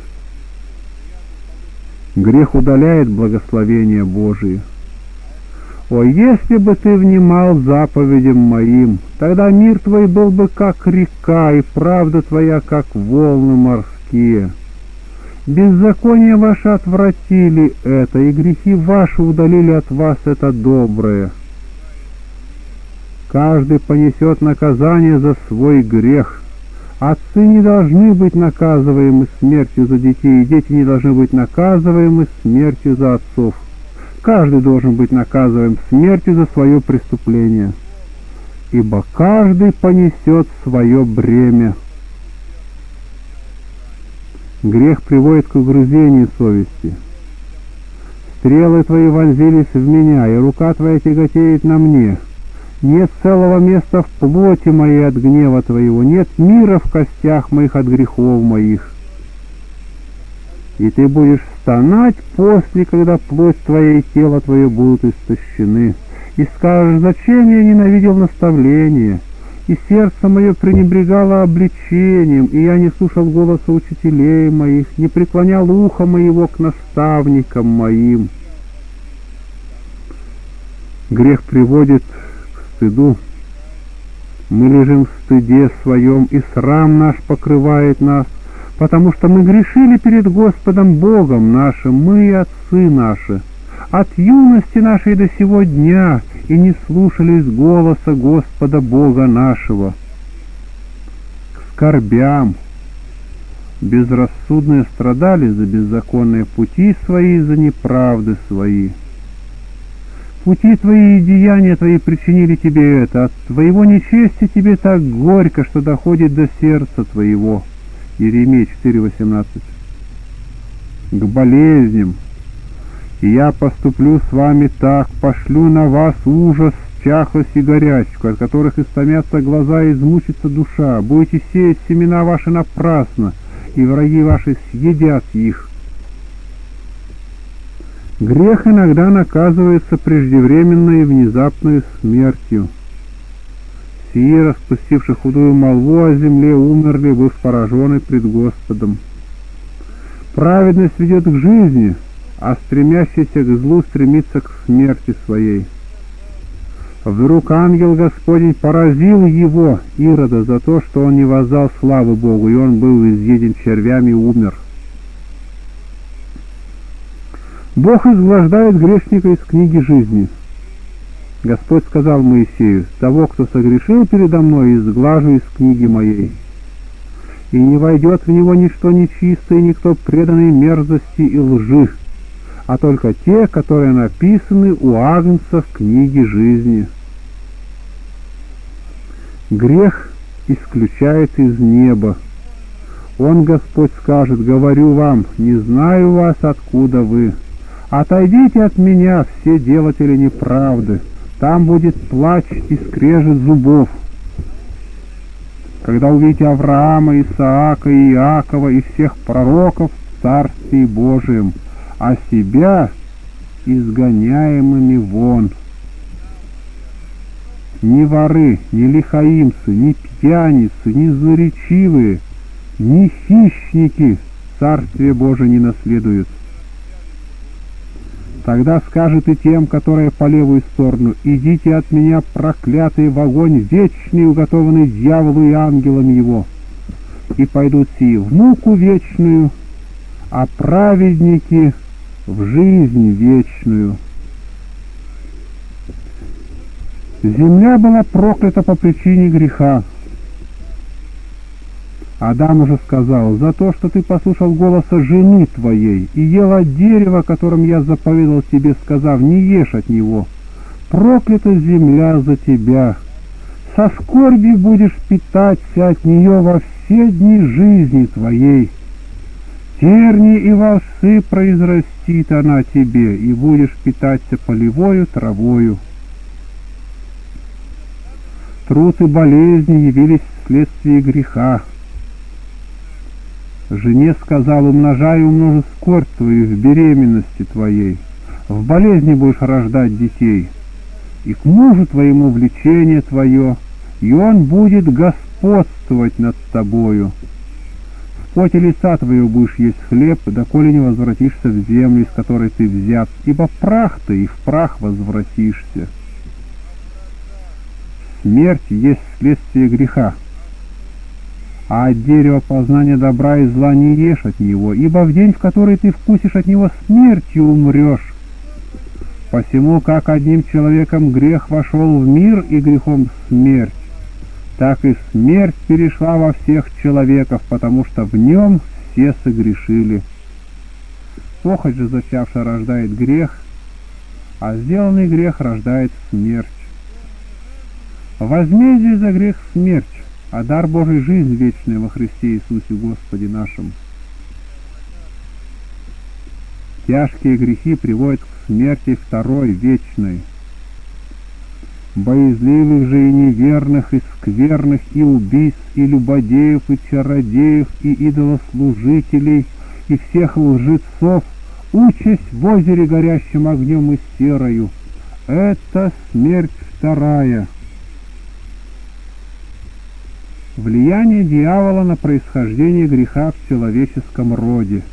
Грех удаляет благословение Божие. О, если бы ты внимал заповедям моим, тогда мир твой был бы как река, и правда твоя как волны морские. Беззаконие ваше отвратили это, и грехи ваши удалили от вас это доброе. Каждый понесет наказание за свой грех. Отцы не должны быть наказываемы смертью за детей, и дети не должны быть наказываемы смертью за отцов. Каждый должен быть наказываем смертью за свое преступление, ибо каждый понесет свое бремя. Грех приводит к угрызению совести. Стрелы твои вонзились в меня, и рука твоя тяготеет на мне. Нет целого места в плоти моей от гнева твоего, нет мира в костях моих от грехов моих. И ты будешь стонать после, когда плоть твоя и тело твое будут истощены. И скажешь: зачем я ненавидел наставление, и сердце мое пренебрегало обличением, и я не слушал голоса учителей моих, не преклонял ухо моего к наставникам моим. Грех приводит к стыду. Мы лежим в стыде своем, и срам наш покрывает нас, потому что мы грешили перед Господом Богом нашим, мы и отцы наши, от юности нашей до сего дня, и не слушались голоса Господа Бога нашего. К скорбям безрассудные страдали за беззаконные пути свои, за неправды свои. Пути твои и деяния твои причинили тебе это, от твоего нечестия тебе так горько, что доходит до сердца твоего. Иеремия четыре восемнадцать. К болезням. И я поступлю с вами так, пошлю на вас ужас, чахлость и горячку, от которых истомятся глаза и измучится душа. Будете сеять семена ваши напрасно, и враги ваши съедят их. Грех иногда наказывается преждевременной и внезапной смертью. Сии, распустивши худую молву о земле, умерли, быв поражены пред Господом. Праведность ведет к жизни, а стремящийся к злу стремится к смерти своей. Вдруг ангел Господень поразил его, Ирода, за то, что он не воздал славы Богу, и он был изъеден червями и умер. Бог изглаждает грешника из книги жизни. Господь сказал Моисею: того, кто согрешил передо мной, изглажу из книги моей. И не войдет в него ничто нечистое, никто преданный мерзости и лжи, а только те, которые написаны у Агнца в книге жизни. Грех исключается из неба. Он, Господь, скажет: говорю вам, не знаю вас, откуда вы. Отойдите от меня, все делатели неправды. Там будет плач и скрежет зубов. Когда увидите Авраама, Исаака и Иакова и всех пророков в Царстве Божием, а себя изгоняемыми вон. Ни воры, ни лихаимцы, ни пьяницы, ни злоречивые, ни хищники Царствие Божие не наследуют. Тогда скажет и тем, которые по левую сторону: идите от меня, проклятые, в огонь вечный, уготованный дьяволу и ангелам его. И пойдут сии в муку вечную, а праведники в жизнь вечную. Земля была проклята по причине греха. Адам уже сказал: за то, что ты послушал голоса жены твоей и ел от дерева, которым я заповедал тебе, сказав: не ешь от него. Проклята земля за тебя. Со скорбью будешь питаться от нее во все дни жизни твоей. Терни и волсы произрастит она тебе, и будешь питаться полевою травою. Труд и болезни явились вследствие греха. Жене сказал: умножай и умножи скорбь твою в беременности твоей, в болезни будешь рождать детей, и к мужу твоему влечение твое, и он будет господствовать над тобою. В поте лица твоего будешь есть хлеб, доколе не возвратишься в землю, из которой ты взят, ибо прах ты, и в прах возвратишься. Смерть есть следствие греха. а от дерева познания добра и зла не ешь от него, ибо в день, в который ты вкусишь от него, смертью умрешь. Посему, как одним человеком грех вошел в мир и грехом смерть, так и смерть перешла во всех человеков, потому что в нем все согрешили. Похоть же зачавшая рождает грех, а сделанный грех рождает смерть. Возмездие за грех — смерть, а дар Божий — жизнь вечная во Христе Иисусе Господе нашим. Тяжкие грехи приводят к смерти второй, вечной. Боязливых же и неверных, и скверных, и убийц, и любодеев, и чародеев, и идолослужителей, и всех лжецов участь в озере горящим огнем и серою. Это смерть вторая. Влияние дьявола на происхождение греха в человеческом роде.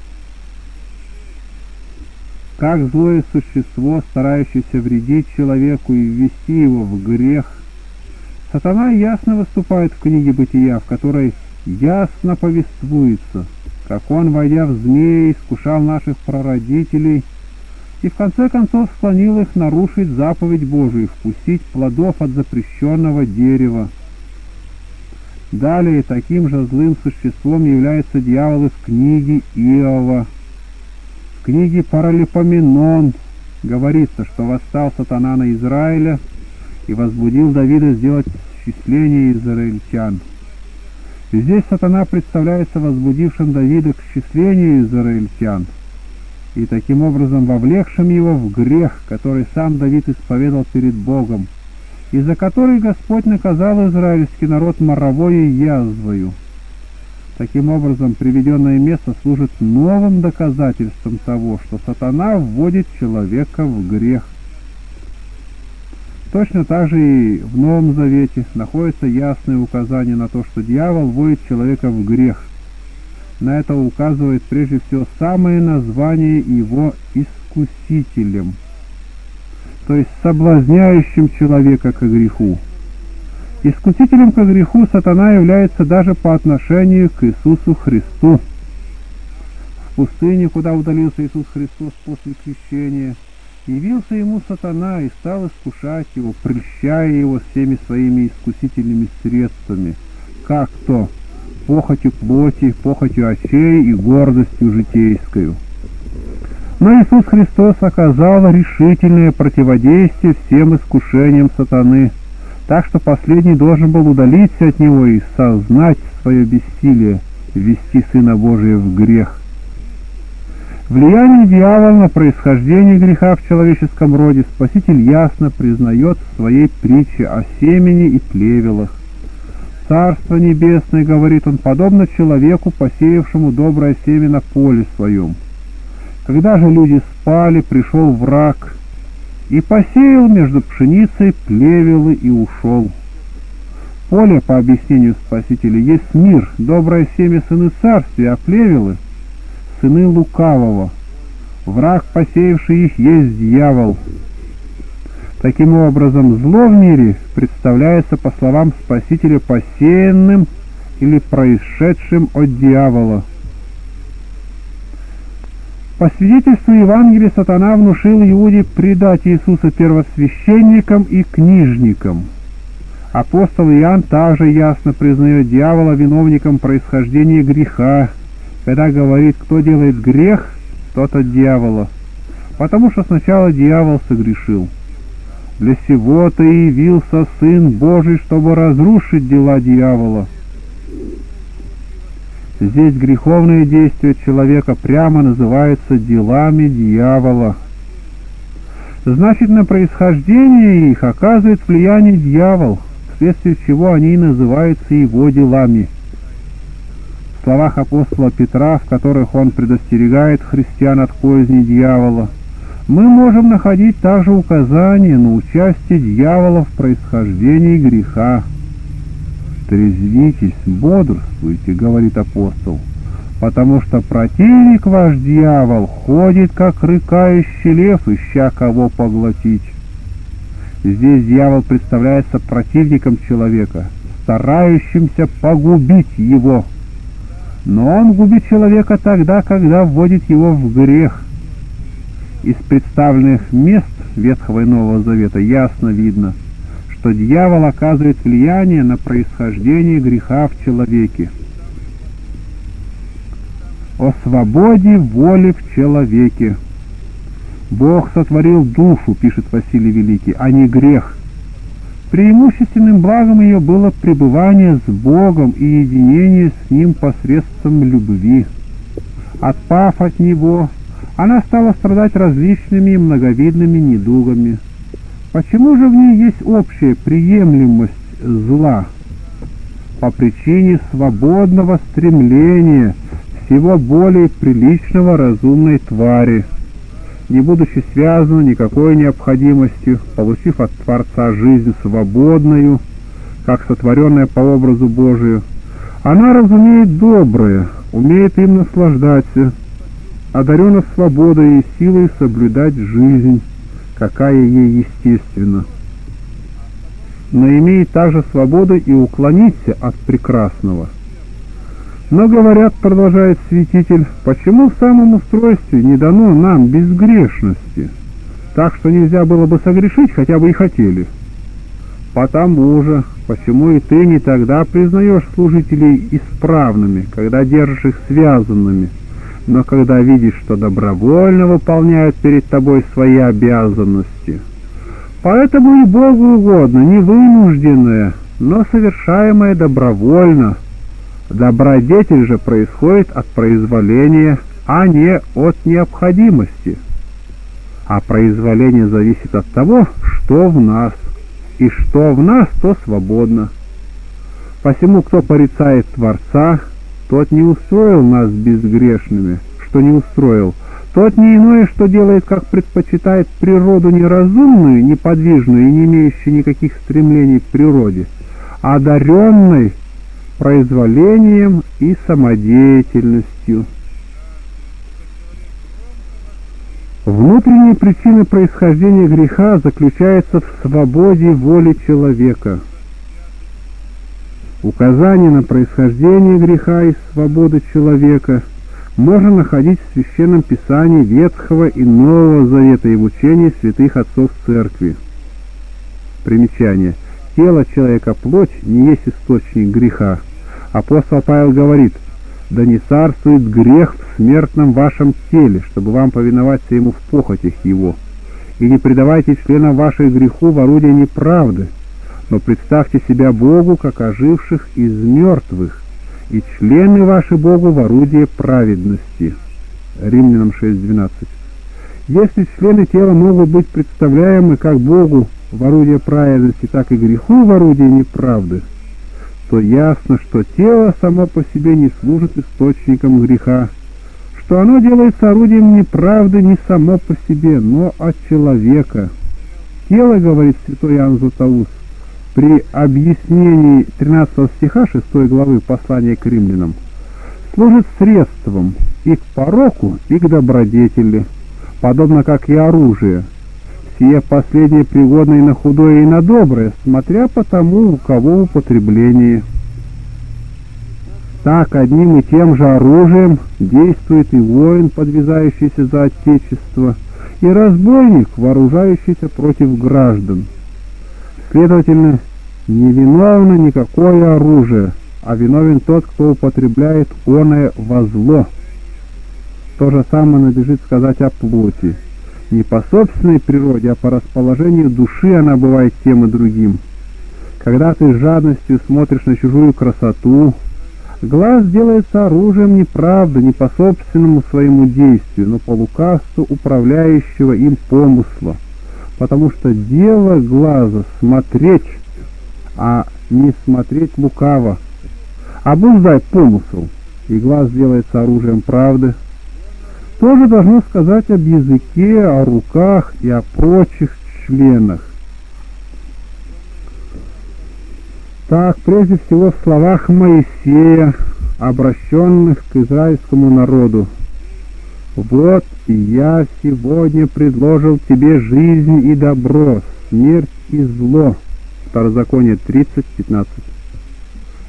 Как злое существо, старающееся вредить человеку и ввести его в грех, сатана ясно выступает в книге Бытия, в которой ясно повествуется, как он, войдя в змея, искушал наших прародителей и в конце концов склонил их нарушить заповедь Божию, вкусить плодов от запрещенного дерева. Далее таким же злым существом является дьявол и в книге Иова. В книге Паралипоменон говорится, что восстал сатана на Израиля и возбудил Давида сделать счисление израильтян. Здесь сатана представляется возбудившим Давида к счислению израильтян и таким образом вовлекшим его в грех, который сам Давид исповедал перед Богом, и за который Господь наказал израильский народ моровою язвою. Таким образом, приведенное место служит новым доказательством того, что сатана вводит человека в грех. Точно так же и в Новом Завете находится ясное указание на то, что дьявол вводит человека в грех. На это указывает прежде всего самое название его искусителем, то есть соблазняющим человека к греху. Искусителем ко греху сатана является даже по отношению к Иисусу Христу. В пустыне, куда удалился Иисус Христос после крещения, явился ему сатана и стал искушать его, прельщая его всеми своими искусительными средствами, как то похотью плоти, похотью очей и гордостью житейскою. Но Иисус Христос оказал решительное противодействие всем искушениям сатаны, так что последний должен был удалиться от него и сознать свое бессилие ввести Сына Божия в грех. Влияние дьявола на происхождение греха в человеческом роде Спаситель ясно признает в своей притче о семени и плевелах. «Царство небесное, — говорит он, — подобно человеку, посеявшему доброе семя на поле своем. Когда же люди спали, пришел враг и посеял между пшеницей плевелы и ушел». Поле, по объяснению Спасителя, есть мир, доброе семя — сыны царствия, а плевелы — сыны лукавого. Враг, посеявший их, есть дьявол. Таким образом, зло в мире представляется, по словам Спасителя, посеянным или происшедшим от дьявола. По свидетельству Евангелия, сатана внушил Иуде предать Иисуса первосвященникам и книжникам. Апостол Иоанн также ясно признает дьявола виновником происхождения греха, когда говорит: кто делает грех, тот от дьявола, потому что сначала дьявол согрешил. Для сего-то и явился Сын Божий, чтобы разрушить дела дьявола. Здесь греховные действия человека прямо называются делами дьявола. Значит, на происхождение их оказывает влияние дьявол, вследствие чего они и называются его делами. В словах апостола Петра, в которых он предостерегает христиан от козни дьявола, мы можем находить также указания на участие дьявола в происхождении греха. «Трезвитесь, бодрствуйте, — говорит апостол, — потому что противник ваш дьявол ходит, как рыкающий лев, ища кого поглотить». Здесь дьявол представляется противником человека, старающимся погубить его. Но он губит человека тогда, когда вводит его в грех. Из представленных мест Ветхого и Нового Завета ясно видно, что дьявол оказывает влияние на происхождение греха в человеке. О свободе воли в человеке. Бог сотворил душу, пишет Василий Великий, а не грех. Преимущественным благом ее было пребывание с Богом и единение с Ним посредством любви. Отпав от Него, она стала страдать различными и многовидными недугами. Почему же в ней есть общая приемлемость зла? По причине свободного стремления всего более приличного разумной твари, не будучи связана никакой необходимостью, получив от Творца жизнь свободную, как сотворенная по образу Божию, она разумеет доброе, умеет им наслаждаться, одарена свободой и силой соблюдать жизнь, какая ей естественна. Но имеет также свободу и уклониться от прекрасного. Но, говорят, продолжает святитель, почему в самом устройстве не дано нам безгрешности, так что нельзя было бы согрешить, хотя бы и хотели? Потому же, почему и ты не тогда признаешь служителей исправными, когда держишь их связанными, но когда видишь, что добровольно выполняют перед тобой свои обязанности? Поэтому и Богу угодно не вынужденное, но совершаемое добровольно. Добродетель же происходит от произволения, а не от необходимости. А произволение зависит от того, что в нас, и что в нас, то свободно. Посему, кто порицает Творца, тот не устроил нас безгрешными, что не устроил, тот не иное, что делает, как предпочитает природу неразумную, неподвижную и не имеющую никаких стремлений к природе, а одаренной произволением и самодеятельностью. Внутренняя причина происхождения греха заключается в свободе воли человека. Указание на происхождение греха и свободу человека можно находить в Священном Писании Ветхого и Нового Завета и в учении святых отцов Церкви. Примечание. Тело человека, плоть, не есть источник греха. Апостол Павел говорит: «Да не царствует грех в смертном вашем теле, чтобы вам повиноваться ему в похотях его. И не предавайте членам ваших греху в орудие неправды, но представьте себя Богу, как оживших из мертвых, и члены ваши Богу в орудие праведности». Римлянам шесть двенадцать. Если члены тела могут быть представляемы как Богу в орудие праведности, так и греху в орудие неправды, то ясно, что тело само по себе не служит источником греха, что оно делается орудием неправды не само по себе, но от человека. Тело, говорит святой Иоанн Златоуст, при объяснении тринадцатого стиха шестой главы послания к римлянам, служит средством и к пороку, и к добродетели, подобно как и оружие. Сие последнее пригодно и на худое, и на доброе, смотря по тому, у кого употребление. Так одним и тем же оружием действует и воин, подвязающийся за Отечество, и разбойник, вооружающийся против граждан. Следовательно, не виновно никакое оружие, а виновен тот, кто употребляет оное во зло. То же самое надлежит сказать о плоти. Не по собственной природе, а по расположению души она бывает тем и другим. Когда ты с жадностью смотришь на чужую красоту, глаз делается оружием неправды, не по собственному своему действию, но по лукавству управляющего им помысла, потому что дело глаза смотреть, а не смотреть лукаво. Обуздай помысл, и глаз делается оружием правды. Тоже должно сказать об языке, о руках и о прочих членах. Так, прежде всего в словах Моисея, обращенных к израильскому народу: «Вот и я сегодня предложил тебе жизнь и добро, смерть и зло». Второзаконие тридцать пятнадцать.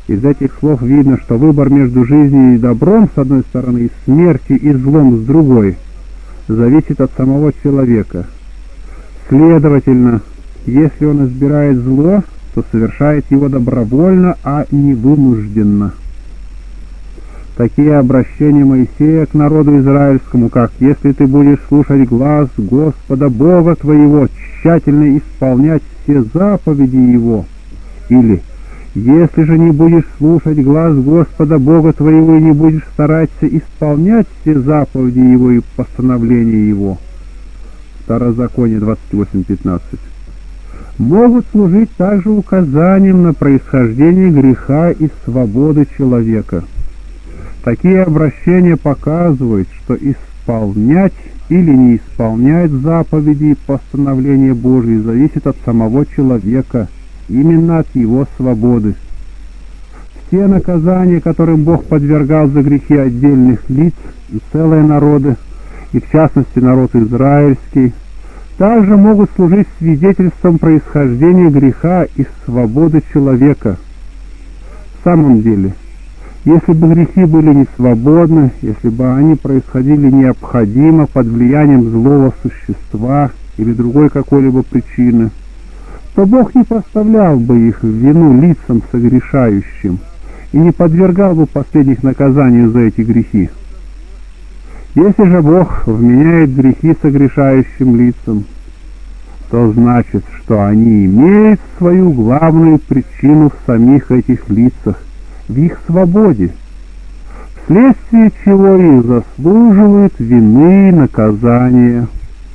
Из этих слов видно, что выбор между жизнью и добром с одной стороны и смертью и злом с другой зависит от самого человека. Следовательно, если он избирает зло, то совершает его добровольно, а не вынужденно. Такие обращения Моисея к народу израильскому, как «Если ты будешь слушать глаз Господа Бога твоего, тщательно исполнять все заповеди Его», или «Если же не будешь слушать глаз Господа Бога твоего и не будешь стараться исполнять все заповеди Его и постановления Его», Второзаконие двадцать восемь пятнадцать, могут служить также указанием на происхождение греха и свободы человека. Такие обращения показывают, что исполнять или не исполнять заповеди и постановления Божьи зависит от самого человека, именно от его свободы. Все наказания, которым Бог подвергал за грехи отдельных лиц и целые народы, и в частности народ израильский, также могут служить свидетельством происхождения греха и свободы человека. В самом деле, если бы грехи были не свободны, если бы они происходили необходимо под влиянием злого существа или другой какой-либо причины, то Бог не поставлял бы их в вину лицам согрешающим и не подвергал бы последних наказанию за эти грехи. Если же Бог вменяет грехи согрешающим лицам, то значит, что они имеют свою главную причину в самих этих лицах, в их свободе, вследствие чего их заслуживают вины и наказания.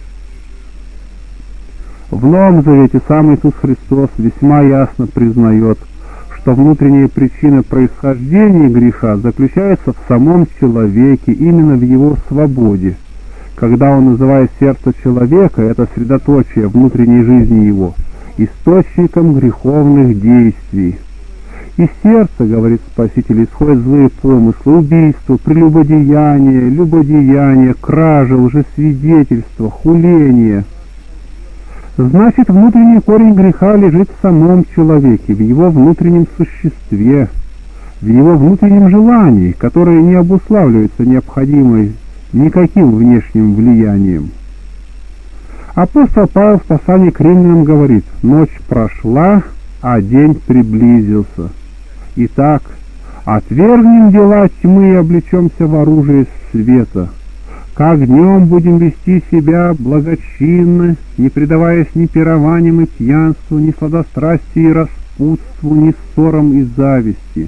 В Новом Завете сам Иисус Христос весьма ясно признает, что внутренняя причина происхождения греха заключается в самом человеке, именно в его свободе, когда он называет сердце человека, это средоточие внутренней жизни его, источником греховных действий. Из сердца, говорит Спаситель, исходят злые помыслы, убийство, прелюбодеяние, любодеяние, кража, лжесвидетельство, хуление. Значит, внутренний корень греха лежит в самом человеке, в его внутреннем существе, в его внутреннем желании, которое не обуславливается необходимой никаким внешним влиянием. Апостол Павел в послании к римлянам говорит: «Ночь прошла, а день приблизился. Итак, отвергнем дела тьмы и облечемся в оружие света. Как днем будем вести себя благочинно, не предаваясь ни пированиям и пьянству, ни сладострастию и распутству, ни ссорам и зависти.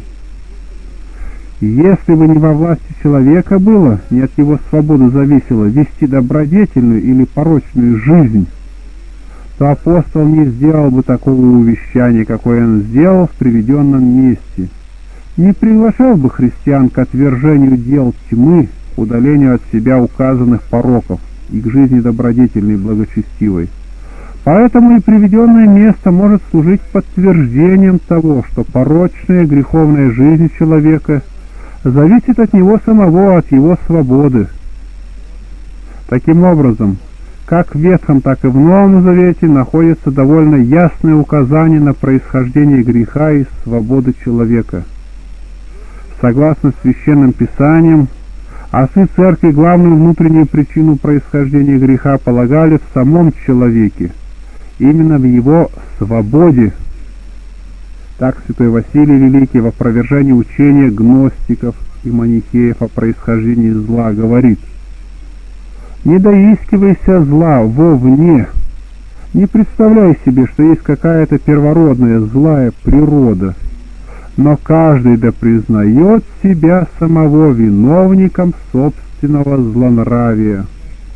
Если бы не во власти человека было, не от его свободы зависело вести добродетельную или порочную жизнь, то апостол не сделал бы такого увещания, какое он сделал в приведенном месте, не приглашал бы христиан к отвержению дел тьмы, к удалению от себя указанных пороков и к жизни добродетельной и благочестивой. Поэтому и приведенное место может служить подтверждением того, что порочная греховная жизнь человека зависит от него самого, от его свободы. Таким образом, как в Ветхом, так и в Новом Завете находится довольно ясное указание на происхождение греха и свободы человека. Согласно Священным Писаниям, отцы Церкви главную внутреннюю причину происхождения греха полагали в самом человеке, именно в его свободе. Так святой Василий Великий в опровержении учения гностиков и манихеев о происхождении зла говорит: «Не доискивайся зла вовне, не представляй себе, что есть какая-то первородная злая природа, но каждый да признает себя самого виновником собственного злонравия».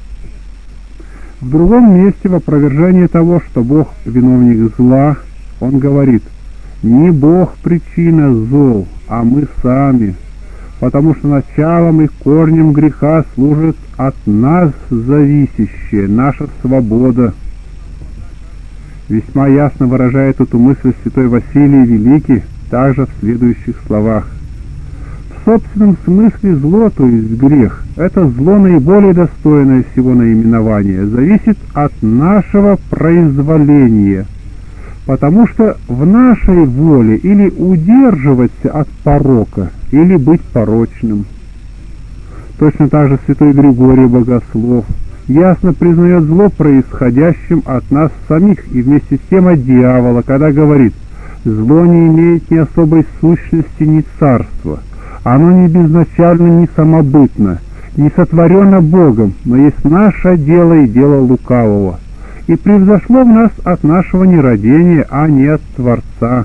В другом месте в опровержении того, что Бог виновник зла, он говорит: «Не Бог причина зол, а мы сами, потому что началом и корнем греха служит от нас зависящая наша свобода». Весьма ясно выражает эту мысль святой Василий Великий также в следующих словах: «В собственном смысле зло, то есть грех, это зло наиболее достойное всего наименования, зависит от нашего произволения, потому что в нашей воле или удерживаться от порока, или быть порочным. Точно так же святой Григорий Богослов ясно признает зло происходящим от нас самих и вместе с тем от дьявола, когда говорит: «Зло не имеет ни особой сущности, ни царства. Оно не безначально, ни самобытно, не сотворено Богом, но есть наше дело и дело лукавого, и превзошло в нас от нашего нерадения, а не от Творца».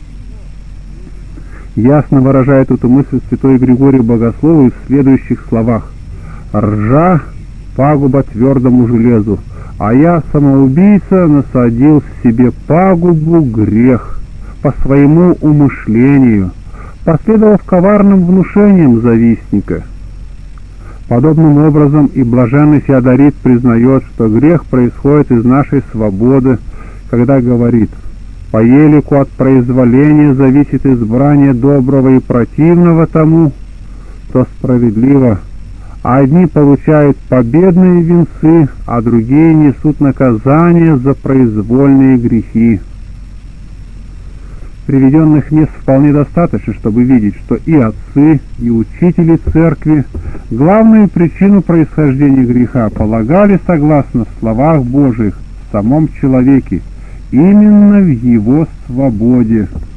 Ясно выражает эту мысль святой Григорий Богослов в следующих словах: «Ржа — пагуба твердому железу, а я, самоубийца, насадил в себе пагубу грех по своему умышлению, последовав коварным внушениям завистника». Подобным образом и блаженный Феодорит признает, что грех происходит из нашей свободы, когда говорит: «По елику от произволения зависит избрание доброго и противного тому, то справедливо, а одни получают победные венцы, а другие несут наказание за произвольные грехи». Приведенных мест вполне достаточно, чтобы видеть, что и отцы, и учители церкви главную причину происхождения греха полагали, согласно словах Божиих, в самом человеке, именно в его свободе.